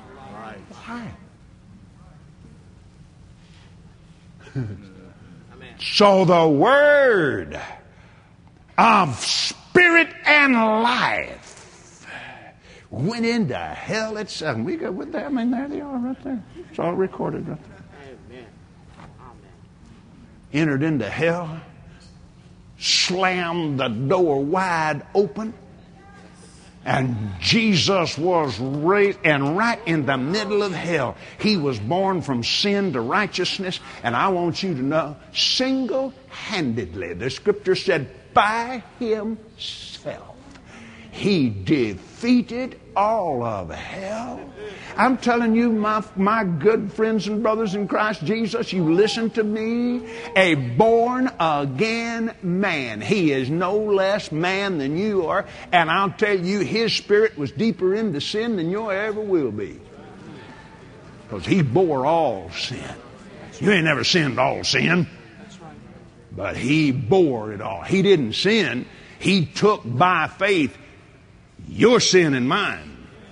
life. So the word of spirit and life went into hell itself. We go with that. I mean, there they are right there. It's all recorded right there. Amen. Entered into hell, slammed the door wide open, and Jesus was raised, and right in the middle of hell, he was born from sin to righteousness. And I want you to know, single-handedly, the scripture said, by himself, he defeated all of hell. I'm telling you, my, my good friends and brothers in Christ Jesus, you listen to me. A born-again man. He is no less man than you are. And I'll tell you, his spirit was deeper into sin than you ever will be. Because he bore all sin. You ain't never sinned all sin. But he bore it all. He didn't sin. He took by faith your sin and mine.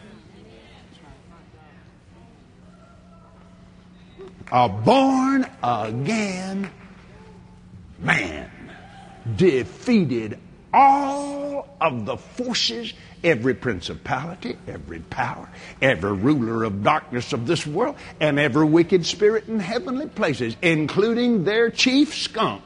A born-again man defeated all of the forces, every principality, every power, every ruler of darkness of this world, and every wicked spirit in heavenly places, including their chief skunk.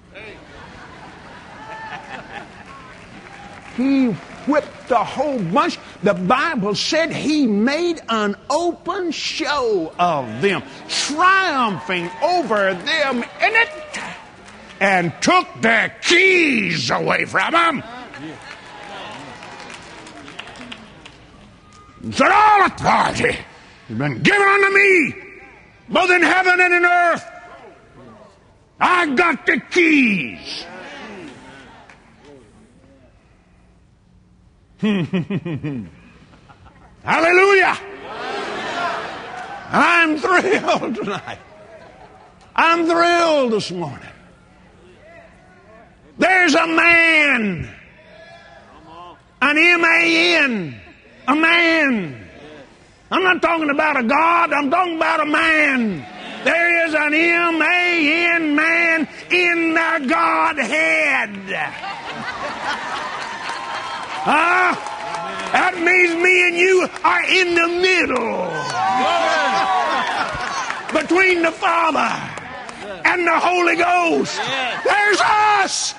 He whipped the whole bunch. The Bible said he made an open show of them, triumphing over them in it, and took their keys away from them. And said, all authority has been given unto me, both in heaven and in earth. I got the keys. Hallelujah. I'm thrilled tonight. I'm thrilled this morning. There's a man, an M A N, a man. I'm not talking about a God, I'm talking about a man. There is an M A N man in the Godhead. Huh? That means me and you are in the middle between the Father and the Holy Ghost. There's us.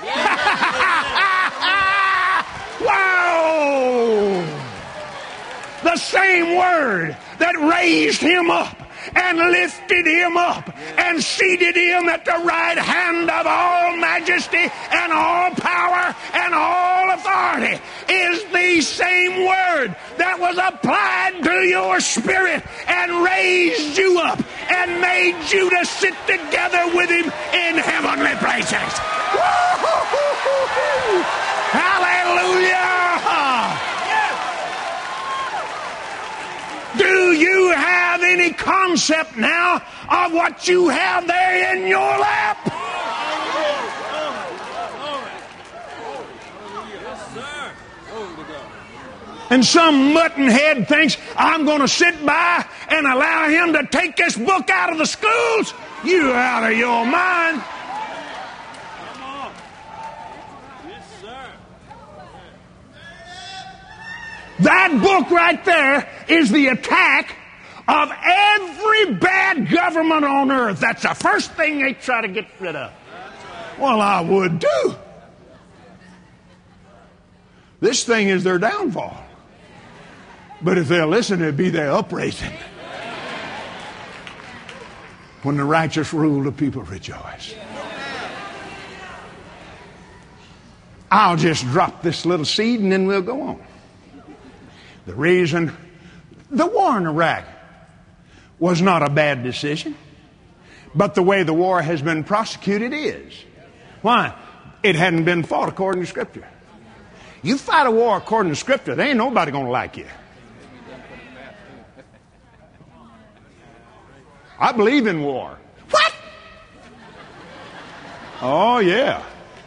Wow! The same word that raised him up and lifted him up and seated him at the right hand of all majesty and all power and all authority is the same word that was applied to your spirit and raised you up and made you to sit together with him in heavenly places. Woo-hoo-hoo-hoo-hoo. Hallelujah! Do you have any concept now of what you have there in your lap? And some muttonhead thinks, I'm going to sit by and allow him to take this book out of the schools? You're out of your mind. That book right there is the attack of every bad government on earth. That's the first thing they try to get rid of. Well, I would too. This thing is their downfall. But if they'll listen, it'd be their upraising. When the righteous rule, the people rejoice. I'll just drop this little seed and then we'll go on. The reason the war in Iraq was not a bad decision, but the way the war has been prosecuted is. Why? It hadn't been fought according to Scripture. You fight a war according to Scripture, there ain't nobody going to like you. I believe in war. What? Oh, yeah.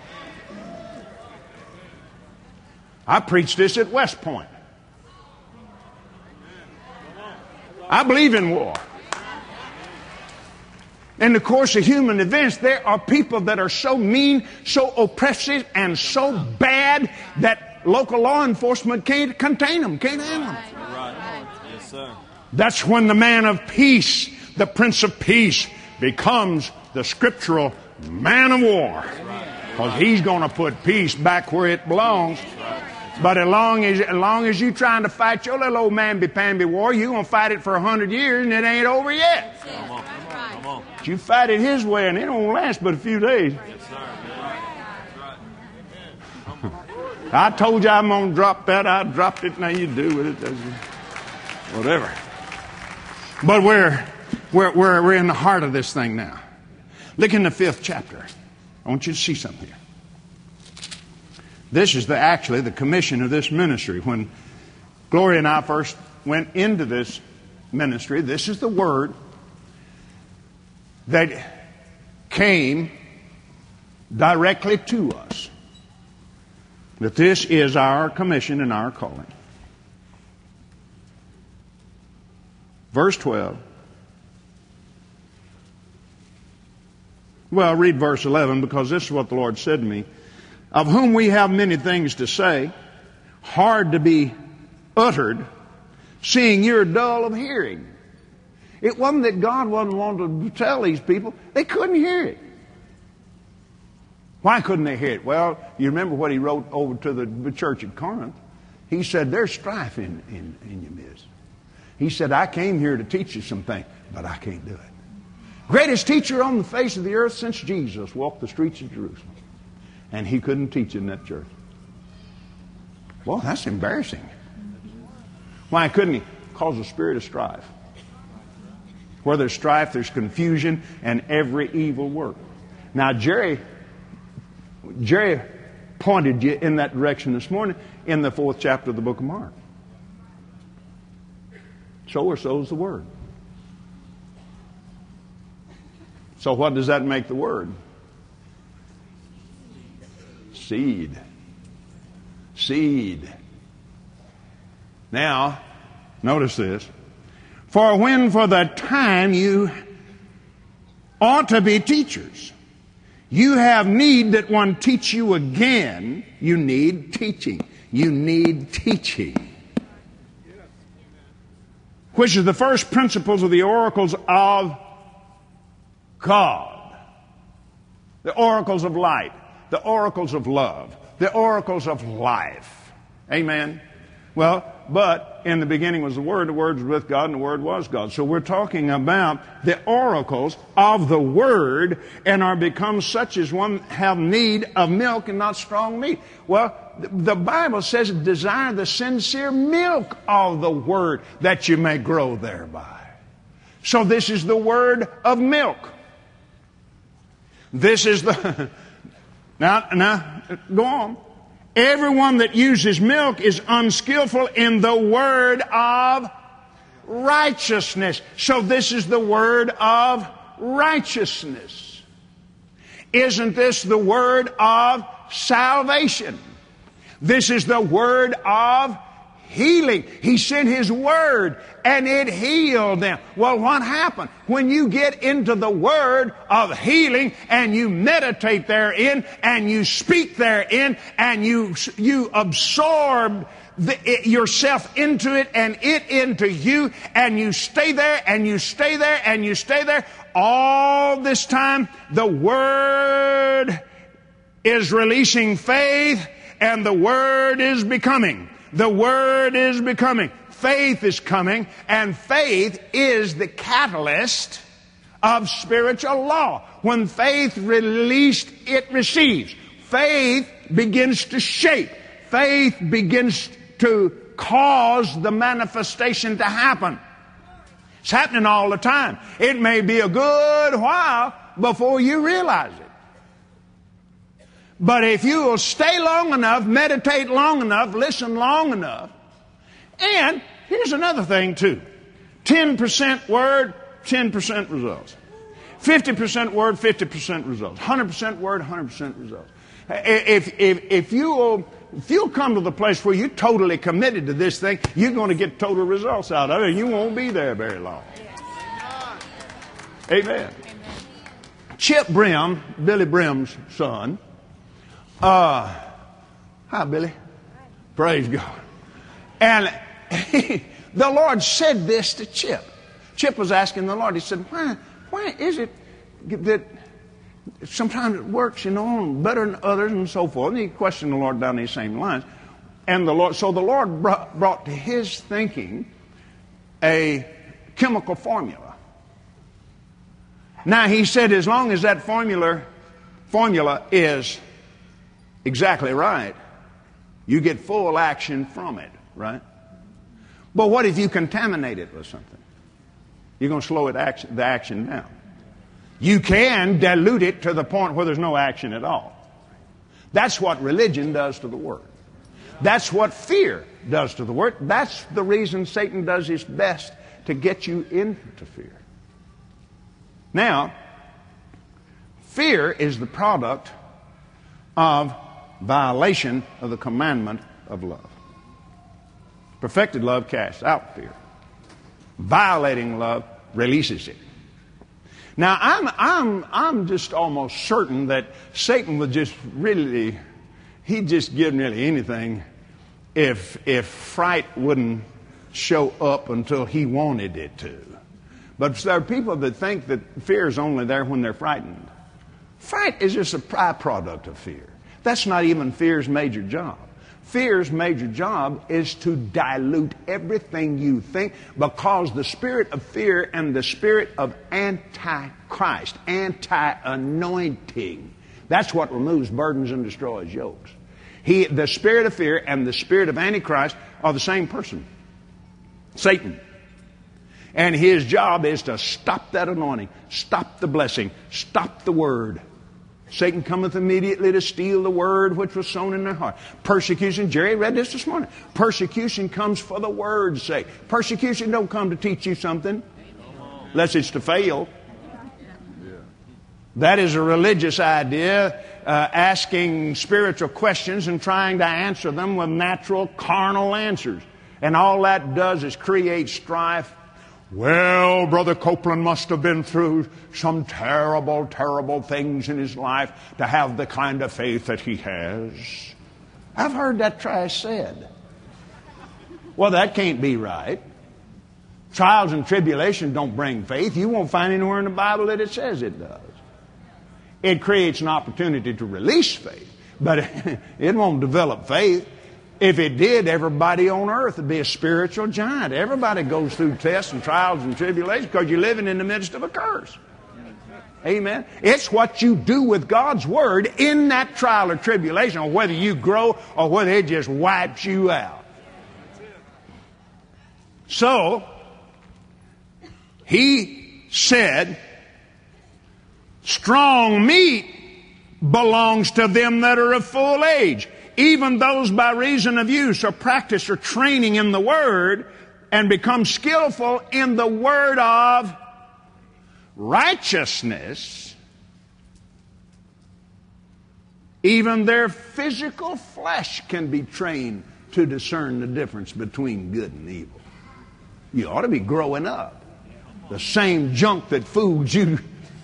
I preached this at West Point. I believe in war. In the course of human events, there are people that are so mean, so oppressive, and so bad that local law enforcement can't contain them, can't handle them. Right. Yes, sir. That's when the man of peace, the Prince of Peace, becomes the scriptural man of war. Because he's going to put peace back where it belongs. But as long as, as long as you trying to fight your little old mamby-pamby war, you're going to fight it for a hundred years and it ain't over yet. Come on. Come on. But you fight it his way and it won't last but a few days. Yes, sir. I told you I'm going to drop that. I dropped it. Now you do with it. Whatever. But we're, we're, we're, we're in the heart of this thing now. Look in the fifth chapter. I want you to see something here. This is the, actually the commission of this ministry. When Gloria and I first went into this ministry, this is the word that came directly to us. That this is our commission and our calling. Verse twelve. Well, read verse eleven, because this is what the Lord said to me. Of whom we have many things to say, hard to be uttered, seeing you're dull of hearing. It wasn't that God wasn't wanting to tell these people. They couldn't hear it. Why couldn't they hear it? Well, you remember what he wrote over to the church at Corinth. He said, there's strife in, in, in your midst. He said, I came here to teach you some things, but I can't do it. Greatest teacher on the face of the earth since Jesus walked the streets of Jerusalem. And he couldn't teach in that church. Well, that's embarrassing. Why couldn't he? Because of the spirit of strife. Where there's strife, there's confusion and every evil work. Now, Jerry, Jerry pointed you in that direction this morning in the fourth chapter of the book of Mark. So or so is the word. So what does that make the word? Seed. Seed. Now, notice this. For when for the time you ought to be teachers, you have need that one teach you again. You need teaching. You need teaching. Which is the first principles of the oracles of God. The oracles of light. The oracles of love. The oracles of life. Amen. Well, but in the beginning was the Word, the Word was with God, and the Word was God. So we're talking about the oracles of the Word, and are become such as one have need of milk and not strong meat. Well, the Bible says, desire the sincere milk of the Word, that you may grow thereby. So this is the word of milk. This is the... now, now, go on. Everyone that uses milk is unskillful in the word of righteousness. So this is the word of righteousness. Isn't this the word of salvation? This is the word of healing. He sent His word and it healed them. Well, what happened? When you get into the word of healing and you meditate therein and you speak therein and you, you absorb the, it, yourself into it and it into you, and you stay there and you stay there and you stay there, all this time the word is releasing faith and the word is becoming. The word is becoming. Faith is coming, and faith is the catalyst of spiritual law. When faith released, it receives. Faith begins to shape. Faith begins to cause the manifestation to happen. It's happening all the time. It may be a good while before you realize it. But if you will stay long enough, meditate long enough, listen long enough. And here's another thing too. ten percent word, ten percent results. fifty percent word, fifty percent results. one hundred percent word, one hundred percent results. If, if, if, you'll, if you'll come to the place where you're totally committed to this thing, you're going to get total results out of it. You won't be there very long. Amen. Chip Brim, Billy Brim's son. Uh, hi, Billy. Praise God. And he, the Lord said this to Chip. Chip was asking the Lord, he said, why, why is it that sometimes it works, you know, better than others and so forth? And he questioned the Lord down these same lines. And the Lord, so the Lord brought, brought to his thinking a chemical formula. Now, he said as long as that formula, formula is exactly right, you get full action from it, right? But what if you contaminate it with something? You're going to slow it action, the action down. You can dilute it to the point where there's no action at all. That's what religion does to the Word. That's what fear does to the Word. That's the reason Satan does his best to get you into fear. Now, fear is the product of violation of the commandment of love. Perfected love casts out fear. Violating love releases it. Now, I'm, I'm, I'm just almost certain that Satan would just really, he'd just give nearly anything if, if fright wouldn't show up until he wanted it to. But there are people that think that fear is only there when they're frightened. Fright is just a byproduct of fear. That's not even fear's major job. Fear's major job is to dilute everything you think, because the spirit of fear and the spirit of anti-Christ, anti-anointing, that's what removes burdens and destroys yokes. He, the spirit of fear and the spirit of Antichrist are the same person. Satan. And his job is to stop that anointing, stop the blessing, stop the word. Satan cometh immediately to steal the word which was sown in their heart. Persecution, Jerry read this this morning. Persecution comes for the word's sake. Persecution don't come to teach you something, unless it's to fail. That is a religious idea, uh, asking spiritual questions and trying to answer them with natural, carnal answers. And all that does is create strife. Well, Brother Copeland must have been through some terrible, terrible things in his life to have the kind of faith that he has. I've heard that trash said. Well, that can't be right. Trials and tribulation don't bring faith. You won't find anywhere in the Bible that it says it does. It creates an opportunity to release faith, but it won't develop faith. If it did, everybody on earth would be a spiritual giant. Everybody goes through tests and trials and tribulations because you're living in the midst of a curse. Amen. It's what you do with God's Word in that trial or tribulation, or whether you grow or whether it just wipes you out. So, he said, strong meat belongs to them that are of full age, even those by reason of use or practice or training in the Word, and become skillful in the word of righteousness. Even their physical flesh can be trained to discern the difference between good and evil. You ought to be growing up. The same junk that fooled you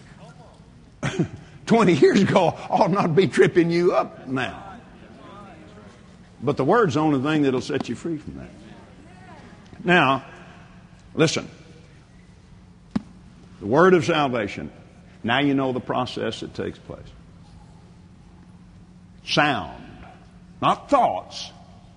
twenty years ago ought not be tripping you up now. But the Word's the only thing that'll set you free from that. Now, listen. The Word of salvation. Now you know the process that takes place. Sound. Not thoughts.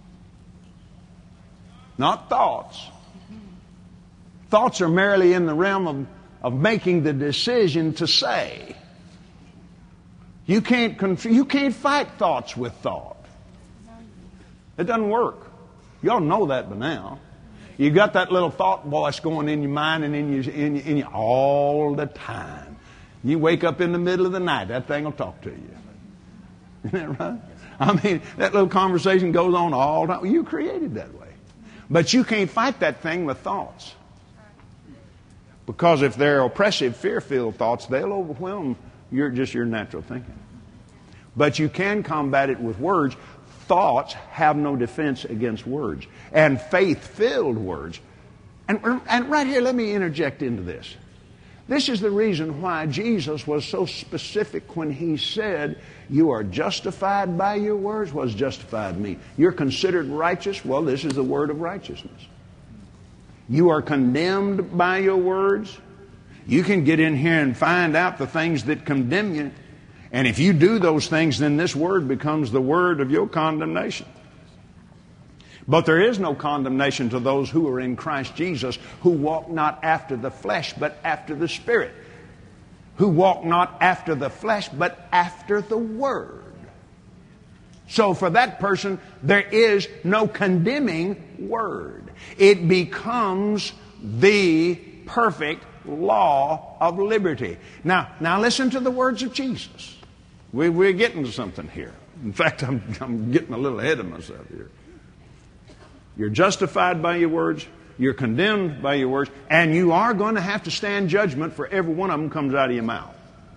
Not thoughts. Thoughts are merely in the realm of, of making the decision to say. You can't control, you can't fight thoughts with thought. It doesn't work. You all know that by now. You got that little thought voice going in your mind and in your, in, in your all the time. You wake up in the middle of the night, that thing will talk to you. Isn't that right? I mean, that little conversation goes on all the time. You created that way. But you can't fight that thing with thoughts. Because if they're oppressive, fear-filled thoughts, they'll overwhelm your, just your natural thinking. But you can combat it with words. Thoughts have no defense against words. And faith-filled words. And, and right here, let me interject into this. This is the reason why Jesus was so specific when he said, you are justified by your words. What does justified mean? You're considered righteous. Well, this is the word of righteousness. You are condemned by your words. You can get in here and find out the things that condemn you. And if you do those things, then this word becomes the word of your condemnation. But there is no condemnation to those who are in Christ Jesus, who walk not after the flesh, but after the Spirit. Who walk not after the flesh, but after the Word. So for that person, there is no condemning word. It becomes the perfect law of liberty. Now, now listen to the words of Jesus. We, we're getting to something here. In fact, I'm, I'm getting a little ahead of myself here. You're justified by your words. You're condemned by your words. And you are going to have to stand judgment for every one of them comes out of your mouth.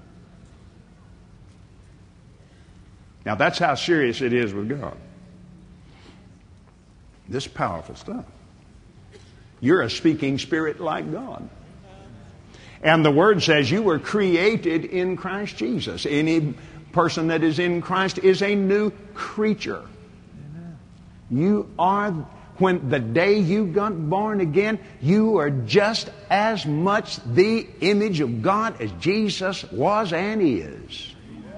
Now, that's how serious it is with God. This is powerful stuff. You're a speaking spirit like God. And the Word says you were created in Christ Jesus. Any person that is in Christ is a new creature. You are, when the day you got born again, you are just as much the image of God as Jesus was and is.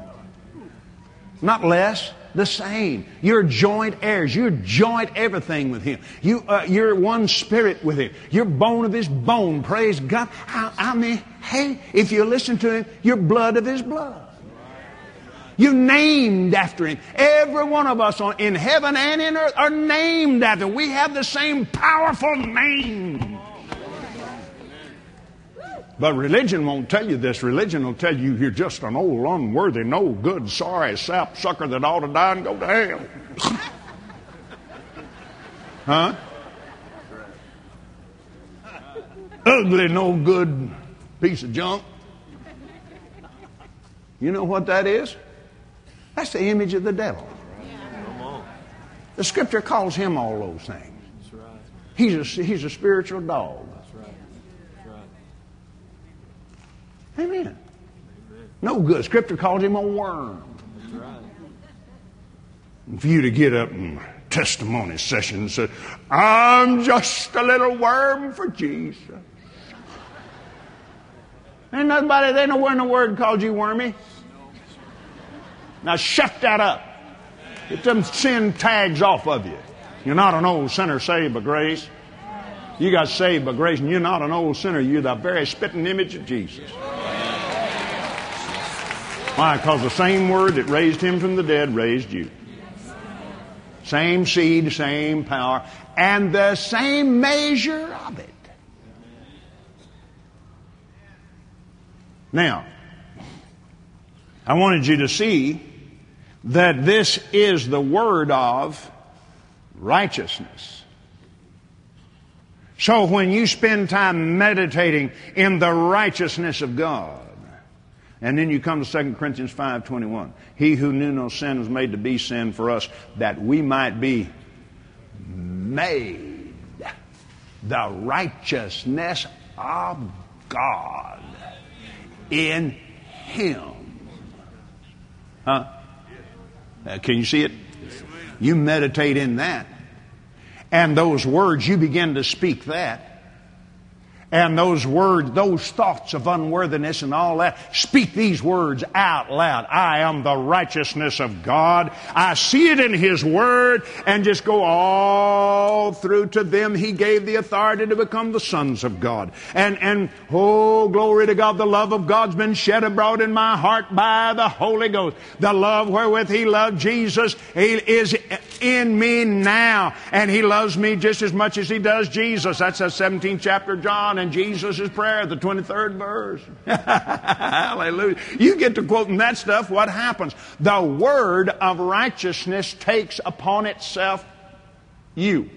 Not less, the same. You're joint heirs. You're joint everything with Him. You, uh, you're one spirit with Him. You're bone of His bone. Praise God. I, I mean, hey, if you listen to Him, you're blood of His blood. You're named after Him. Every one of us on, in heaven and in earth are named after Him. We have the same powerful name. But religion won't tell you this. Religion will tell you you're just an old, unworthy, no good, sorry sap sucker that ought to die and go to hell. Huh? Ugly, no good piece of junk. You know what that is? That's the image of the devil. The Scripture calls him all those things. He's a, he's a spiritual dog. Amen. Amen. No good. Scripture calls him a worm. That's right. And for you to get up in testimony session and say, I'm just a little worm for Jesus. Ain't nobody, they nowhere in the Word called you wormy. Now shut that up. Get them sin tags off of you. You're not an old sinner saved by grace. You got saved by grace, and you're not an old sinner. You're the very spitting image of Jesus. Why? Because the same Word that raised Him from the dead raised you. Same seed, same power, and the same measure of it. Now, I wanted you to see that this is the word of righteousness. So when you spend time meditating in the righteousness of God, and then you come to Second Corinthians five twenty-one. He who knew no sin was made to be sin for us, that we might be made the righteousness of God in Him. Huh? Uh, can you see it? You meditate in that. And those words, you begin to speak that. And those words, those thoughts of unworthiness and all that, speak these words out loud. I am the righteousness of God. I see it in His Word, and just go all through to them He gave the authority to become the sons of God. And, and oh, glory to God, the love of God's been shed abroad in my heart by the Holy Ghost. The love wherewith He loved Jesus He is in me now. And He loves me just as much as He does Jesus. That's the seventeenth chapter of John. And Jesus' prayer, the twenty-third verse. Hallelujah. You get to quoting that stuff, what happens? The word of righteousness takes upon itself you.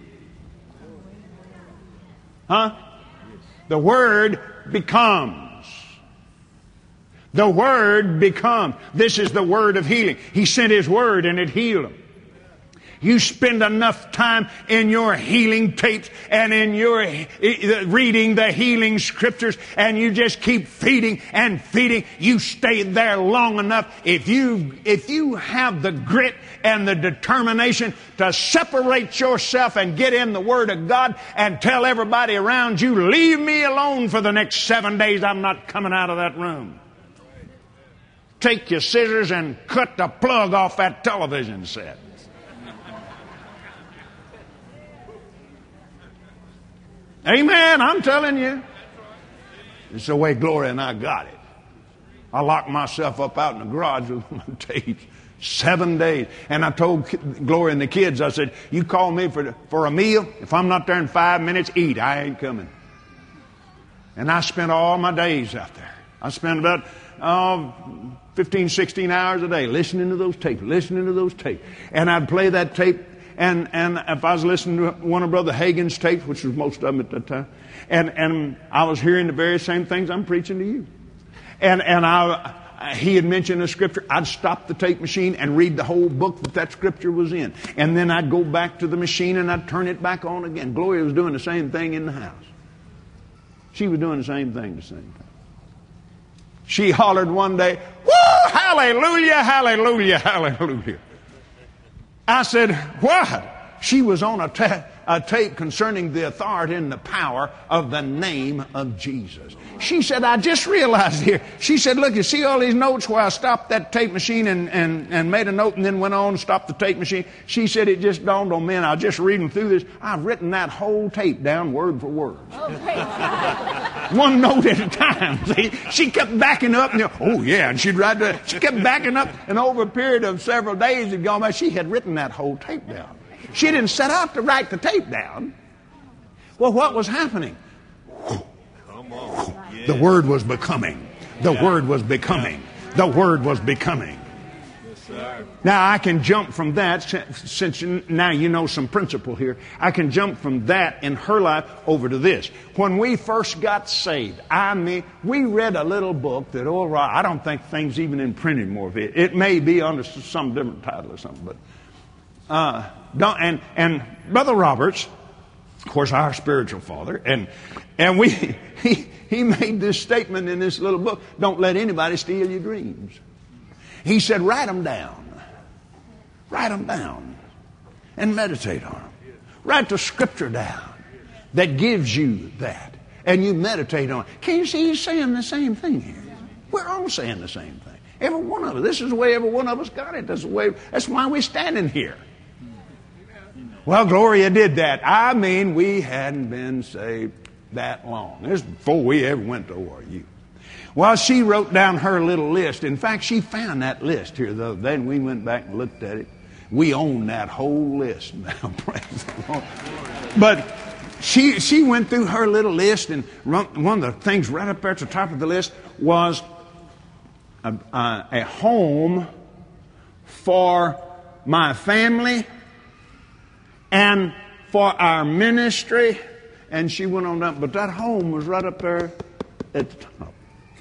Huh? The word becomes. The word becomes. This is the word of healing. He sent His word and it healed them. You spend enough time in your healing tapes and in your reading the healing scriptures, and you just keep feeding and feeding. You stay there long enough. If you, if you have the grit and the determination to separate yourself and get in the Word of God and tell everybody around you, leave me alone for the next seven days, I'm not coming out of that room. Take your scissors and cut the plug off that television set. Amen, I'm telling you. It's the way Gloria and I got it. I locked myself up out in the garage with my tapes. Seven days. And I told Gloria and the kids, I said, you call me for, for a meal. If I'm not there in five minutes, eat. I ain't coming. And I spent all my days out there. I spent about uh, fifteen, sixteen hours a day listening to those tapes, listening to those tapes. And I'd play that tape. And, and if I was listening to one of Brother Hagin's tapes, which was most of them at that time, and, and I was hearing the very same things I'm preaching to you. And, and I, he had mentioned a scripture, I'd stop the tape machine and read the whole book that that scripture was in. And then I'd go back to the machine and I'd turn it back on again. Gloria was doing the same thing in the house. She was doing the same thing the same time. She hollered one day, woo, hallelujah, hallelujah, hallelujah. I said, what? She was on a, ta- a tape concerning the authority and the power of the name of Jesus. She said, I just realized here. She said, look, you see all these notes where I stopped that tape machine and, and, and made a note and then went on and stopped the tape machine? She said, it just dawned on me, and I was just reading through this. I've written that whole tape down word for word. One note at a time. See? She kept backing up. And, oh, yeah. And she'd write that. She kept backing up. And over a period of several days had gone by, she had written that whole tape down. She didn't set out to write the tape down. Well, what was happening? Come on. Yeah. The Word was becoming. The yeah. Word was becoming. Yeah. The Word was becoming. Yes, sir. Now, I can jump from that, since now you know some principle here. I can jump from that in her life over to this. When we first got saved, I mean, we read a little book that, all right, I don't think things even in printed more of it. It may be under some different title or something, but uh, don't, and and Brother Roberts, of course, our spiritual father, and and we he he made this statement in this little book: don't let anybody steal your dreams. He said, write them down. Write them down. And meditate on them. Write the scripture down that gives you that. And you meditate on it. Can you see he's saying the same thing here? We're all saying the same thing. Every one of us. This is the way every one of us got it. That's the way, that's why we're standing here. Well, Gloria did that. I mean, we hadn't been saved that long. This is before we ever went to O R U. Well, she wrote down her little list. In fact, she found that list here the other day, and we went back and looked at it. We own that whole list now, praise the Lord. But she she went through her little list, and one of the things right up there at the top of the list was a, a, a home for my family and for our ministry. And she went on up, but that home was right up there at the top.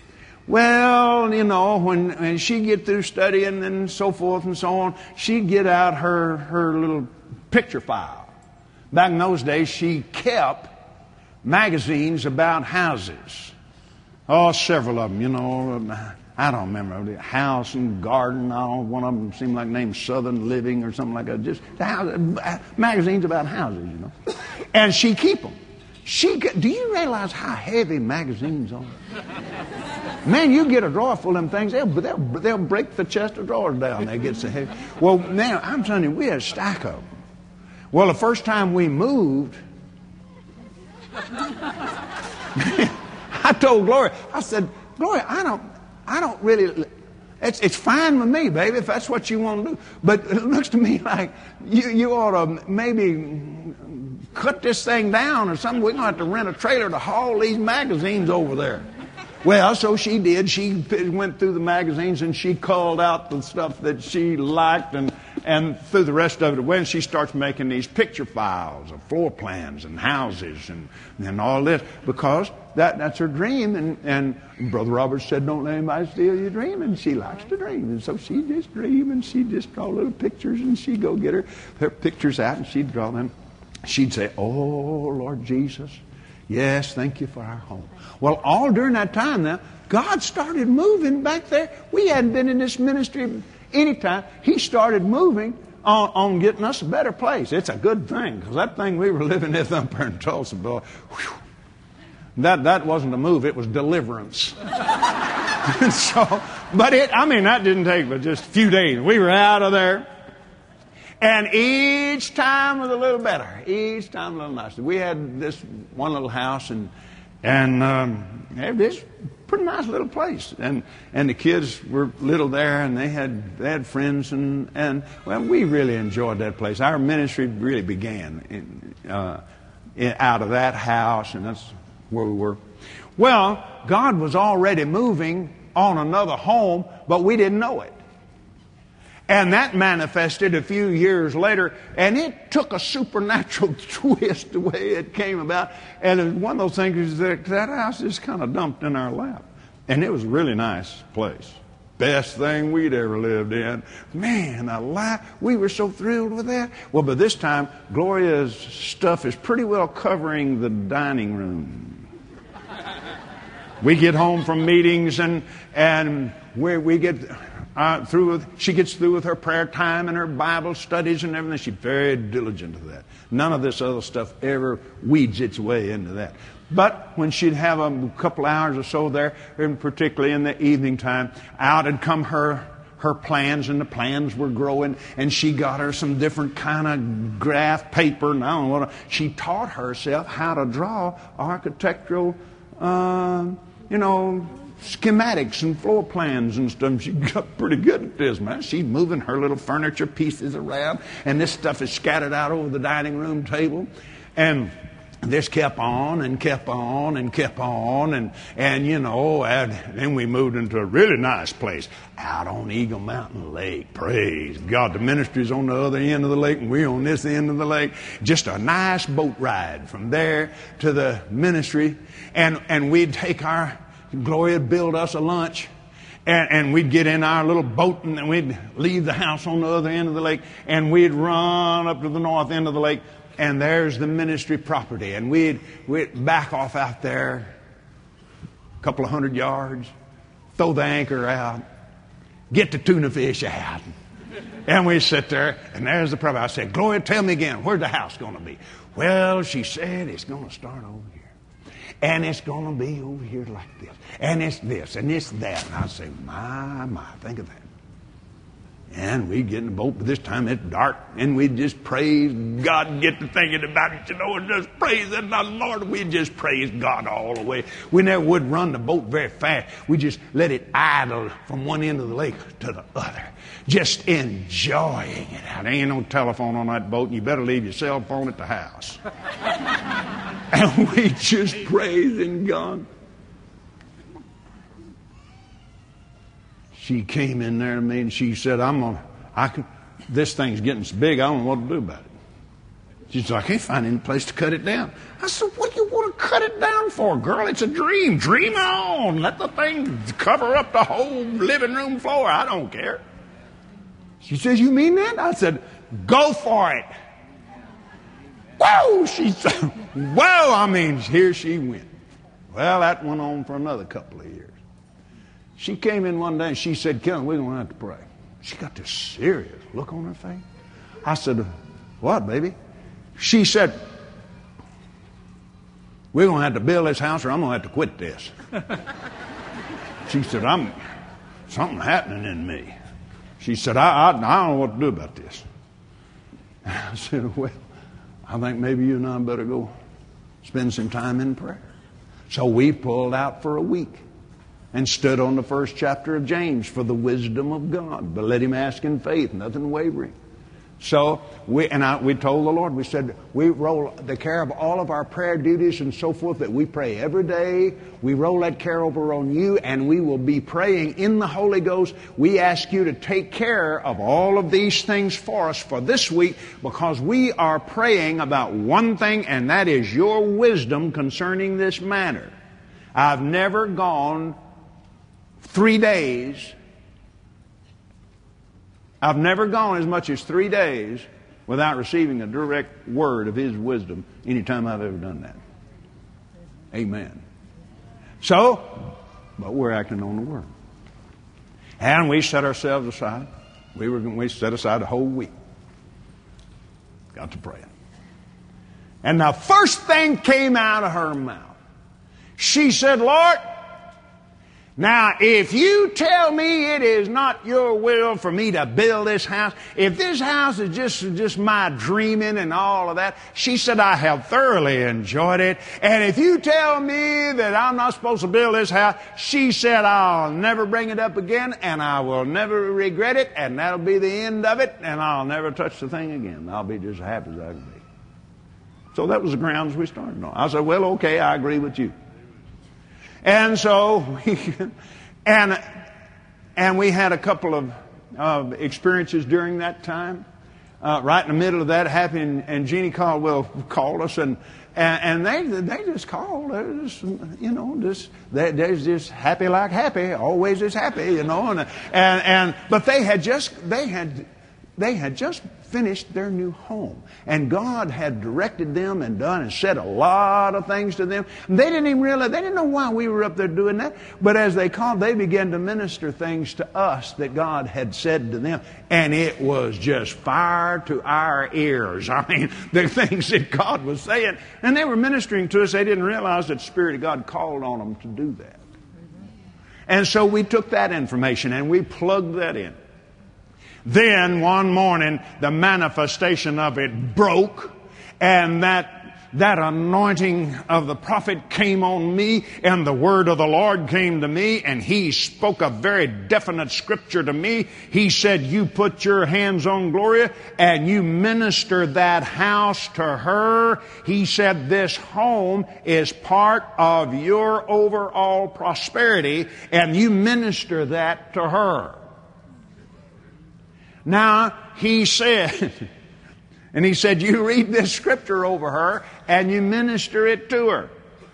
Well, you know, when, when she'd get through studying and so forth and so on, she'd get out her, her little picture file. Back in those days, she kept magazines about houses. Oh, several of them, you know. I don't remember. House and Garden. I don't, one of them seemed like named Southern Living or something like that. Just house, magazines about houses, you know. And she keep them. She, do you realize how heavy magazines are? Man, you get a drawer full of them things, they'll, they'll, they'll break the chest of drawers down. They get so heavy. Well, now, I'm telling you, we had a stack of them. Well, the first time we moved, I told Gloria, I said, Gloria, I don't, I don't really, it's, it's fine with me, baby, if that's what you want to do. But it looks to me like you, you ought to maybe cut this thing down or something. We're going to have to rent a trailer to haul these magazines over there. Well, so she did. She went through the magazines and she culled out the stuff that she liked and and through the rest of it, when she starts making these picture files of floor plans and houses and, and all this, because that, that's her dream. And, and Brother Robert said, don't let anybody steal your dream. And she likes to dream. And so she just dream, and she just draw little pictures, and she'd go get her, her pictures out, and she'd draw them. She'd say, oh, Lord Jesus, yes, thank you for our home. Well, all during that time now, God started moving back there. We hadn't been in this ministry any time. He started moving on, on getting us a better place. It's a good thing, because that thing we were living in up there in Tulsa, boy, whew, that, that wasn't a move, it was deliverance. so, but it, I mean, that didn't take but just a few days. We were out of there. And each time was a little better. Each time a little nicer. We had this one little house, and and um, this pretty nice little place. And and the kids were little there, and they had they had friends, and and well, we really enjoyed that place. Our ministry really began in, uh, in, out of that house, and that's where we were. Well, God was already moving on another home, but we didn't know it. And that manifested a few years later, and it took a supernatural twist the way it came about. And it was one of those things that that house just kind of dumped in our lap. And it was a really nice place. Best thing we'd ever lived in. Man, a lot. We were so thrilled with that. Well, by this time, Gloria's stuff is pretty well covering the dining room. We get home from meetings, and and we we get... Uh, through with, she gets through with her prayer time and her Bible studies and everything. She's very diligent to that. None of this other stuff ever weeds its way into that. But when she'd have a couple hours or so there, and particularly in the evening time, out had come her her plans, and the plans were growing, and she got her some different kind of graph paper, and I don't know what. She taught herself how to draw architectural, uh, you know, schematics and floor plans and stuff. She got pretty good at this, man. She's moving her little furniture pieces around, and this stuff is scattered out over the dining room table. And this kept on and kept on and kept on, and, and you know, and then we moved into a really nice place out on Eagle Mountain Lake. Praise God. The ministry's on the other end of the lake, and we're on this end of the lake. Just a nice boat ride from there to the ministry, and, and we'd take our Gloria would build us a lunch, and, and we'd get in our little boat, and then we'd leave the house on the other end of the lake, and we'd run up to the north end of the lake, and there's the ministry property. And we'd, we'd back off out there a couple of hundred yards, throw the anchor out, get the tuna fish out, and we sit there, and there's the property. I said, Gloria, tell me again, where's the house going to be? Well, she said, it's going to start over here. And it's going to be over here like this. And it's this, and it's that. And I say, my, my, think of that. And we get in the boat, but this time it's dark, and we just praise God and get to thinking about it, you know, and just praise the Lord. We just praise God all the way. We never would run the boat very fast. We just let it idle from one end of the lake to the other, just enjoying it. There ain't no telephone on that boat, and you better leave your cell phone at the house. And we just praising God. She came in there to me, and she said, I'm gonna, I can, this thing's getting so big, I don't know what to do about it. She said, I can't find any place to cut it down. I said, what do you want to cut it down for, girl? It's a dream. Dream on. Let the thing cover up the whole living room floor. I don't care. She says, you mean that? I said, go for it. Whoa! She said, whoa! I mean, here she went. Well, that went on for another couple of years. She came in one day and she said, Kevin, we're going to have to pray. She got this serious look on her face. I said, what, baby? She said, we're going to have to build this house or I'm going to have to quit this. She said, I'm something happening in me. She said, I, I, I don't know what to do about this. I said, well, I think maybe you and I better go spend some time in prayer. So we pulled out for a week and stood on the first chapter of James for the wisdom of God. But let him ask in faith, nothing wavering. So we and I, we told the Lord, we said, we roll the care of all of our prayer duties and so forth that we pray every day. We roll that care over on you, and we will be praying in the Holy Ghost. We ask you to take care of all of these things for us for this week, because we are praying about one thing, and that is your wisdom concerning this matter. I've never gone three days I've never gone as much as three days without receiving a direct word of His wisdom any time I've ever done that. Amen. So, but we're acting on the Word. And we set ourselves aside. We were we set aside a whole week. Got to praying. And the first thing came out of her mouth. She said, Lord, now, if you tell me it is not your will for me to build this house, if this house is just, just my dreaming and all of that, she said, I have thoroughly enjoyed it. And if you tell me that I'm not supposed to build this house, she said, I'll never bring it up again, and I will never regret it, and that'll be the end of it, and I'll never touch the thing again. I'll be just as happy as I can be. So that was the grounds we started on. I said, well, okay, I agree with you. And so, we, and and we had a couple of uh, experiences during that time. Uh, right in the middle of that, Happy and, and Jeannie Caldwell called us, and and, and they they just called, they just, you know, just they, they're just happy like happy, always is happy, you know, and and and but they had just they had they had just finished their new home. And God had directed them and done and said a lot of things to them. And they didn't even realize, they didn't know why we were up there doing that. But as they called, they began to minister things to us that God had said to them. And it was just fire to our ears. I mean, the things that God was saying. And they were ministering to us. They didn't realize that the Spirit of God called on them to do that. And so we took that information and we plugged that in. Then one morning, the manifestation of it broke, and that, that anointing of the prophet came on me, and the word of the Lord came to me, and he spoke a very definite scripture to me. He said, you put your hands on Gloria, and you minister that house to her. He said, this home is part of your overall prosperity, and you minister that to her. Now, he said, and he said, you read this scripture over her and you minister it to her.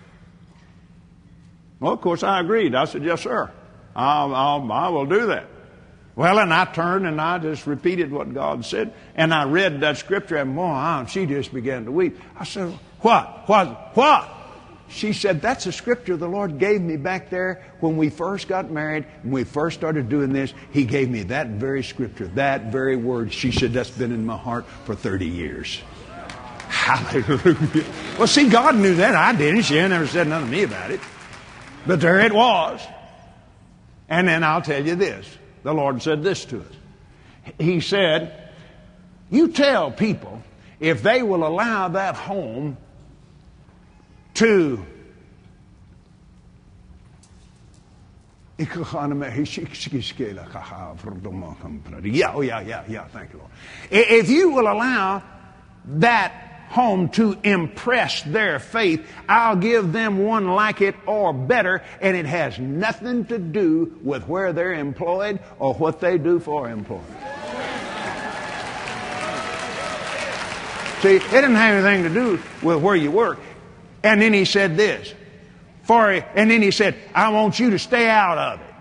Well, of course, I agreed. I said, yes, sir. I'll, I'll, I will do that. Well, and I turned and I just repeated what God said. And I read that scripture, and boy, she just began to weep. I said, what? What? What? She said, that's a scripture the Lord gave me back there when we first got married, when we first started doing this. He gave me that very scripture, that very word. She said, that's been in my heart for thirty years. Hallelujah. Well, see, God knew that. I didn't. She never said nothing to me about it. But there it was. And then I'll tell you this. The Lord said this to us. He said, you tell people if they will allow that home to yeah, oh yeah, yeah, yeah, thank you, Lord. If you will allow that home to impress their faith, I'll give them one like it or better, and it has nothing to do with where they're employed or what they do for employment. See, it didn't have anything to do with where you work. And then he said this, for, and then he said, I want you to stay out of it.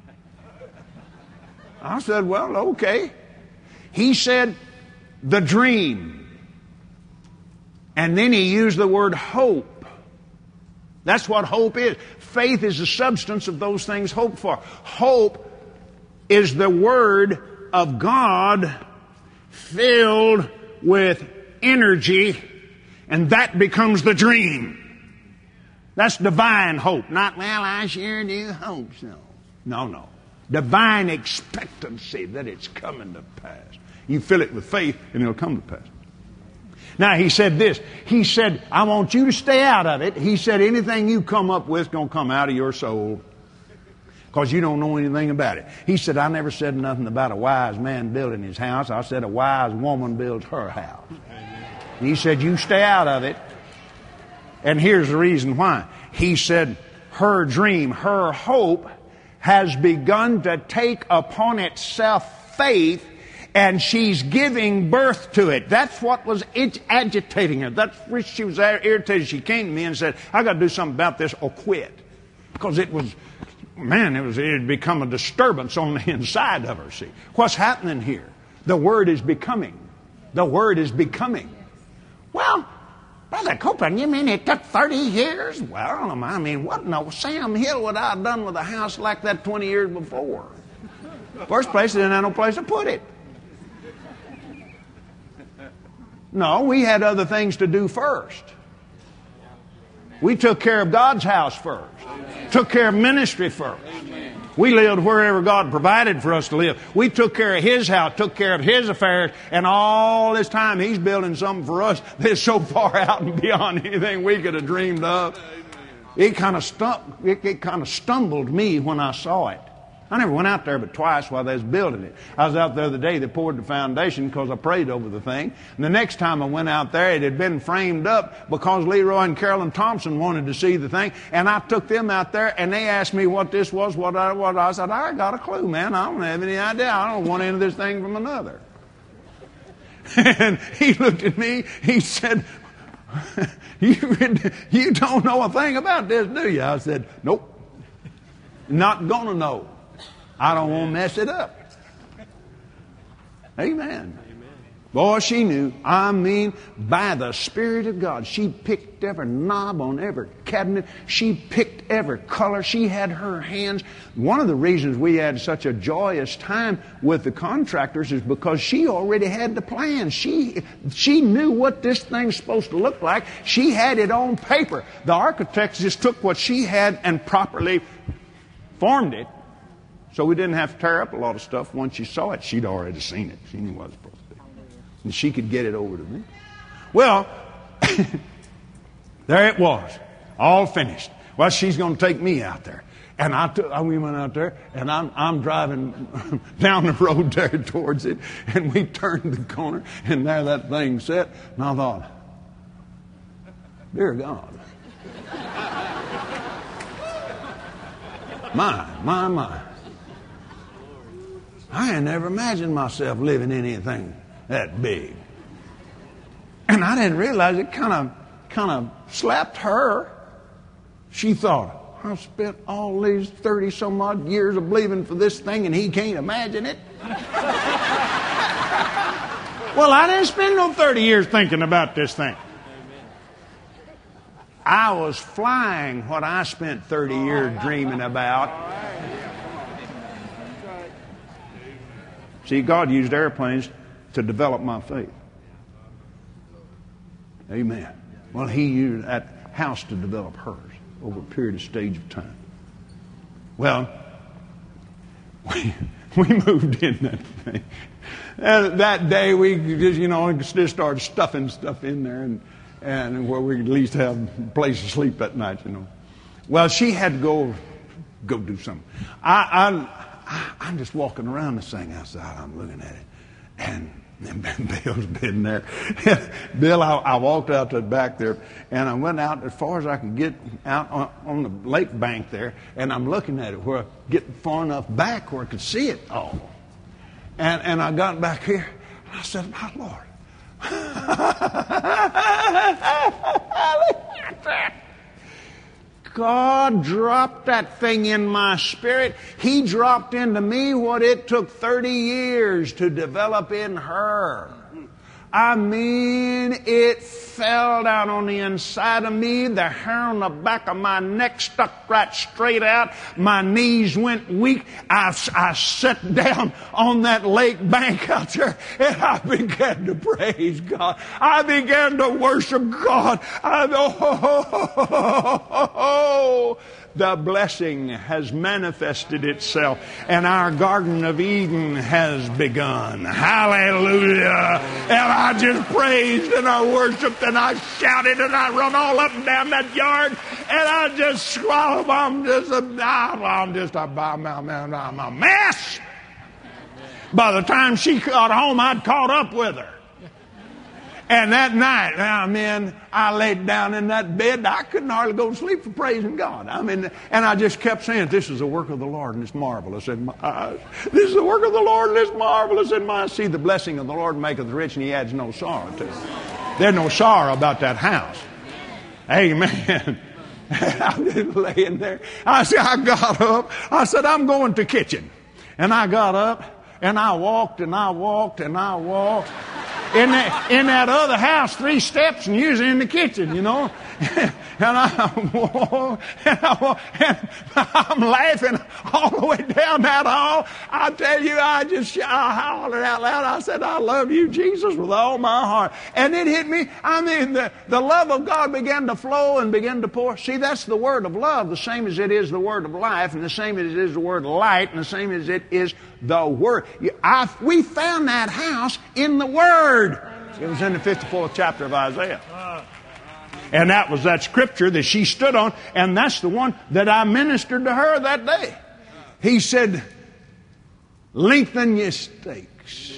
I said, well, okay. He said, the dream. And then he used the word hope. That's what hope is. Faith is the substance of those things hoped for. Hope is the word of God filled with energy, and that becomes the dream. That's divine hope. Not, well, I sure do hope so. No, no. Divine expectancy that it's coming to pass. You fill it with faith and it'll come to pass. Now, he said this. He said, I want you to stay out of it. He said, anything you come up with is going to come out of your soul. because you don't know anything about it. He said, I never said nothing about a wise man building his house. I said a wise woman builds her house. And he said, you stay out of it. And here's the reason why. He said, her dream, her hope has begun to take upon itself faith, and she's giving birth to it. That's what was agitating her. That's where she was irritated. She came to me and said, I got to do something about this or quit. Because it was, man, it was, it had become a disturbance on the inside of her, see. What's happening here? The Word is becoming. The Word is becoming. Well, Brother Copeland, you mean it took thirty years? Well, I mean, what in the Sam Hill would I have done with a house like that twenty years before? First place, they didn't have no place to put it. No, we had other things to do first. We took care of God's house first. Took care of ministry first. We lived wherever God provided for us to live. We took care of His house, took care of His affairs, and all this time He's building something for us that's so far out and beyond anything we could have dreamed of. It kind of stum- it, it kind of stumbled me when I saw it. I never went out there but twice while they was building it. I was out there the day they poured the foundation because I prayed over the thing. And the next time I went out there, it had been framed up because Leroy and Carolyn Thompson wanted to see the thing. And I took them out there and they asked me what this was, what I what I said, I got a clue, man. I don't have any idea. I don't want any of this thing from another. And he looked at me, he said, you, you don't know a thing about this, do you? I said, nope. Not gonna know. I don't want to mess it up. Amen. Amen. Boy, she knew. I mean, by the Spirit of God, she picked every knob on every cabinet. She picked every color. She had her hands. One of the reasons we had such a joyous time with the contractors is because she already had the plan. She, she knew what this thing's supposed to look like. She had it on paper. The architects just took what she had and properly formed it. So we didn't have to tear up a lot of stuff. Once she saw it, she'd already seen it. She knew what it was supposed to be. And she could get it over to me. Well, there it was. All finished. Well, she's going to take me out there. And I took, we went out there, and I'm, I'm driving down the road there towards it. And we turned the corner, and there that thing sat. And I thought, dear God. My, my, my. I had never imagined myself living in anything that big. And I didn't realize it kind of kind of slapped her. She thought, I've spent all these thirty some odd years of believing for this thing and he can't imagine it. Well, I didn't spend no thirty years thinking about this thing. I was flying what I spent thirty years dreaming about. See, God used airplanes to develop my faith. Amen. Well, He used that house to develop hers over a period of stage of time. Well, we, we moved in that thing. And that day we just, you know, just started stuffing stuff in there and, and where we could at least have a place to sleep that night, you know. Well, she had to go, go do something. I... I I'm just walking around this thing outside. I'm looking at it. And, and Bill's been there. Bill, I, I walked out to the back there, and I went out as far as I could get out on, on the lake bank there, and I'm looking at it where I get far enough back where I could see it all. And, and I got back here, and I said, my Lord. God dropped that thing in my spirit. He dropped into me what it took thirty years to develop in her. I mean, it fell down on the inside of me. The hair on the back of my neck stuck right straight out. My knees went weak. I, I sat down on that lake bank out there and I began to praise God. I began to worship God. I, oh, oh, oh, oh, oh, oh. The blessing has manifested itself and our Garden of Eden has begun. Hallelujah. And I just praised and I worshiped and I shouted and I run all up and down that yard and I just swallowed. I'm just a, I'm just a, I'm, I'm, I'm a mess. By the time she got home, I'd caught up with her. And that night, I mean, I laid down in that bed. I couldn't hardly go to sleep for praising God. I mean, and I just kept saying, this is the work of the Lord and it's marvelous in my eyes. This is the work of the Lord and it's marvelous in my eyes. See, the blessing of the Lord maketh rich and he adds no sorrow to it. There's no sorrow about that house. Amen. I'm just laying there. I said, I got up. I said, I'm going to the kitchen. And I got up and I walked and I walked and I walked. In that, in that other house, three steps, and usually in the kitchen, you know. and, I, and, I, and I'm laughing all the way down that hall. I tell you, I just I hollered out loud. I said, I love you, Jesus, with all my heart. And it hit me. I mean, the, the love of God began to flow and began to pour. See, that's the word of love, the same as it is the word of life, and the same as it is the word light, and the same as it is the word. I, we found that house in the word. It was in the fifty-fourth chapter of Isaiah. And that was that scripture that she stood on, and that's the one that I ministered to her that day. He said, lengthen your stakes.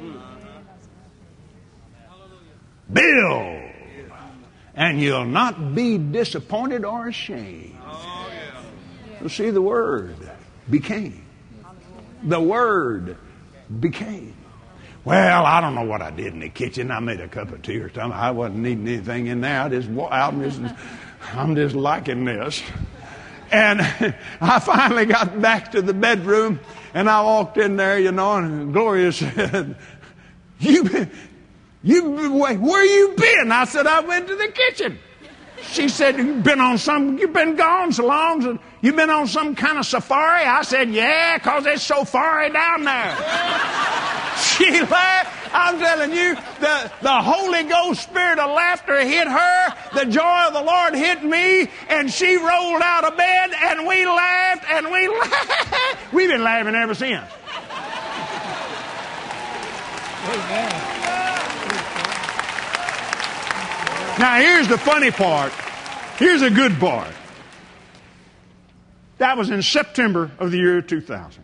Build, and you'll not be disappointed or ashamed. So see, the Word became. The Word became. Well, I don't know what I did in the kitchen. I made a cup of tea or something. I wasn't needing anything in there. I just walked out and just, I'm just liking this. And I finally got back to the bedroom and I walked in there, you know, and Gloria said, you been, you, where you been? I said, I went to the kitchen. She said, you've been on some, you've been gone so long, so you've been on some kind of safari? I said, yeah, because it's so far down there. She laughed. I'm telling you, the, the Holy Ghost spirit of laughter hit her. The joy of the Lord hit me. And she rolled out of bed and we laughed and we laughed. We've been laughing ever since. Amen. Now here's the funny part. Here's a good part. That was in September of the year two thousand.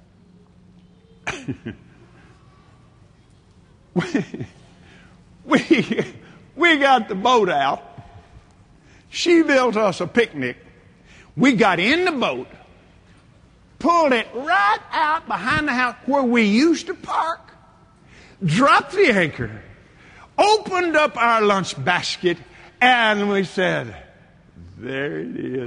we, we, we got the boat out. She built us a picnic. We got in the boat, pulled it right out behind the house where we used to park, dropped the anchor, opened up our lunch basket, and we said, there it is.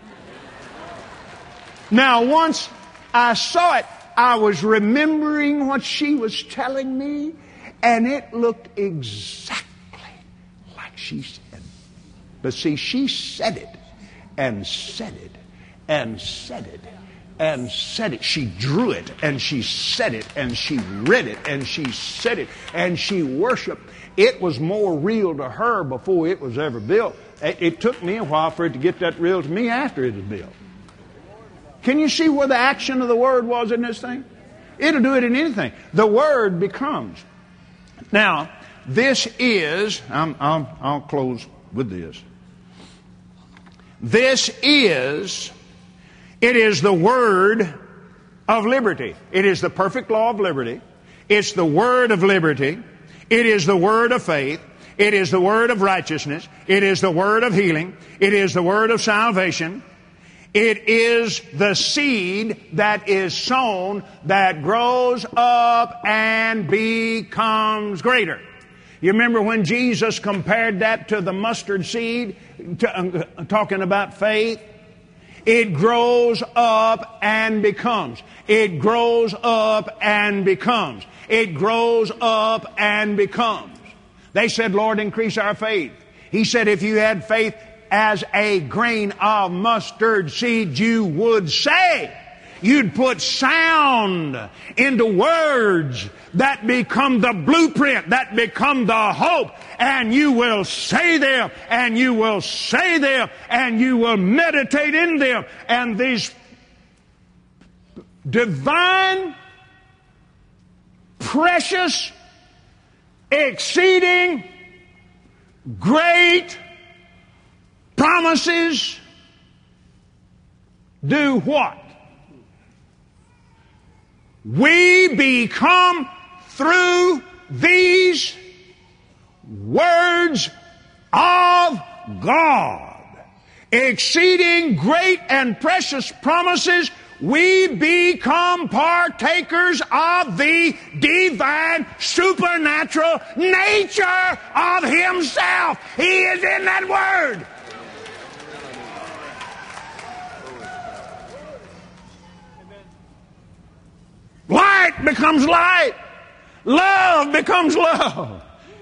Now, once I saw it, I was remembering what she was telling me, and it looked exactly like she said. But see, she said it, and said it, and said it, and said it. She drew it, and she said it, and she read it, and she said it, and she worshiped. It was more real to her before it was ever built. It took me a while for it to get that real to me after it was built. Can you see where the action of the Word was in this thing? It'll do it in anything. The Word becomes. Now, this is, I'm, I'm, I'll close with this. This is, it is the Word of liberty. It is the perfect law of liberty. It's the Word of liberty. It is the Word of faith. It is the Word of righteousness. It is the Word of healing. It is the Word of salvation. It is the seed that is sown that grows up and becomes greater. You remember when Jesus compared that to the mustard seed, to, uh, talking about faith? It grows up and becomes. It grows up and becomes. It grows up and becomes. They said, Lord, increase our faith. He said, if you had faith as a grain of mustard seed, you would say. You'd put sound into words that become the blueprint, that become the hope, and you will say them, and you will say them, and you will meditate in them. And these divine, precious, exceeding, great promises do what? We become through these words of God, exceeding great and precious promises, we become partakers of the divine, supernatural nature of Himself. He is in that Word. Light becomes light. Love becomes love.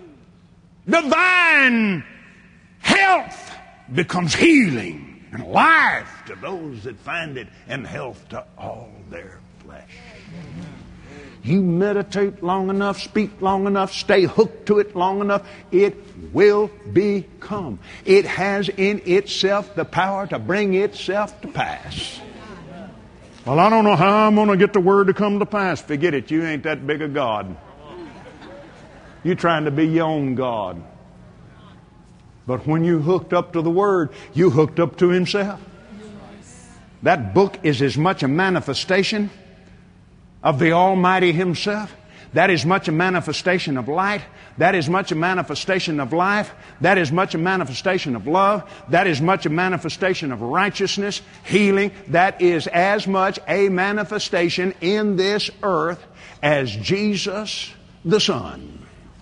Divine health becomes healing and life to those that find it, and health to all their flesh. You meditate long enough, speak long enough, stay hooked to it long enough, it will become. It has in itself the power to bring itself to pass. Well, I don't know how I'm going to get the Word to come to pass. Forget it. You ain't that big a God. You're trying to be your own God. But when you hooked up to the Word, you hooked up to Himself. That book is as much a manifestation of the Almighty Himself. That is much a manifestation of light. That is much a manifestation of life. That is much a manifestation of love. That is much a manifestation of righteousness, healing. That is as much a manifestation in this earth as Jesus the Son.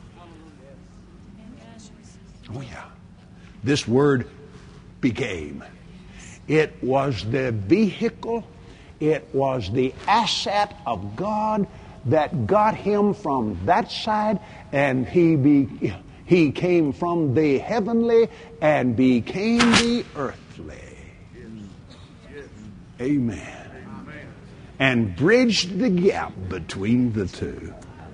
Oh yeah. This Word became. It was the vehicle, it was the asset of God that got Him from that side, and He be, He came from the heavenly and became the earthly. Amen. And bridged the gap between the two.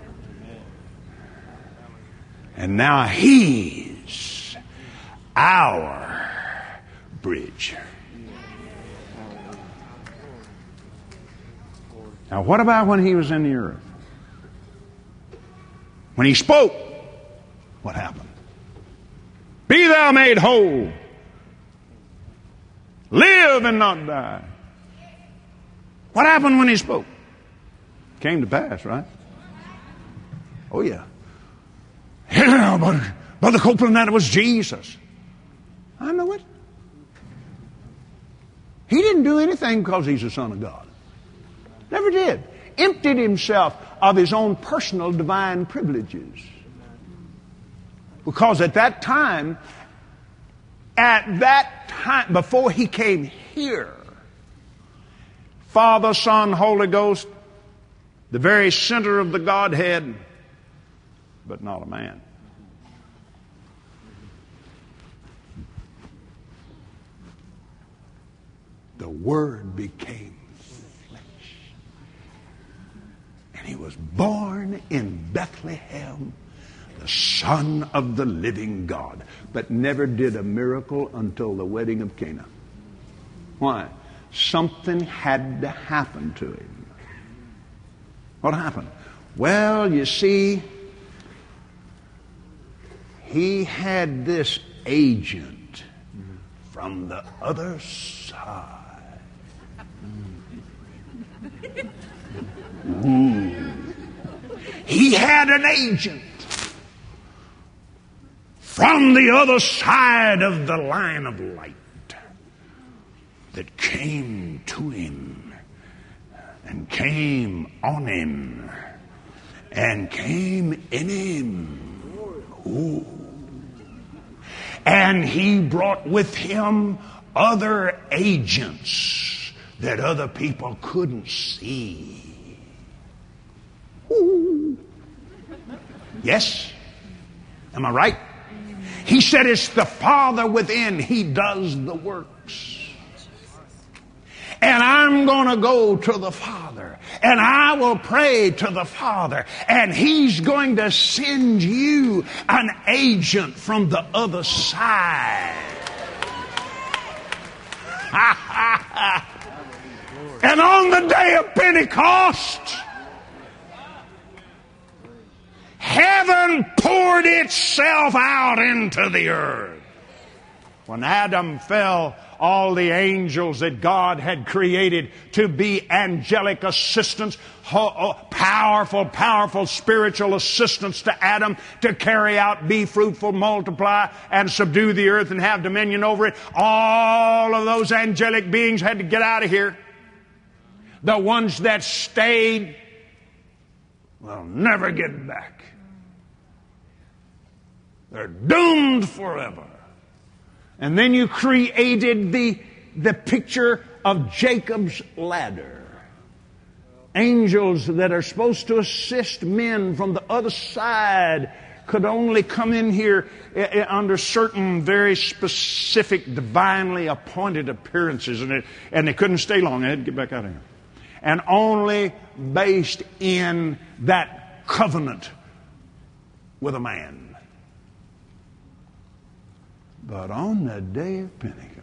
And now He's our bridge. Now, what about when He was in the earth? When He spoke, what happened? Be thou made whole. Live and not die. What happened when He spoke? Came to pass, right? Oh, yeah. Yeah, but Brother Copeland, that was Jesus. I know it. He didn't do anything because He's the Son of God. Never did. Emptied Himself of His own personal divine privileges. Because at that time, at that time, before He came here, Father, Son, Holy Ghost, the very center of the Godhead, but not a man. The Word became flesh. And He was born in Bethlehem, the Son of the living God, but never did a miracle until the wedding of Cana. Why? Something had to happen to Him. What happened? Well, you see, He had this agent from the other side. Ooh. He had an agent from the other side of the line of light that came to Him and came on Him and came in Him. Ooh. And He brought with Him other agents that other people couldn't see. Ooh. Yes? Am I right? He said it's the Father within. He does the works. And I'm going to go to the Father. And I will pray to the Father. And He's going to send you an agent from the other side. And on the day of Pentecost, heaven and poured itself out into the earth. When Adam fell, all the angels that God had created to be angelic assistants, powerful, powerful spiritual assistants to Adam to carry out, be fruitful, multiply, and subdue the earth and have dominion over it, all of those angelic beings had to get out of here. The ones that stayed will never get back. They're doomed forever. And then you created the, the picture of Jacob's ladder. Angels that are supposed to assist men from the other side could only come in here under certain very specific, divinely appointed appearances. And, it, and they couldn't stay long. They had to get back out of here. And only based in that covenant with a man. But on the day of Pentecost,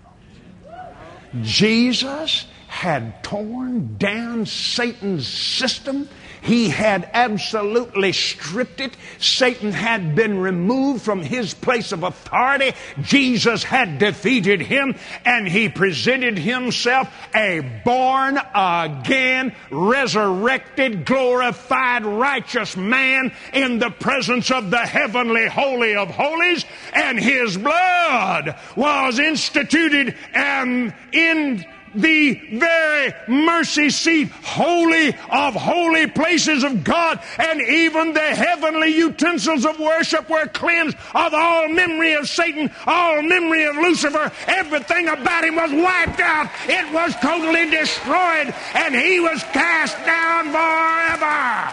Jesus had torn down Satan's system. He had absolutely stripped it. Satan had been removed from his place of authority. Jesus had defeated him, and he presented himself a born again, resurrected, glorified, righteous man in the presence of the heavenly Holy of Holies, and his blood was instituted and in the very mercy seat, holy of holy places of God, and even the heavenly utensils of worship were cleansed of all memory of Satan, all memory of Lucifer. Everything about him was wiped out. It was totally destroyed, and he was cast down forever.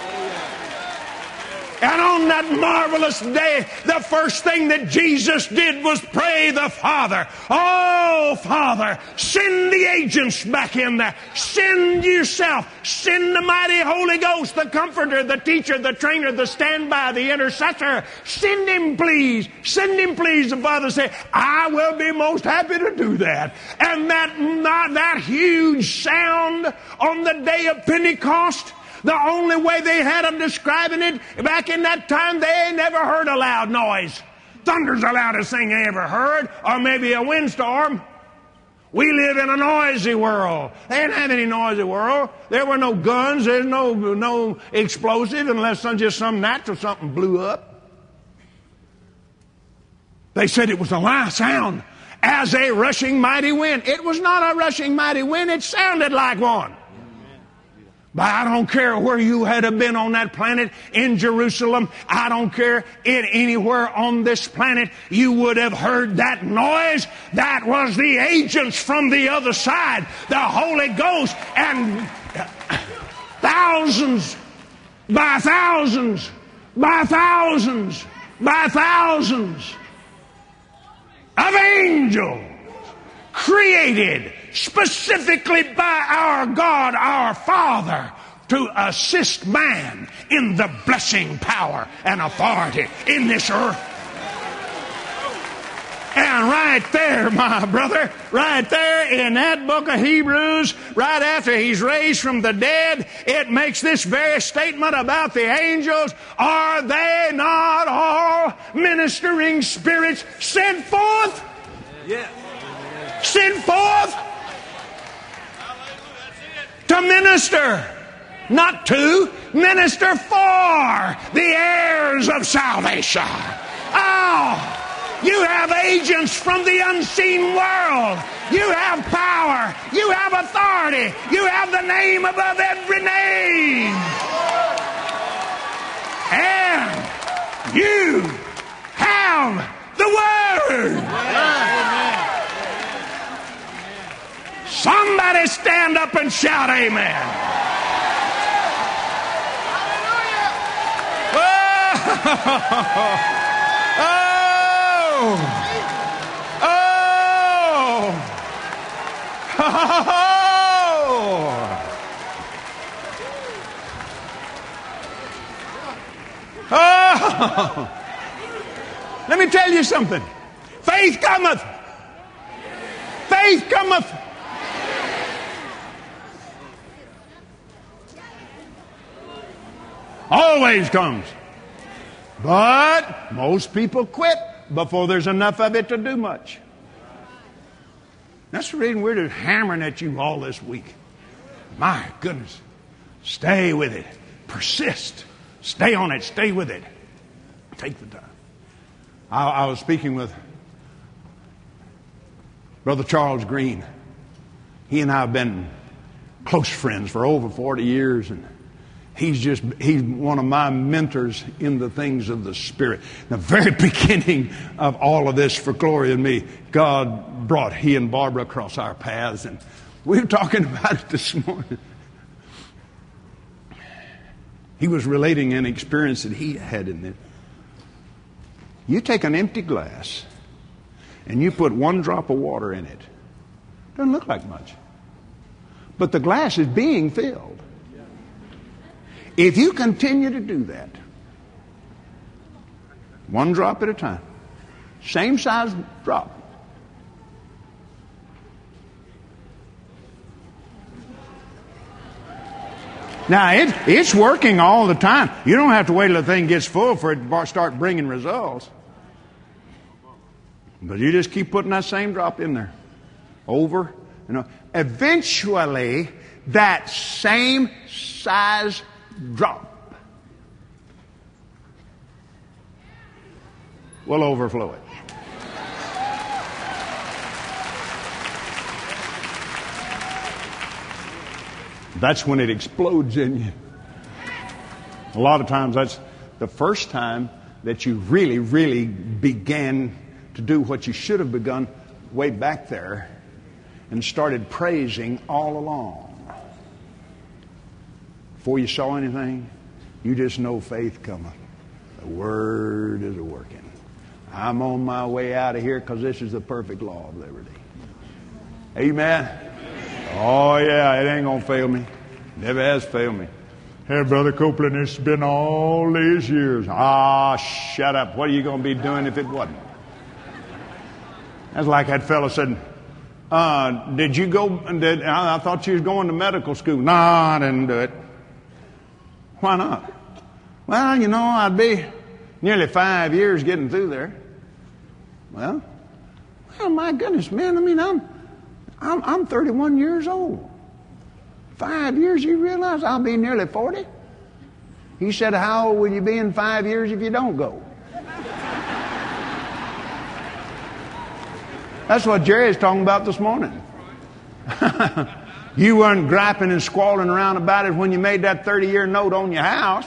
And on that marvelous day, the first thing that Jesus did was pray the Father. Oh, Father, send the agents back in there. Send yourself. Send the mighty Holy Ghost, the Comforter, the Teacher, the Trainer, the Standby, the Intercessor. Send him, please. Send him, please. The Father said, I will be most happy to do that. And that, that huge sound on the day of Pentecost, the only way they had of describing it back in that time, they ain't never heard a loud noise. Thunder's the loudest thing they ever heard, or maybe a windstorm. We live in a noisy world. They didn't have any noisy world. There were no guns. There's no no explosive unless some, just some natural something blew up. They said it was a loud sound as a rushing mighty wind. It was not a rushing mighty wind. It sounded like one. But I don't care where you had been on that planet, in Jerusalem, I don't care, in anywhere on this planet, you would have heard that noise. That was the agents from the other side, the Holy Ghost, and thousands, by thousands, by thousands, by thousands of angels created specifically by our God, our Father, to assist man in the blessing, power, and authority in this earth. And right there, my brother, right there in that book of Hebrews, right after he's raised from the dead, it makes this very statement about the angels. Are they not all ministering spirits sent forth? Yeah. Sent forth to minister, not to, minister for the heirs of salvation. Oh, you have agents from the unseen world. You have power. You have authority. You have the name above every name. And you have the Word. Amen. Somebody stand up and shout amen. Oh! Oh! Oh! Oh! Let me tell you something. Faith cometh. Faith cometh. Always comes. But most people quit before there's enough of it to do much. That's the reason we're just hammering at you all this week. My goodness. Stay with it. Persist. Stay on it. Stay with it. Take the time. I, I was speaking with Brother Charles Green. He and I have been close friends for over forty years, and he's just he's one of my mentors in the things of the Spirit. The very beginning of all of this for Gloria and me, God brought he and Barbara across our paths, and we were talking about it this morning. He was relating an experience that he had in it. You take an empty glass and you put one drop of water in it. Doesn't look like much. But the glass is being filled. If you continue to do that, one drop at a time, same size drop, now, it, it's working all the time. You don't have to wait till the thing gets full for it to start bringing results. But you just keep putting that same drop in there. Over and over. Eventually, that same size drop will overflow it. That's when it explodes in you. A lot of times that's the first time that you really, really began to do what you should have begun way back there and started praising all along. Before you saw anything, you just know faith cometh. The Word is a-working. I'm on my way out of here because this is the perfect law of liberty. Amen. Oh, yeah, it ain't going to fail me. Never has failed me. Hey, Brother Copeland, it's been all these years. Ah, shut up. What are you going to be doing if it wasn't? That's like that fellow said, uh, did you go, did, I, I thought you was going to medical school. No, I didn't do it. Why not? Well, you know, I'd be nearly five years getting through there. Well, well, my goodness, man, I mean, I'm I'm, I'm thirty-one years old. Five years, you realize I'll be nearly forty? He said, how old will you be in five years if you don't go? That's what Jerry's talking about this morning. You weren't griping and squalling around about it when you made that thirty-year note on your house.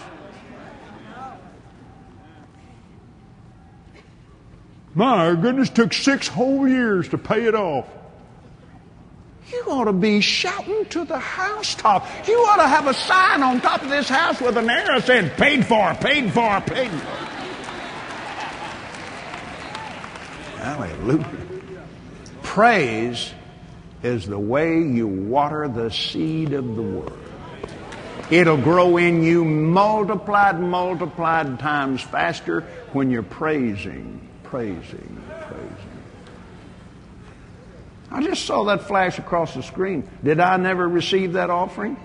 My goodness, took six whole years to pay it off. You ought to be shouting to the housetop. You ought to have a sign on top of this house with an arrow saying, paid for, paid for, paid for. Hallelujah. Praise is the way you water the seed of the Word. It'll grow in you multiplied, multiplied times faster when you're praising, praising, praising. I just saw that flash across the screen. Did I never receive that offering?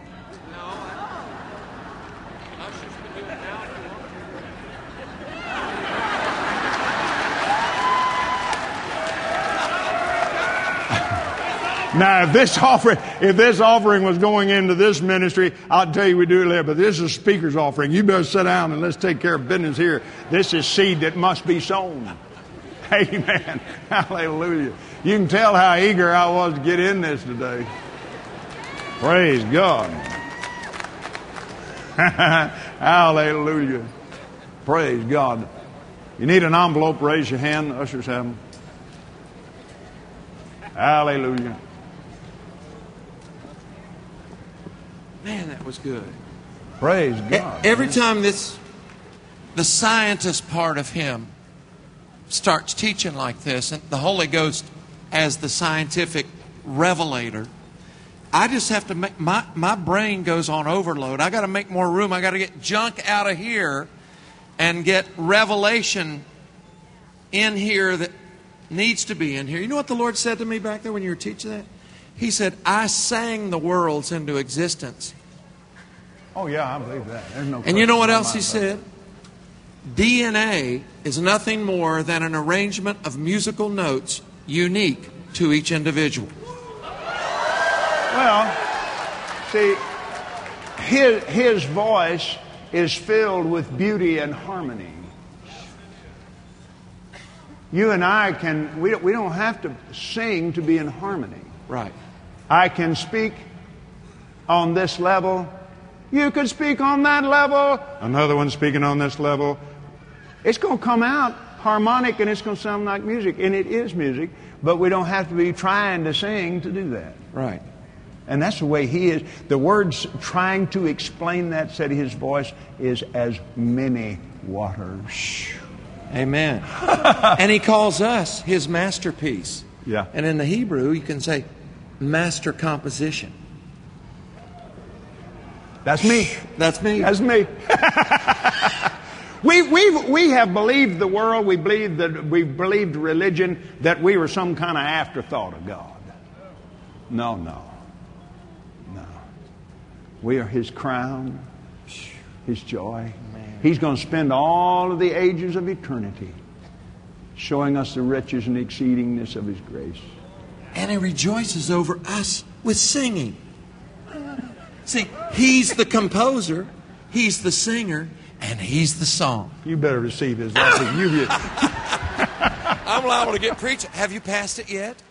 Now, if this offering, if this offering was going into this ministry, I'll tell you we do it there. But this is a speaker's offering. You better sit down and let's take care of business here. This is seed that must be sown. Amen. Hallelujah. You can tell how eager I was to get in this today. Praise God. Hallelujah. Praise God. You need an envelope, raise your hand. The ushers have them. Hallelujah. Man, that was good. Praise God. Every time this, the scientist part of him starts teaching like this, and the Holy Ghost as the scientific revelator, I just have to make, my, my brain goes on overload. I got to make more room. I got to get junk out of here and get revelation in here that needs to be in here. You know what the Lord said to me back there when you were teaching that? He said, I sang the worlds into existence. Oh, yeah, I believe that. There's no and you know what else he said? D N A is nothing more than an arrangement of musical notes unique to each individual. Well, see, his, his voice is filled with beauty and harmony. You and I can, we, we don't have to sing to be in harmony. Right. I can speak on this level. You could speak on that level. Another one speaking on this level. It's going to come out harmonic and it's going to sound like music. And it is music, but we don't have to be trying to sing to do that. Right. And that's the way he is. The words trying to explain that said his voice is as many waters. Amen. And he calls us his masterpiece. Yeah. And in the Hebrew, you can say master composition. That's me. That's me. That's me. we we we have believed the world. We believed that we believed religion that we were some kind of afterthought of God. No, no, no. We are His crown, His joy. Man. He's going to spend all of the ages of eternity showing us the riches and exceedingness of His grace. And He rejoices over us with singing. See, He's the composer, He's the singer, and He's the song. You better receive His blessing. You get. I'm liable to get preached. Have you passed it yet?